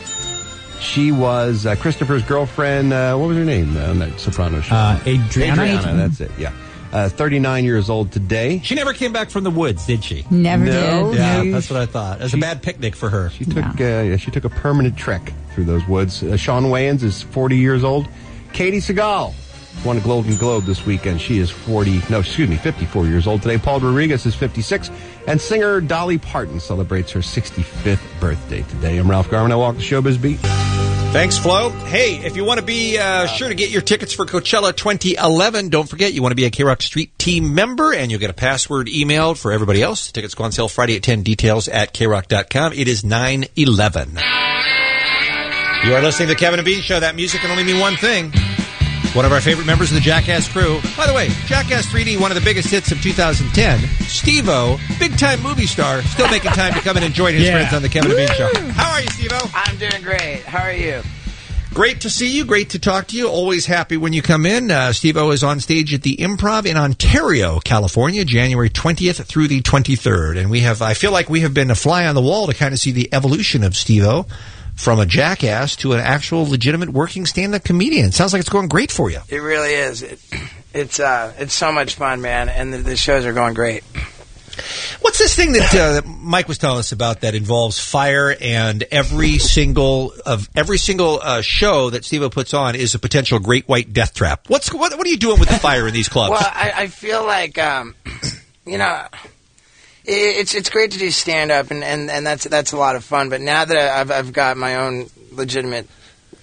She was uh, Christopher's girlfriend. Uh, what was her name uh, on that Soprano show?
Uh, Adriana.
Adriana, that's it, yeah. Uh, thirty-nine years old today.
She never came back from the woods, did she?
Never
No.
did.
Yeah,
She-
that's what I thought. It was a bad picnic for her.
She took uh, yeah, she took a permanent trek through those woods. Uh, Shawn Wayans is forty years old. Katie Seagal won a Golden Globe this weekend. She is forty, no, excuse me, fifty-four years old today. Paul Rodriguez is fifty-six. And singer Dolly Parton celebrates her sixty-fifth birthday today. I'm Ralph Garman. I walk the Showbiz Beat.
Thanks, Flo. Hey, if you want to be uh, sure to get your tickets for Coachella twenty eleven, don't forget you want to be a K-Rock Street team member, and you'll get a password emailed for everybody else. Tickets go on sale Friday at ten. Details at K rock dot com. It is nine eleven. You are listening to the Kevin and Bean Show. That music can only mean one thing. One of our favorite members of the Jackass crew. By the way, Jackass three D, one of the biggest hits of two thousand ten. Steve-O, big-time movie star, still making time to come and enjoy his
Yeah.
friends on the Kevin and Bean Show. How are you, Steve-O?
I'm doing great. How are you?
Great to see you. Great to talk to you. Always happy when you come in. Uh, Steve-O is on stage at the Improv in Ontario, California, January twentieth through the twenty-third. And we have, I feel like we have been a fly on the wall to kind of see the evolution of Steve-O from a jackass to an actual legitimate working stand-up comedian. Sounds like it's going great for you.
It really is. It, it's uh, it's so much fun, man, and the, the shows are going great.
What's this thing that, uh, that Mike was telling us about that involves fire, and every single of every single uh, show that Steve-O puts on is a potential great white death trap? What's what? What are you doing with the fire in these clubs?
Well, I, I feel like um, you know, it, it's it's great to do stand up, and, and, and that's that's a lot of fun. But now that I've I've got my own legitimate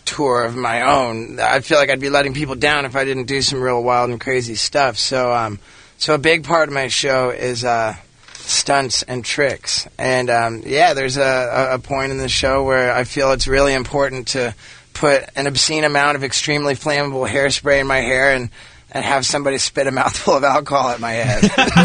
tour of my own. I feel like I'd be letting people down if I didn't do some real wild and crazy stuff. So, um, so a big part of my show is uh, stunts and tricks. And um, yeah, there's a, a point in the show where I feel it's really important to put an obscene amount of extremely flammable hairspray in my hair and, and have somebody spit a mouthful of alcohol at my head.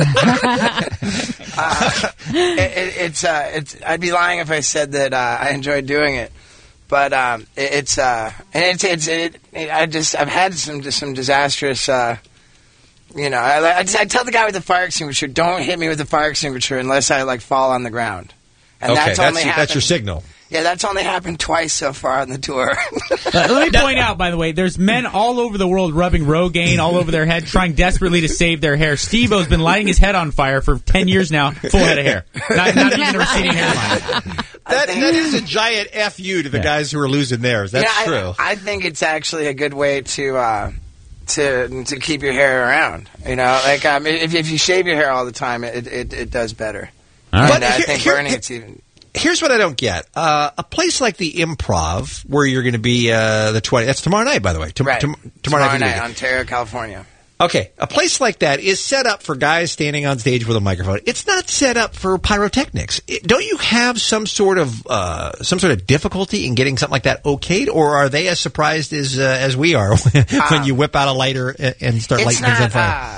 uh, it, it, it's, uh, it's. I'd be lying if I said that uh, I enjoyed doing it, but um, it, it's. Uh, it's. It's. It, it, I just. I've had some some disastrous. Uh, you know, I, I, I tell the guy with the fire extinguisher, don't hit me with the fire extinguisher unless I like fall on the ground. And
okay,
that's,
that's,
only
your,
happened,
that's your signal.
Yeah, that's only happened twice so far on the tour.
Uh, let me point out, by the way, there's men all over the world rubbing Rogaine all over their head, trying desperately to save their hair. Steve-O's been lighting his head on fire for ten years now, full head of hair. Not, not even a receding hairline.
That, that is a giant F U to the yeah. guys who are losing theirs. That's
yeah,
true.
I, I think it's actually a good way to uh, to to keep your hair around. You know, like um, if, if you shave your hair all the time, it it, it does better.
All right.
And
But
I
here-
think
here-
burning it's even...
Here's what I don't get. Uh, a place like the Improv, where you're going to be uh, the twentieth. That's tomorrow night, by the way. Tom-
Right.
tom- tomorrow,
Tomorrow
night.
night, Ontario, California.
Okay, a place like that is set up for guys standing on stage with a microphone. It's not set up for pyrotechnics. It, don't you have some sort of uh, some sort of difficulty in getting something like that okayed, or are they as surprised as uh, as we are when
Um,
you whip out a lighter and, and start
It's
lighting things on
not,
fire?
uh,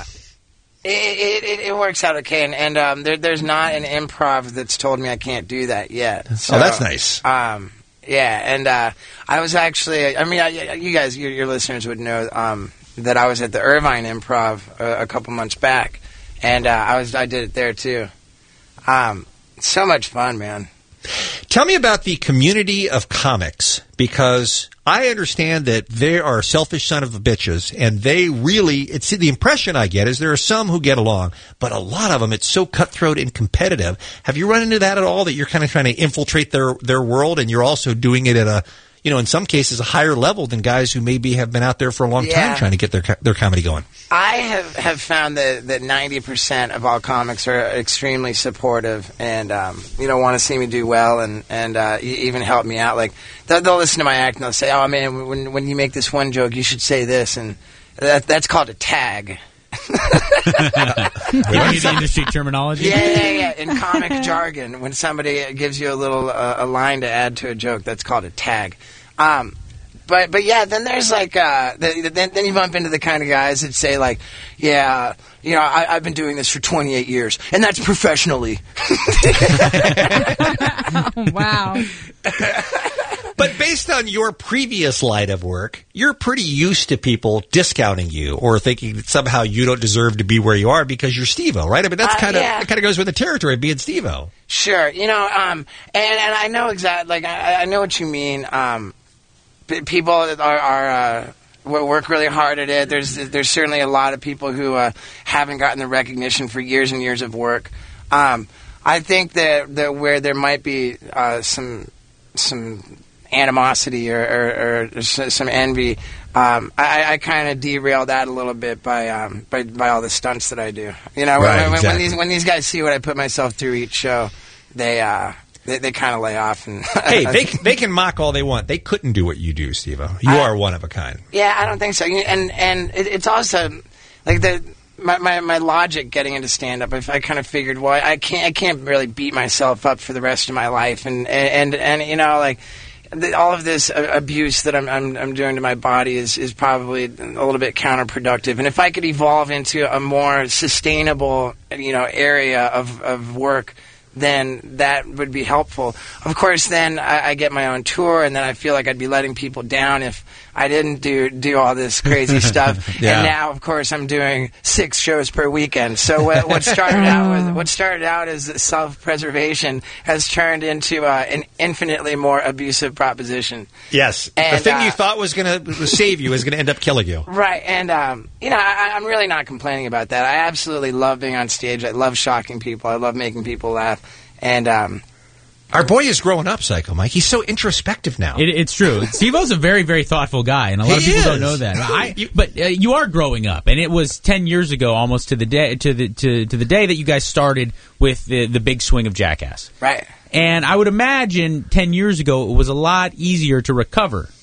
It, it, it works out okay, and, and um, there, there's not an improv that's told me I can't do that yet. So,
oh, that's nice.
Um, yeah, and uh, I was actually, I mean, I, you guys, your, your listeners would know um, that I was at the Irvine Improv a, a couple months back, and uh, I was I did it there too. Um, so much fun, man.
Tell me about the community of comics, because I understand that they are selfish son of a bitches, and they really, it's the impression I get is there are some who get along, but a lot of them, it's so cutthroat and competitive. Have you run into that at all, that you're kind of trying to infiltrate their, their world, and you're also doing it at a, you know, in some cases, a higher level than guys who maybe have been out there for a long
Yeah.
time trying to get their their comedy going?
I have, have found that, that ninety percent of all comics are extremely supportive and, um, you know, want to see me do well and, and uh, e- even help me out. Like, they'll, they'll listen to my act and they'll say, oh, man, when, when you make this one joke, you should say this. And that, that's called a tag.
We don't need the industry terminology.
Yeah, yeah, yeah. In comic jargon, when somebody gives you a little uh, a line to add to a joke, that's called a tag. Um, but but yeah, then there's like uh, the, then then you bump into the kind of guys that say like, yeah, you know, I, I've been doing this for twenty-eight years, and that's professionally.
Wow.
But based on your previous line of work, you're pretty used to people discounting you or thinking that somehow you don't deserve to be where you are because you're Steve-O, right? I mean, that's
Uh,
kind of
yeah.
that kind of goes with the territory of being Steve-O.
Sure, you know, um, and and I know exactly, like I, I know what you mean. Um, p- people are, are uh, w- work really hard at it. There's there's certainly a lot of people who uh, haven't gotten the recognition for years and years of work. Um, I think that that where there might be uh, some some animosity or, or, or s- some envy, um, I, I kind of derail that a little bit by um, by by all the stunts that I do. You know,
Right,
when, when,
exactly.
when these when these guys see what I put myself through each show, they uh, they, they kind of lay off. And
Hey, they they can mock all they want. They couldn't do what you do, Steve-O. You
I-
are one of a kind.
Yeah, I don't think so. You- And and it, it's also like the my, my, my logic getting into stand up. If I kind of figured, well, I can't I can't really beat myself up for the rest of my life, and and and, and you know like. The, all of this uh, abuse that I'm, I'm I'm doing to my body is, is probably a little bit counterproductive. And if I could evolve into a more sustainable, you know, area of, of work, then that would be helpful. Of course, then I, I get my own tour, and then I feel like I'd be letting people down if I didn't do do all this crazy stuff.
Yeah.
And now, of course, I'm doing six shows per weekend. So what, what started out with what started out as self-preservation has turned into uh, an infinitely more abusive proposition.
Yes, the
And,
thing
uh,
you thought was going to save you is going to end up killing you.
Right, and um, you know, I, I'm really not complaining about that. I absolutely love being on stage. I love shocking people. I love making people laugh. And um,
Our boy is growing up, Psycho Mike. He's so introspective now.
It, it's true. Steve-O's a very, very thoughtful guy, and a lot
He
of people
is.
don't know that. I, but uh, you are growing up, and it was ten years ago, almost to the day to the to, to the day that you guys started with the the big swing of Jackass.
Right.
And I would imagine ten years ago it was a lot easier to recover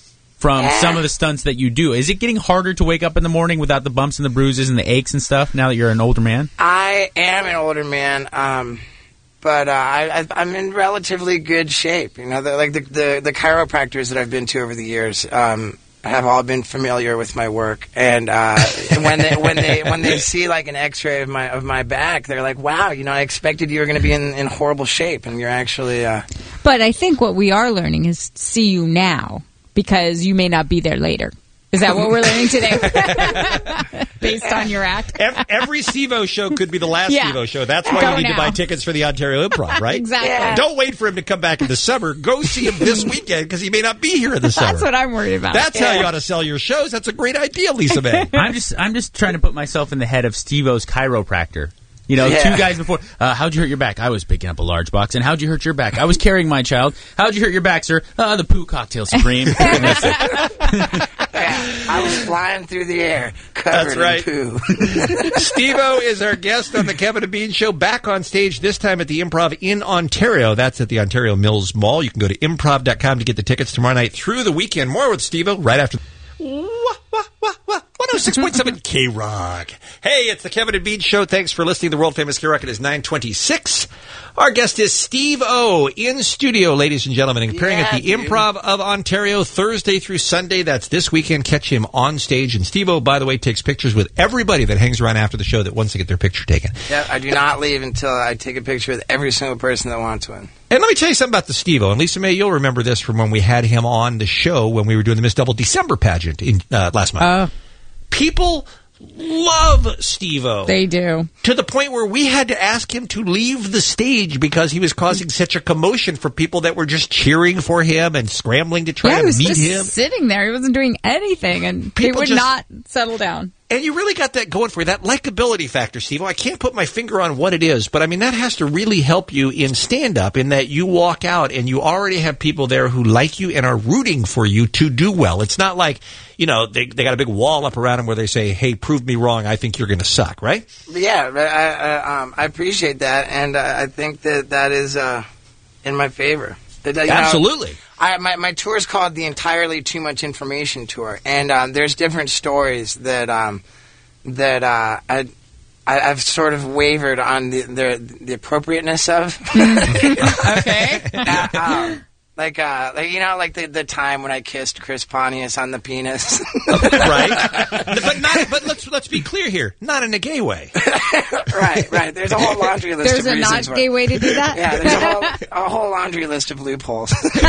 from
Yeah.
some of the stunts that you do. Is it getting harder to wake up in the morning without the bumps and the bruises and the aches and stuff now that you're an older man?
I am an older man, um, but uh, I, I, I'm in relatively good shape. You know, the, like the, the the chiropractors that I've been to over the years um, have all been familiar with my work, and uh, when they when they when they see like an X-ray of my of my back, they're like, "Wow, you know, I expected you were going to be in, in horrible shape, and you're actually." Uh,
But I think what we are learning is see you now because you may not be there later. Is that what we're learning today? Based on your act?
Every, every Steve-O show could be the last
Yeah.
Steve-O show. That's why
Go
you need
now.
to buy tickets for the Ontario Improv, right?
Exactly. Yeah.
Don't wait for him to come back in the summer. Go see him this weekend because he may not be here in the summer.
That's what I'm worried about.
That's how you ought to sell your shows. That's a great idea, Lisa May.
I'm just I'm just trying to put myself in the head of Steve-O's chiropractor. You know,
Yeah.
two guys before. Uh, how'd you hurt your back? I was picking up a large box. And how'd you hurt your back? I was carrying my child. How'd you hurt your back, sir? Uh, the poo cocktail supreme. That's it.
I was flying through the air, covered
That's right.
in poo.
Steve-O is our guest on the Kevin and Bean Show, back on stage, this time at the Improv in Ontario. That's at the Ontario Mills Mall. You can go to improv dot com to get the tickets tomorrow night through the weekend. More with Steve-O right after... one oh six point seven K-Rock. Hey, it's the Kevin and Bean Show. Thanks for listening. The world-famous K-Rock. It is nine twenty-six. Our guest is Steve-O in studio, ladies and gentlemen, and appearing
Yeah,
at the
dude.
Improv of Ontario Thursday through Sunday. That's this weekend. Catch him on stage. And Steve-O, by the way, takes pictures with everybody that hangs around after the show that wants to get their picture taken.
Yeah, I do not leave until I take a picture with every single person that wants one.
And let me tell you something about the Steve-O. And Lisa May, you'll remember this from when we had him on the show when we were doing the Miss Double December pageant in uh, last month.
Oh,
People love Steve-O.
they do.
To the point where we had to ask him to leave the stage because he was causing such a commotion for people that were just cheering for him and scrambling to try
Yeah, he
to
was
meet
just
him.
sitting there. He wasn't doing anything, and he
People
would
just-
not settle down.
And you really got that going for you, that likability factor, Steve. I can't put my finger on what it is, but I mean, that has to really help you in stand-up in that you walk out and you already have people there who like you and are rooting for you to do well. It's not like, you know, they, they got a big wall up around them where they say, hey, prove me wrong, I think you're going to suck, right?
Yeah, I, I, um, I appreciate that, and uh, I think that that is uh, in my favor. That, you know,
Absolutely.
I, my, my tour is called the Entirely Too Much Information Tour, and um, there's different stories that um, that uh, I, I, I've sort of wavered on the the, the appropriateness of.
Okay.
Uh, um, like, uh, like you know, like the, the time when I kissed Chris Pontius on the penis.
Right? But not. But let's let's be clear here. Not in a gay way.
Right, right. There's a whole laundry list
There's
of
a
reasons
not
why.
gay way to do that?
Yeah, there's a whole, a whole laundry list of loopholes.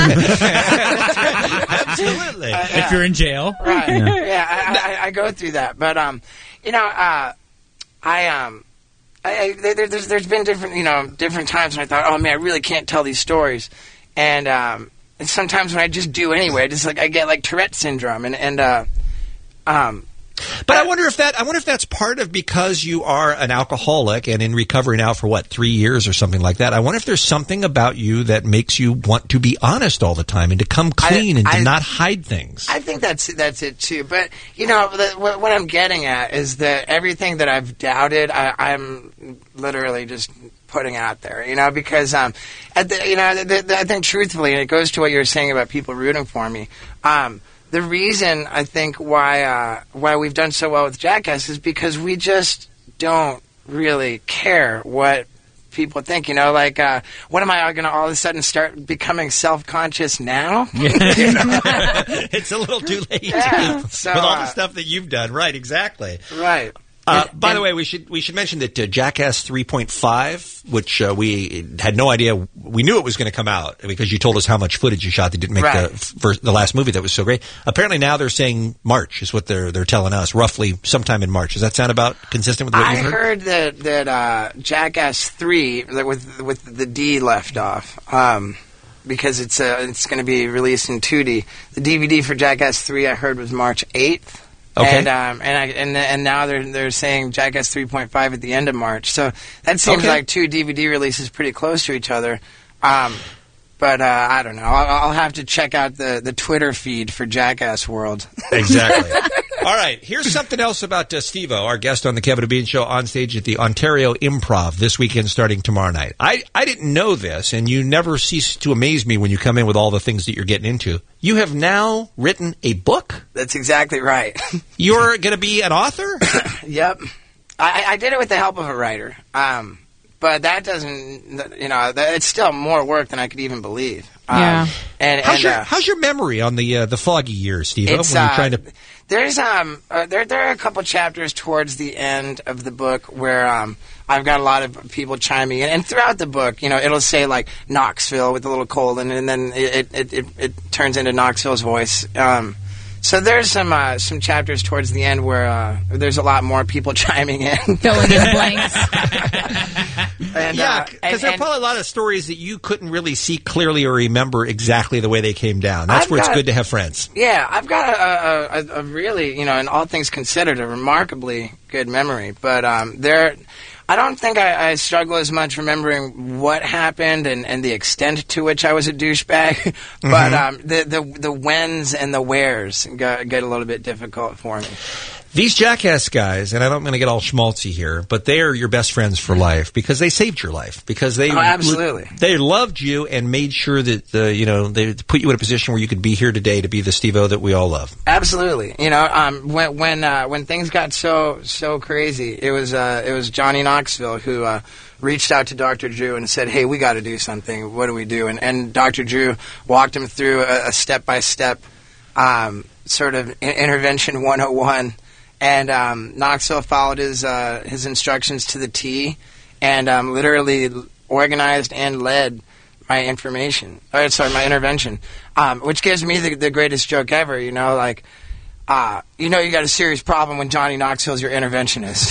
Absolutely.
Uh,
If you're in jail.
Right.
Yeah.
Yeah, I, I, I go through that, but um, you know, uh, I um, I, I there, there's there's been different you know different times when I thought, oh man, I really can't tell these stories, and um, and sometimes when I just do anyway, I just like I get like Tourette syndrome, and and uh, um.
But I wonder if that I wonder if that's part of because you are an alcoholic and in recovery now for what, three years or something like that. I wonder if there's something about you that makes you want to be honest all the time and to come clean
I-
and to
I-
not hide things.
I think that's that's it too. But you know, the, what, what I'm getting at is that everything that I've doubted, I, I'm literally just putting out there. You know, because um, at the, you know, the, the, I think truthfully, and it goes to what you were saying about people rooting for me. Um, the reason I think why uh, why we've done so well with Jackass is because we just don't really care what people think. You know, like, uh, what am I going to all of a sudden start becoming self-conscious now?
It's a little too late.
Yeah, so,
with all the
uh,
stuff that you've done. Right, exactly.
Right.
Uh,
And-
by the
and-
way, we should we should mention that uh, Jackass three point five, which uh, we had no idea, we knew it was going to come out because you told us how much footage you shot that didn't make
Right.
the first, the last movie that was so great. Apparently now they're saying March is what they're they're telling us, roughly sometime in March. Does that sound about consistent with what
I
you've heard?
heard that that uh, Jackass three, that with with the D left off, um, because it's uh, it's going to be released in two D. The D V D for Jackass three, I heard, was March eighth.
Okay.
And um, and I, and and now they're they're saying Jackass three point five at the end of March. So that seems
Okay.
like two D V D releases pretty close to each other. Um, but uh, I don't know. I'll, I'll have to check out the, the Twitter feed for Jackass World.
Exactly. All right, here's something else about uh, Steve-O, our guest on the Kevin and Bean Show, on stage at the Ontario Improv this weekend starting tomorrow night. I, I didn't know this, and you never cease to amaze me when you come in with all the things that you're getting into. You have now written a book?
That's exactly right.
You're going to be an author?
Yep. I, I did it with the help of a writer. Um, but that doesn't, you know, that, it's still more work than I could even believe. Um,
Yeah.
And,
how's,
and,
your,
uh,
how's your memory on the uh, the foggy years, Steve-O, when
It's,
you're
uh,
trying to...
There's um uh, there there are a couple chapters towards the end of the book where um I've got a lot of people chiming in, and throughout the book, you know, it'll say like Knoxville with a little colon, and then it it it, it turns into Knoxville's voice. Um, so there's some uh, some chapters towards the end where uh, there's a lot more people chiming in,
filling in blanks.
And,
yeah,
uh,
because
and-
there are
and-
probably a lot of stories that you couldn't really see clearly or remember exactly the way they came down. That's
I've
where it's
got-
good to have friends.
Yeah, I've got a, a, a, a really, you know, in all things considered, a remarkably good memory. But um, there, I don't think I, I struggle as much remembering what happened and, and the extent to which I was a douchebag. But
Mhm.
um, the, the the whens and the wheres get, get a little bit difficult for me.
These Jackass guys, and I don't want to get all schmaltzy here, but they are your best friends for life because they saved your life. Because they
Oh, absolutely.
they loved you and made sure that uh, you know they put you in a position where you could be here today to be the Steve-O that we all love.
Absolutely, you know, um, when when uh, when things got so so crazy, it was uh, it was Johnny Knoxville who uh, reached out to Doctor Drew and said, "Hey, we got to do something. What do we do?" And, and Doctor Drew walked him through a step by step sort of in- intervention one oh one, and um, Knoxville followed his uh, his instructions to the T, and um, literally organized and led my information. Or, sorry, my intervention, um, which gives me the, the greatest joke ever. You know, like, uh, you know, you got a serious problem when Johnny Knoxville's your interventionist.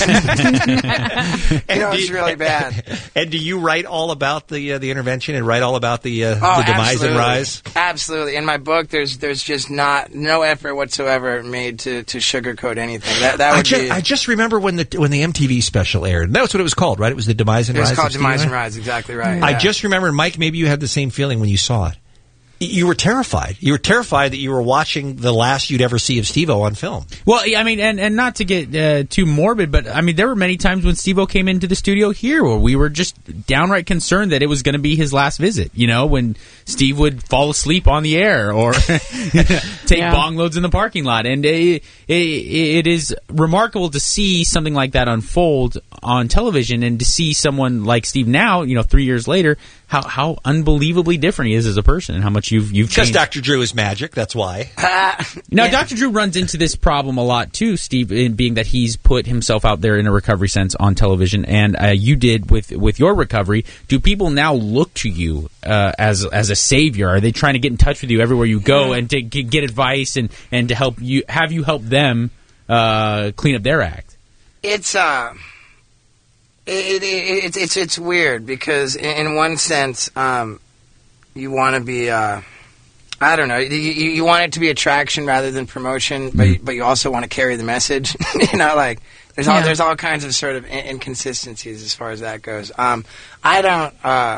you know, it's really bad.
And do you write all about the uh, the intervention and write all about the uh,
Oh,
the demise
absolutely.
and rise?
Absolutely. In my book, there's there's just not no effort whatsoever made to, to sugarcoat anything. That that would
I, just,
be.
I just remember when the when the M T V special aired. That's what it was called, right? It was the demise and
It was
rise.
called
of Steve
Demise and
Irwin?
Rise. Exactly right.
I
yeah.
just remember, Mike, maybe you had the same feeling when you saw it. Y- You were terrified. You were terrified that you were watching the last you'd ever see of Steve-O on film.
Well, yeah, I mean, and, and not to get uh, too morbid, but I mean, there were many times when Steve-O came into the studio here where we were just downright concerned that it was going to be his last visit. You know, when Steve would fall asleep on the air or take
Yeah.
bong loads in the parking lot. And it, it, it is remarkable to see something like that unfold on television and to see someone like Steve now, you know, three years later, how, how unbelievably different he is as a person and how much you've, you've
Because
changed.
Doctor Drew is magic, that's why.
Now, Doctor Drew runs into this problem a lot too, Steve, in being that he's put himself out there in a recovery sense on television, and uh, you did with with your recovery. Do people now look to you uh, as as a savior? Are they trying to get in touch with you everywhere you go and to get, get advice and, and to help you have you help them uh, clean up their act?
It's uh, it, it, it, it's it's it's weird because in, in one sense, um, you want to be uh, I don't know, you, you you want it to be attraction rather than promotion, but you, but you also want to carry the message. You know, like there's all
Yeah.
there's all kinds of sort of in- inconsistencies as far as that goes. Um, I don't. Uh,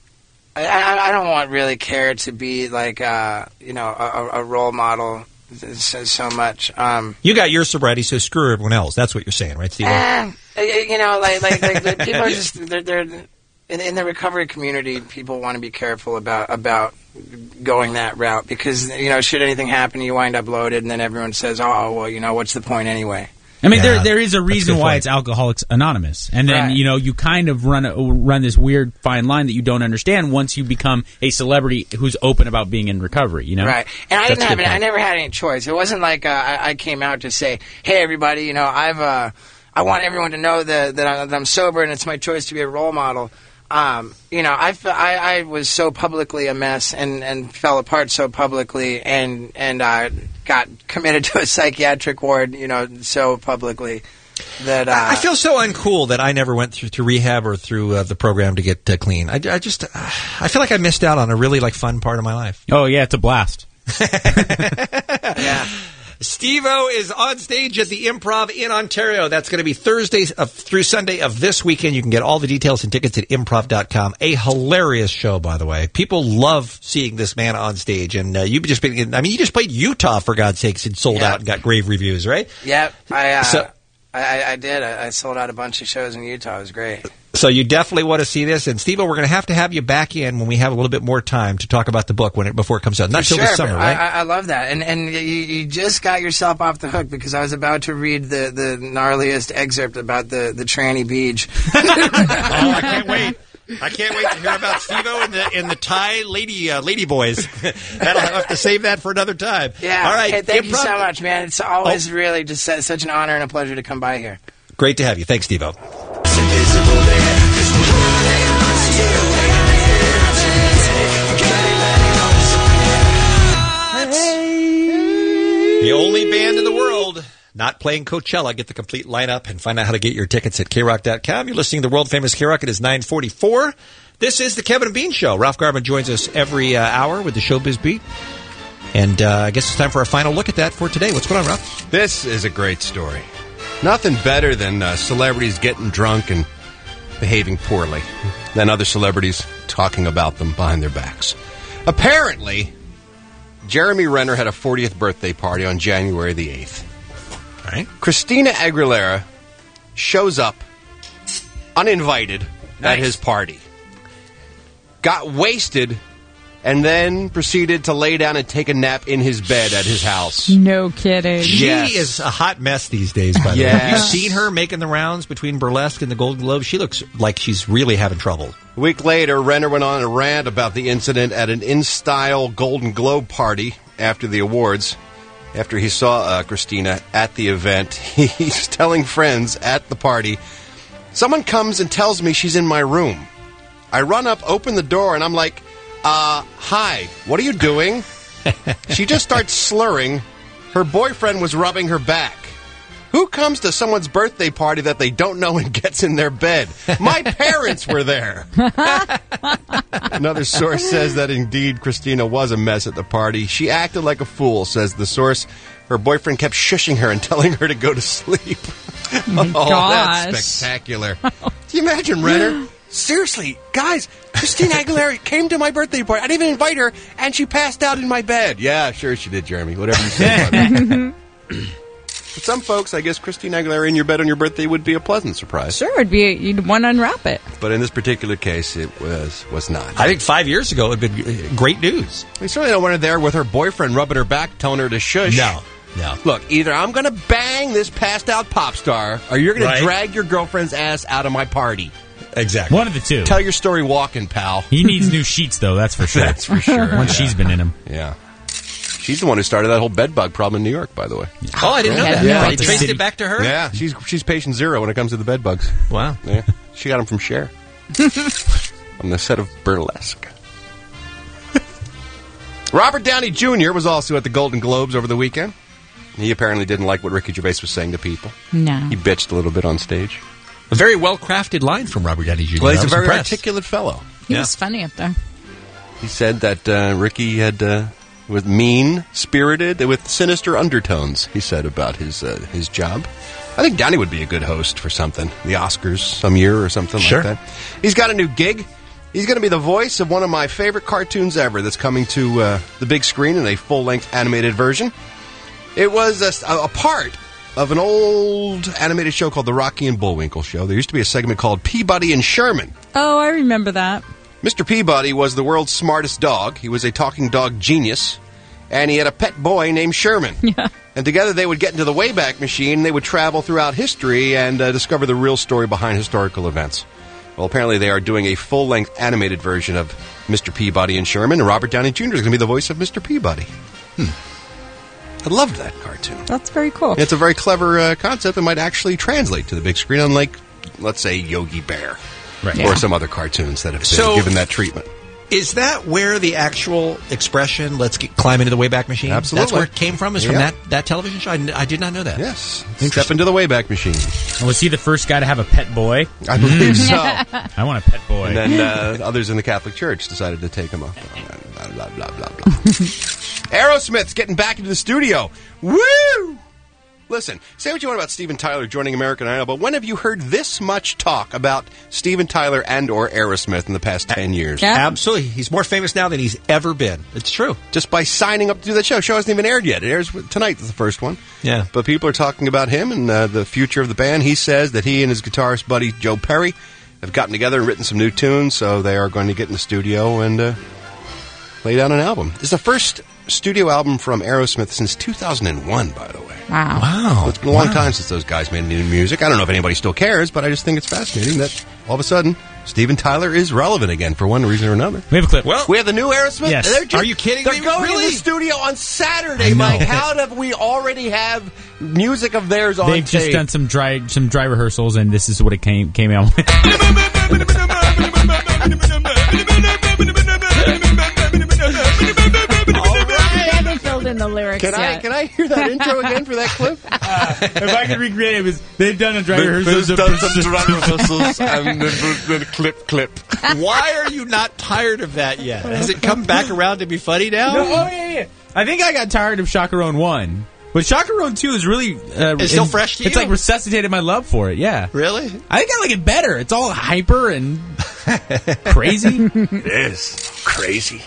I, I I don't want really care to be like uh, you know a, a role model so, so much. Um,
You got your sobriety, so screw everyone else. That's what you're saying, right, Steve?
Eh, you know, like like, like the people are just they're, they're in, in the recovery community. People want to be careful about about going that route because you know, should anything happen, you wind up loaded, and then everyone says, "Oh, well, you know, what's the point anyway?"
I mean,
Yeah,
there there is a reason
good
why
point.
it's Alcoholics Anonymous, and then
Right.
you know you kind of run a, run this weird fine line that you don't understand once you become a celebrity who's open about being in recovery. You know,
Right. And I
That's
didn't
a
have
good
any, I
point.
never had any choice. It wasn't like uh, I, I came out to say, "Hey, everybody, you know, I've uh, I want everyone to know that that, I, that I'm sober and it's my choice to be a role model." Um, you know, I, fe- I, I was so publicly a mess and, and fell apart so publicly and and uh, got committed to a psychiatric ward, you know, so publicly that uh,
I feel so uncool that I never went through to rehab or through uh, the program to get uh, clean. I, I just, uh, I feel like I missed out on a really like fun part of my life.
Oh yeah, it's a blast.
yeah.
Steve-O is on stage at the Improv in Ontario. That's going to be Thursday uh, through Sunday of this weekend. You can get all the details and tickets at improv dot com. A hilarious show, by the way. People love seeing this man on stage. And uh, you've just been, I mean, you just played Utah, for God's sakes, and sold
Yeah.
out and got grave reviews, right?
Yep, I, uh,
So-
I, I did. I, I sold out a bunch of shows in Utah. It was great.
So you definitely want to see this. And Steve-O, we're going to have to have you back in when we have a little bit more time to talk about the book when it, before it comes out. Not
For
till
sure,
this summer,
but
right?
I, I I love that, and and you, you just got yourself off the hook because I was about to read the, the gnarliest excerpt about the, the tranny beach.
Oh, I can't wait. I can't wait to hear about Steve-O and the and the Thai lady uh, lady boys. That'll have to save that for another time.
Yeah.
All right.
Hey, thank you
Improv-
so much, man. It's always
Oh.
really just su- such an honor and a pleasure to come by here.
Great to have you. Thanks, Steve-O. The only band in the world not playing Coachella. Get the complete lineup and find out how to get your tickets at K rock dot com. You're listening to the world-famous K-Rock. It is nine forty-four. This is the Kevin and Bean Show. Ralph Garman joins us every uh, hour with the Showbiz Beat. And uh, I guess it's time for a final look at that for today. What's going on, Ralph?
This is a great story. Nothing better than uh, celebrities getting drunk and behaving poorly than other celebrities talking about them behind their backs. Apparently, Jeremy Renner had a fortieth birthday party on January the eighth.
All right.
Christina Aguilera shows up uninvited
Nice.
at his party. Got wasted and then proceeded to lay down and take a nap in his bed at his house.
No kidding.
She
Yes.
is a hot mess these days, by the way.
Yes.
Have you seen her making the rounds between Burlesque and the Golden Globe? She looks like she's really having trouble.
A week later, Renner went on a rant about the incident at an in-style Golden Globe party after the awards. After he saw uh, Christina at the event, he's telling friends at the party, "Someone comes and tells me she's in my room. I run up, open the door, and I'm like, uh, hi, what are you doing?" She just starts slurring. Her boyfriend was rubbing her back. Who comes to someone's birthday party that they don't know and gets in their bed? My parents were there. Another source says that indeed Christina was a mess at the party. She acted like a fool, says the source. Her boyfriend kept shushing her and telling her to go to sleep.
my
Oh,
gosh.
that's spectacular. Can you imagine, Renner? Seriously, guys, Christina Aguilera came to my birthday party. I didn't even invite her, and she passed out in my bed. Yeah, sure she did, Jeremy. Whatever you say about that. But some folks, I guess Christina Aguilera in your bed on your birthday would be a pleasant surprise.
Sure, it'd be you'd want to unwrap it.
But in this particular case, it was was not.
I think five years ago it would have been great news.
We certainly don't want her there with her boyfriend rubbing her back, telling her to shush.
No, no.
Look, either I'm going to bang this passed-out pop star, or you're going
Right.
to drag your girlfriend's ass out of my party.
Exactly.
One of the two.
Tell your story walking, pal.
He needs new sheets, though. That's for sure.
That's for sure.
Once she's been in them.
Yeah. She's the one who started that whole bed bug problem in New York, by the way.
Oh, I didn't know
I had
that.
no
Yeah, they
idea.
traced it back to her?
Yeah, she's she's patient zero when it comes to the bed bugs.
Wow.
Yeah, she got them from Cher on the set of Burlesque. Robert Downey Junior was also at the Golden Globes over the weekend. He apparently didn't like what Ricky Gervais was saying to people.
No.
He bitched a little bit on stage.
A very well-crafted line from Robert Downey Junior
Well, he's
I
a
was
very
impressed.
articulate fellow.
He
Yeah.
was funny up there.
He said that uh, Ricky had uh, was mean spirited with sinister undertones. He said about his uh, his job. I think Downey would be a good host for something, the Oscars some year or something
Sure.
like that. He's got a new gig. He's going to be the voice of one of my favorite cartoons ever that's coming to uh, the big screen in a full-length animated version. It was a, a part of an old animated show called The Rocky and Bullwinkle Show. There used to be a segment called Peabody and Sherman.
Oh, I remember that.
Mister Peabody was the world's smartest dog. He was a talking dog genius, and he had a pet boy named Sherman.
Yeah.
And together they would get into the Wayback Machine, and they would travel throughout history and uh, discover the real story behind historical events. Well, apparently they are doing a full-length animated version of Mister Peabody and Sherman, and Robert Downey Junior is going to be the voice of Mister Peabody. Hmm. I loved that cartoon.
That's very cool.
It's a very clever uh, concept that might actually translate to the big screen, unlike, let's say, Yogi Bear.
Right.
Or
Yeah.
some other cartoons that have been
So-
given that treatment.
Is that where the actual expression, let's get, climb into the Wayback Machine?
Absolutely.
That's where it came from, is from
Yeah.
that, that television show? I, n- I did not know that.
Yes. Step into the Wayback Machine.
And was he the first guy to have a pet boy?
I believe so.
I want a pet boy.
And then uh, others in the Catholic Church decided to take him up. Blah, blah, blah, blah, blah. Aerosmith's getting back into the studio. Woo! Listen, say what you want about Steven Tyler joining American Idol, but when have you heard this much talk about Steven Tyler and or Aerosmith in the past ten years?
Yeah. Absolutely. He's more famous now than he's ever been. It's true.
Just by signing up to do that show. Show hasn't even aired yet. It airs tonight, the first one.
Yeah.
But people are talking about him and uh, the future of the band. He says that he and his guitarist buddy, Joe Perry, have gotten together and written some new tunes, so they are going to get in the studio and uh, lay down an album. It's the first studio album from Aerosmith since two thousand one, by the way.
Wow.
Wow.
So it's been a long
Wow.
time since those guys made new music. I don't know if anybody still cares, but I just think it's fascinating that all of a sudden Steven Tyler is relevant again for one reason or another.
We have a clip.
Well,
We have the new Aerosmith.
Yes.
They're just-
Are you kidding
They're
me?
going
Really?
in the studio on Saturday,
I know.
Mike. How do we already have music of theirs on
They've just
tape?
done some dry some dry rehearsals, and this is what it came came out with.
They haven't filled in the lyrics
Can I
yet.
can I hear that intro again for that clip?
If I could recreate it, it was, they've done a dry rehearsal.
and clip clip.
Why are you not tired of that yet? Has it come back around to be funny now?
No, oh yeah, yeah. I think I got tired of Chacarone one, but Chacarone two is really uh,
It's still fresh to
It's
you?
like resuscitated my love for it. Yeah,
Really?
I think I like it better. It's all hyper and crazy.
It is crazy.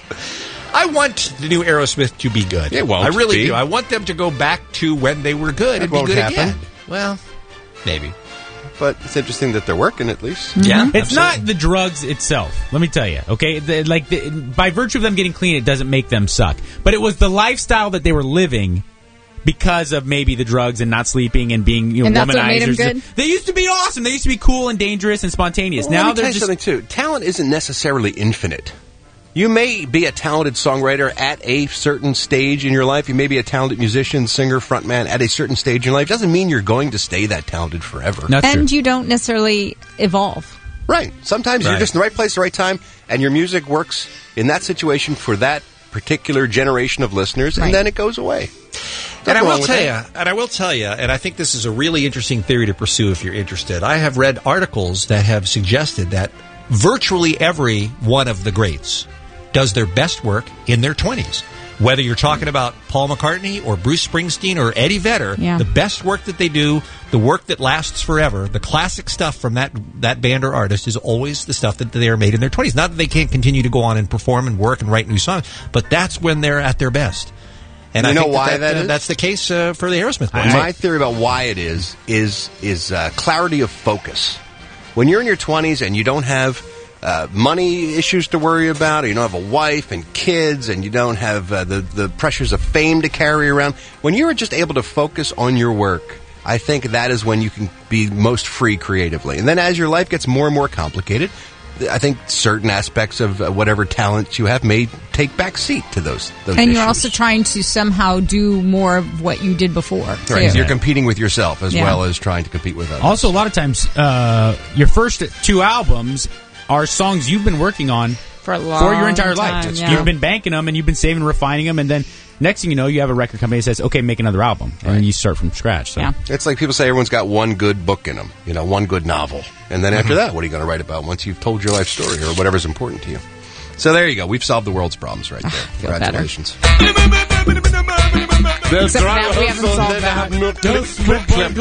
I want the new Aerosmith to be good.
It won't
I really
be.
do. I want them to go back to when they were good
That
and be
won't
good
happen.
again. Well, maybe.
But it's interesting that they're working at least.
Yeah,
It's not the drugs itself. Let me tell you. Okay, the, like the, by virtue of them getting clean, it doesn't make them suck. But it was the lifestyle that they were living because of maybe the drugs and not sleeping and being you know
And that's what made 'em
womanizers.
good?
They used to be awesome. They used to be cool and dangerous and spontaneous.
Well,
now
let me
they're
tell you
just
something too. Talent isn't necessarily infinite. You may be a talented songwriter at a certain stage in your life. You may be a talented musician, singer, frontman at a certain stage in your life. Doesn't mean you're going to stay that talented forever.
and you don't necessarily evolve.
Right. Sometimes you're
Right.
just in the right place, at the right time, and your music works in that situation for that particular generation of listeners,
Right.
and then it goes away.
And I
Nothing wrong
will
with
tell
that.
you, and I will tell you, and I think this is a really interesting theory to pursue if you're interested. I have read articles that have suggested that virtually every one of the greats does their best work in their twenties. Whether you're talking about Paul McCartney or Bruce Springsteen or Eddie Vedder,
Yeah.
the best work that they do, the work that lasts forever, the classic stuff from that that band or artist is always the stuff that they are made in their twenties. Not that they can't continue to go on and perform and work and write new songs, but that's when they're at their best. And
You
I
know
think
why
that,
that
uh,
is?
that's the case uh, for the Aerosmith boys.
My theory about why it is is is uh, clarity of focus. When you're in your twenties and you don't have uh, money issues to worry about, or you don't have a wife and kids, and you don't have uh, the the pressures of fame to carry around, when you're just able to focus on your work, I think that is when you can be most free creatively. And then as your life gets more and more complicated, I think certain aspects of uh, whatever talents you have may take back seat to those. those
And you're
issues.
also trying to somehow do more of what you did before. too.
Right, so you're competing with yourself as
Yeah.
well as trying to compete with others.
also a lot of times uh, your first two albums are songs you've been working on
For a long
for your entire life.
time,
That's-
yeah.
You've been banking them and you've been saving, refining them, and then next thing you know, you have a record company that says, "Okay, make another album," and then you start from scratch. So.
Yeah.
It's like people say everyone's got one good book in them, you know, one good novel. And then after that, what are you going to write about once you've told your life story or whatever's important to you? So there you go. We've solved the world's problems right there.
feel better.
Congratulations.
Except for that, we haven't solved that.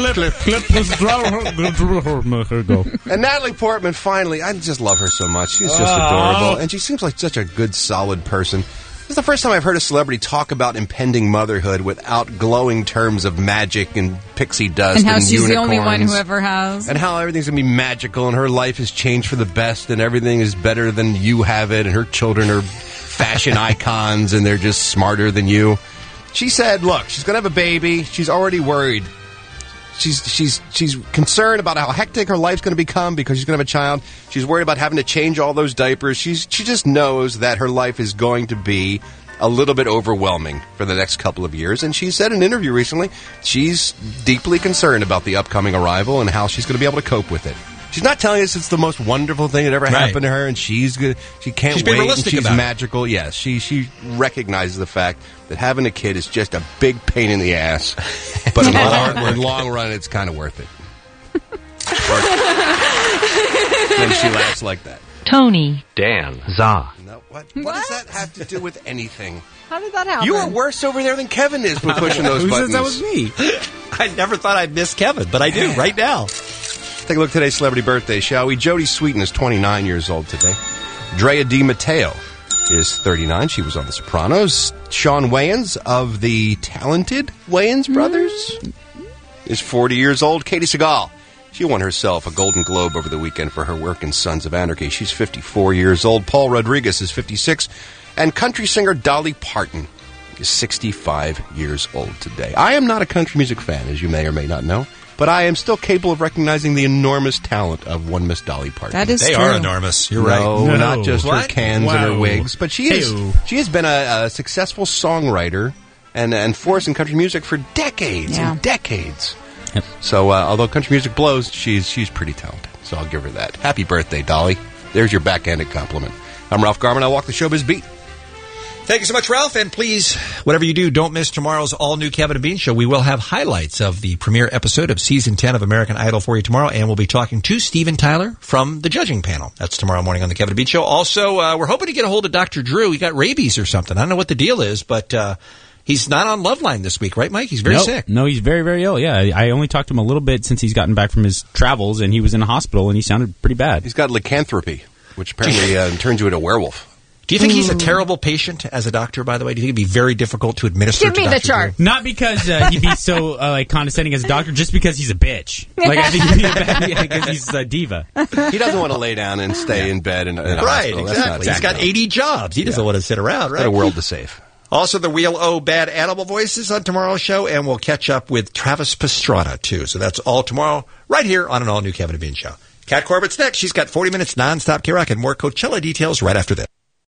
And Natalie Portman, finally, I just love her so much. She's just
Aww.
adorable. And she seems like such a good, solid person. This is the first time I've heard a celebrity talk about impending motherhood without glowing terms of magic and pixie dust
And
and,
how she's the only one
unicorns.
who ever has.
And how everything's going to be magical and her life has changed for the best and everything is better than you have it and her children are fashion icons and they're just smarter than you. She said, look, she's going to have a baby. She's already worried. She's she's she's concerned about how hectic her life's going to become because she's going to have a child. She's worried about having to change all those diapers. She's she just knows that her life is going to be a little bit overwhelming for the next couple of years. And she said in an interview recently, she's deeply concerned about the upcoming arrival and how she's going to be able to cope with it. She's not telling us it's the most wonderful thing that ever
Right.
happened to her, and she's good. She can't
She's being
wait. And
realistic
she's
about it.
magical. Yes, she she recognizes the fact that having a kid is just a big pain in the ass, but in the long, in the long run, it's kind of worth it. Then she laughs like that.
Tony. Dan. Za.
No, what, what does that have to do with anything?
How did that happen?
You are worse over there than Kevin is with pushing those
Who
buttons.
says that was me?
I never thought I'd miss Kevin, but I do right now.
Take a look at today's celebrity birthday, shall we? Jodie Sweetin is twenty-nine years old today. Drea Di Matteo is thirty-nine. She was on The Sopranos. Sean Wayans of the talented Wayans brothers is forty years old. Katie Seagal, she won herself a Golden Globe over the weekend for her work in Sons of Anarchy. She's fifty-four years old. Paul Rodriguez is fifty-six. And country singer Dolly Parton is sixty-five years old today. I am not a country music fan, as you may or may not know, but I am still capable of recognizing the enormous talent of one Miss Dolly Parton.
That is
They
true.
are enormous. You're
no,
right.
not just
What?
her cans and her
Wow.
wigs, but she is
Hey-o.
she has been a, a successful songwriter and and force in country music for decades
Yeah.
and decades.
Yep.
So uh, although country music blows, she's she's pretty talented. So I'll give her that. Happy birthday, Dolly. There's your backhanded compliment. I'm Ralph Garman. I walk the showbiz beat.
Thank you so much, Ralph. And please, whatever you do, don't miss tomorrow's all-new Kevin and Bean show. We will have highlights of the premiere episode of Season ten of American Idol for you tomorrow, and we'll be talking to Steven Tyler from the judging panel. That's tomorrow morning on the Kevin and Bean show. Also, uh, we're hoping to get a hold of Doctor Drew. He got rabies or something. I don't know what the deal is, but uh, he's not on Loveline this week, right, Mike? He's very
no,
sick.
No, he's very, very ill. Yeah, I only talked to him a little bit since he's gotten back from his travels, and he was in a hospital, and he sounded pretty bad.
He's got lycanthropy, which apparently uh, turns you into a werewolf.
Do you think he's a terrible patient as a doctor, by the way? Do you think it'd be very difficult to administer
Give
to
me the
Doctor Drew?
chart.
Not because uh, he'd be so uh, like condescending as a doctor, just because he's a bitch. Like I think he'd be a bad yeah, because he's a diva.
He doesn't want to lay down and stay in bed in, a- in a
Right,
hospital. That's
exactly.
not
He's got eighty jobs. He doesn't
Yeah.
want to sit around, right?
Got a world to save.
Also, the Wheel O Bad Animal Voices on tomorrow's show, and we'll catch up with Travis Pastrana, too. So that's all tomorrow, right here on an all-new Kevin and Bean show. Kat Corbett's next. She's got forty minutes nonstop K-Rock and more Coachella details right after this.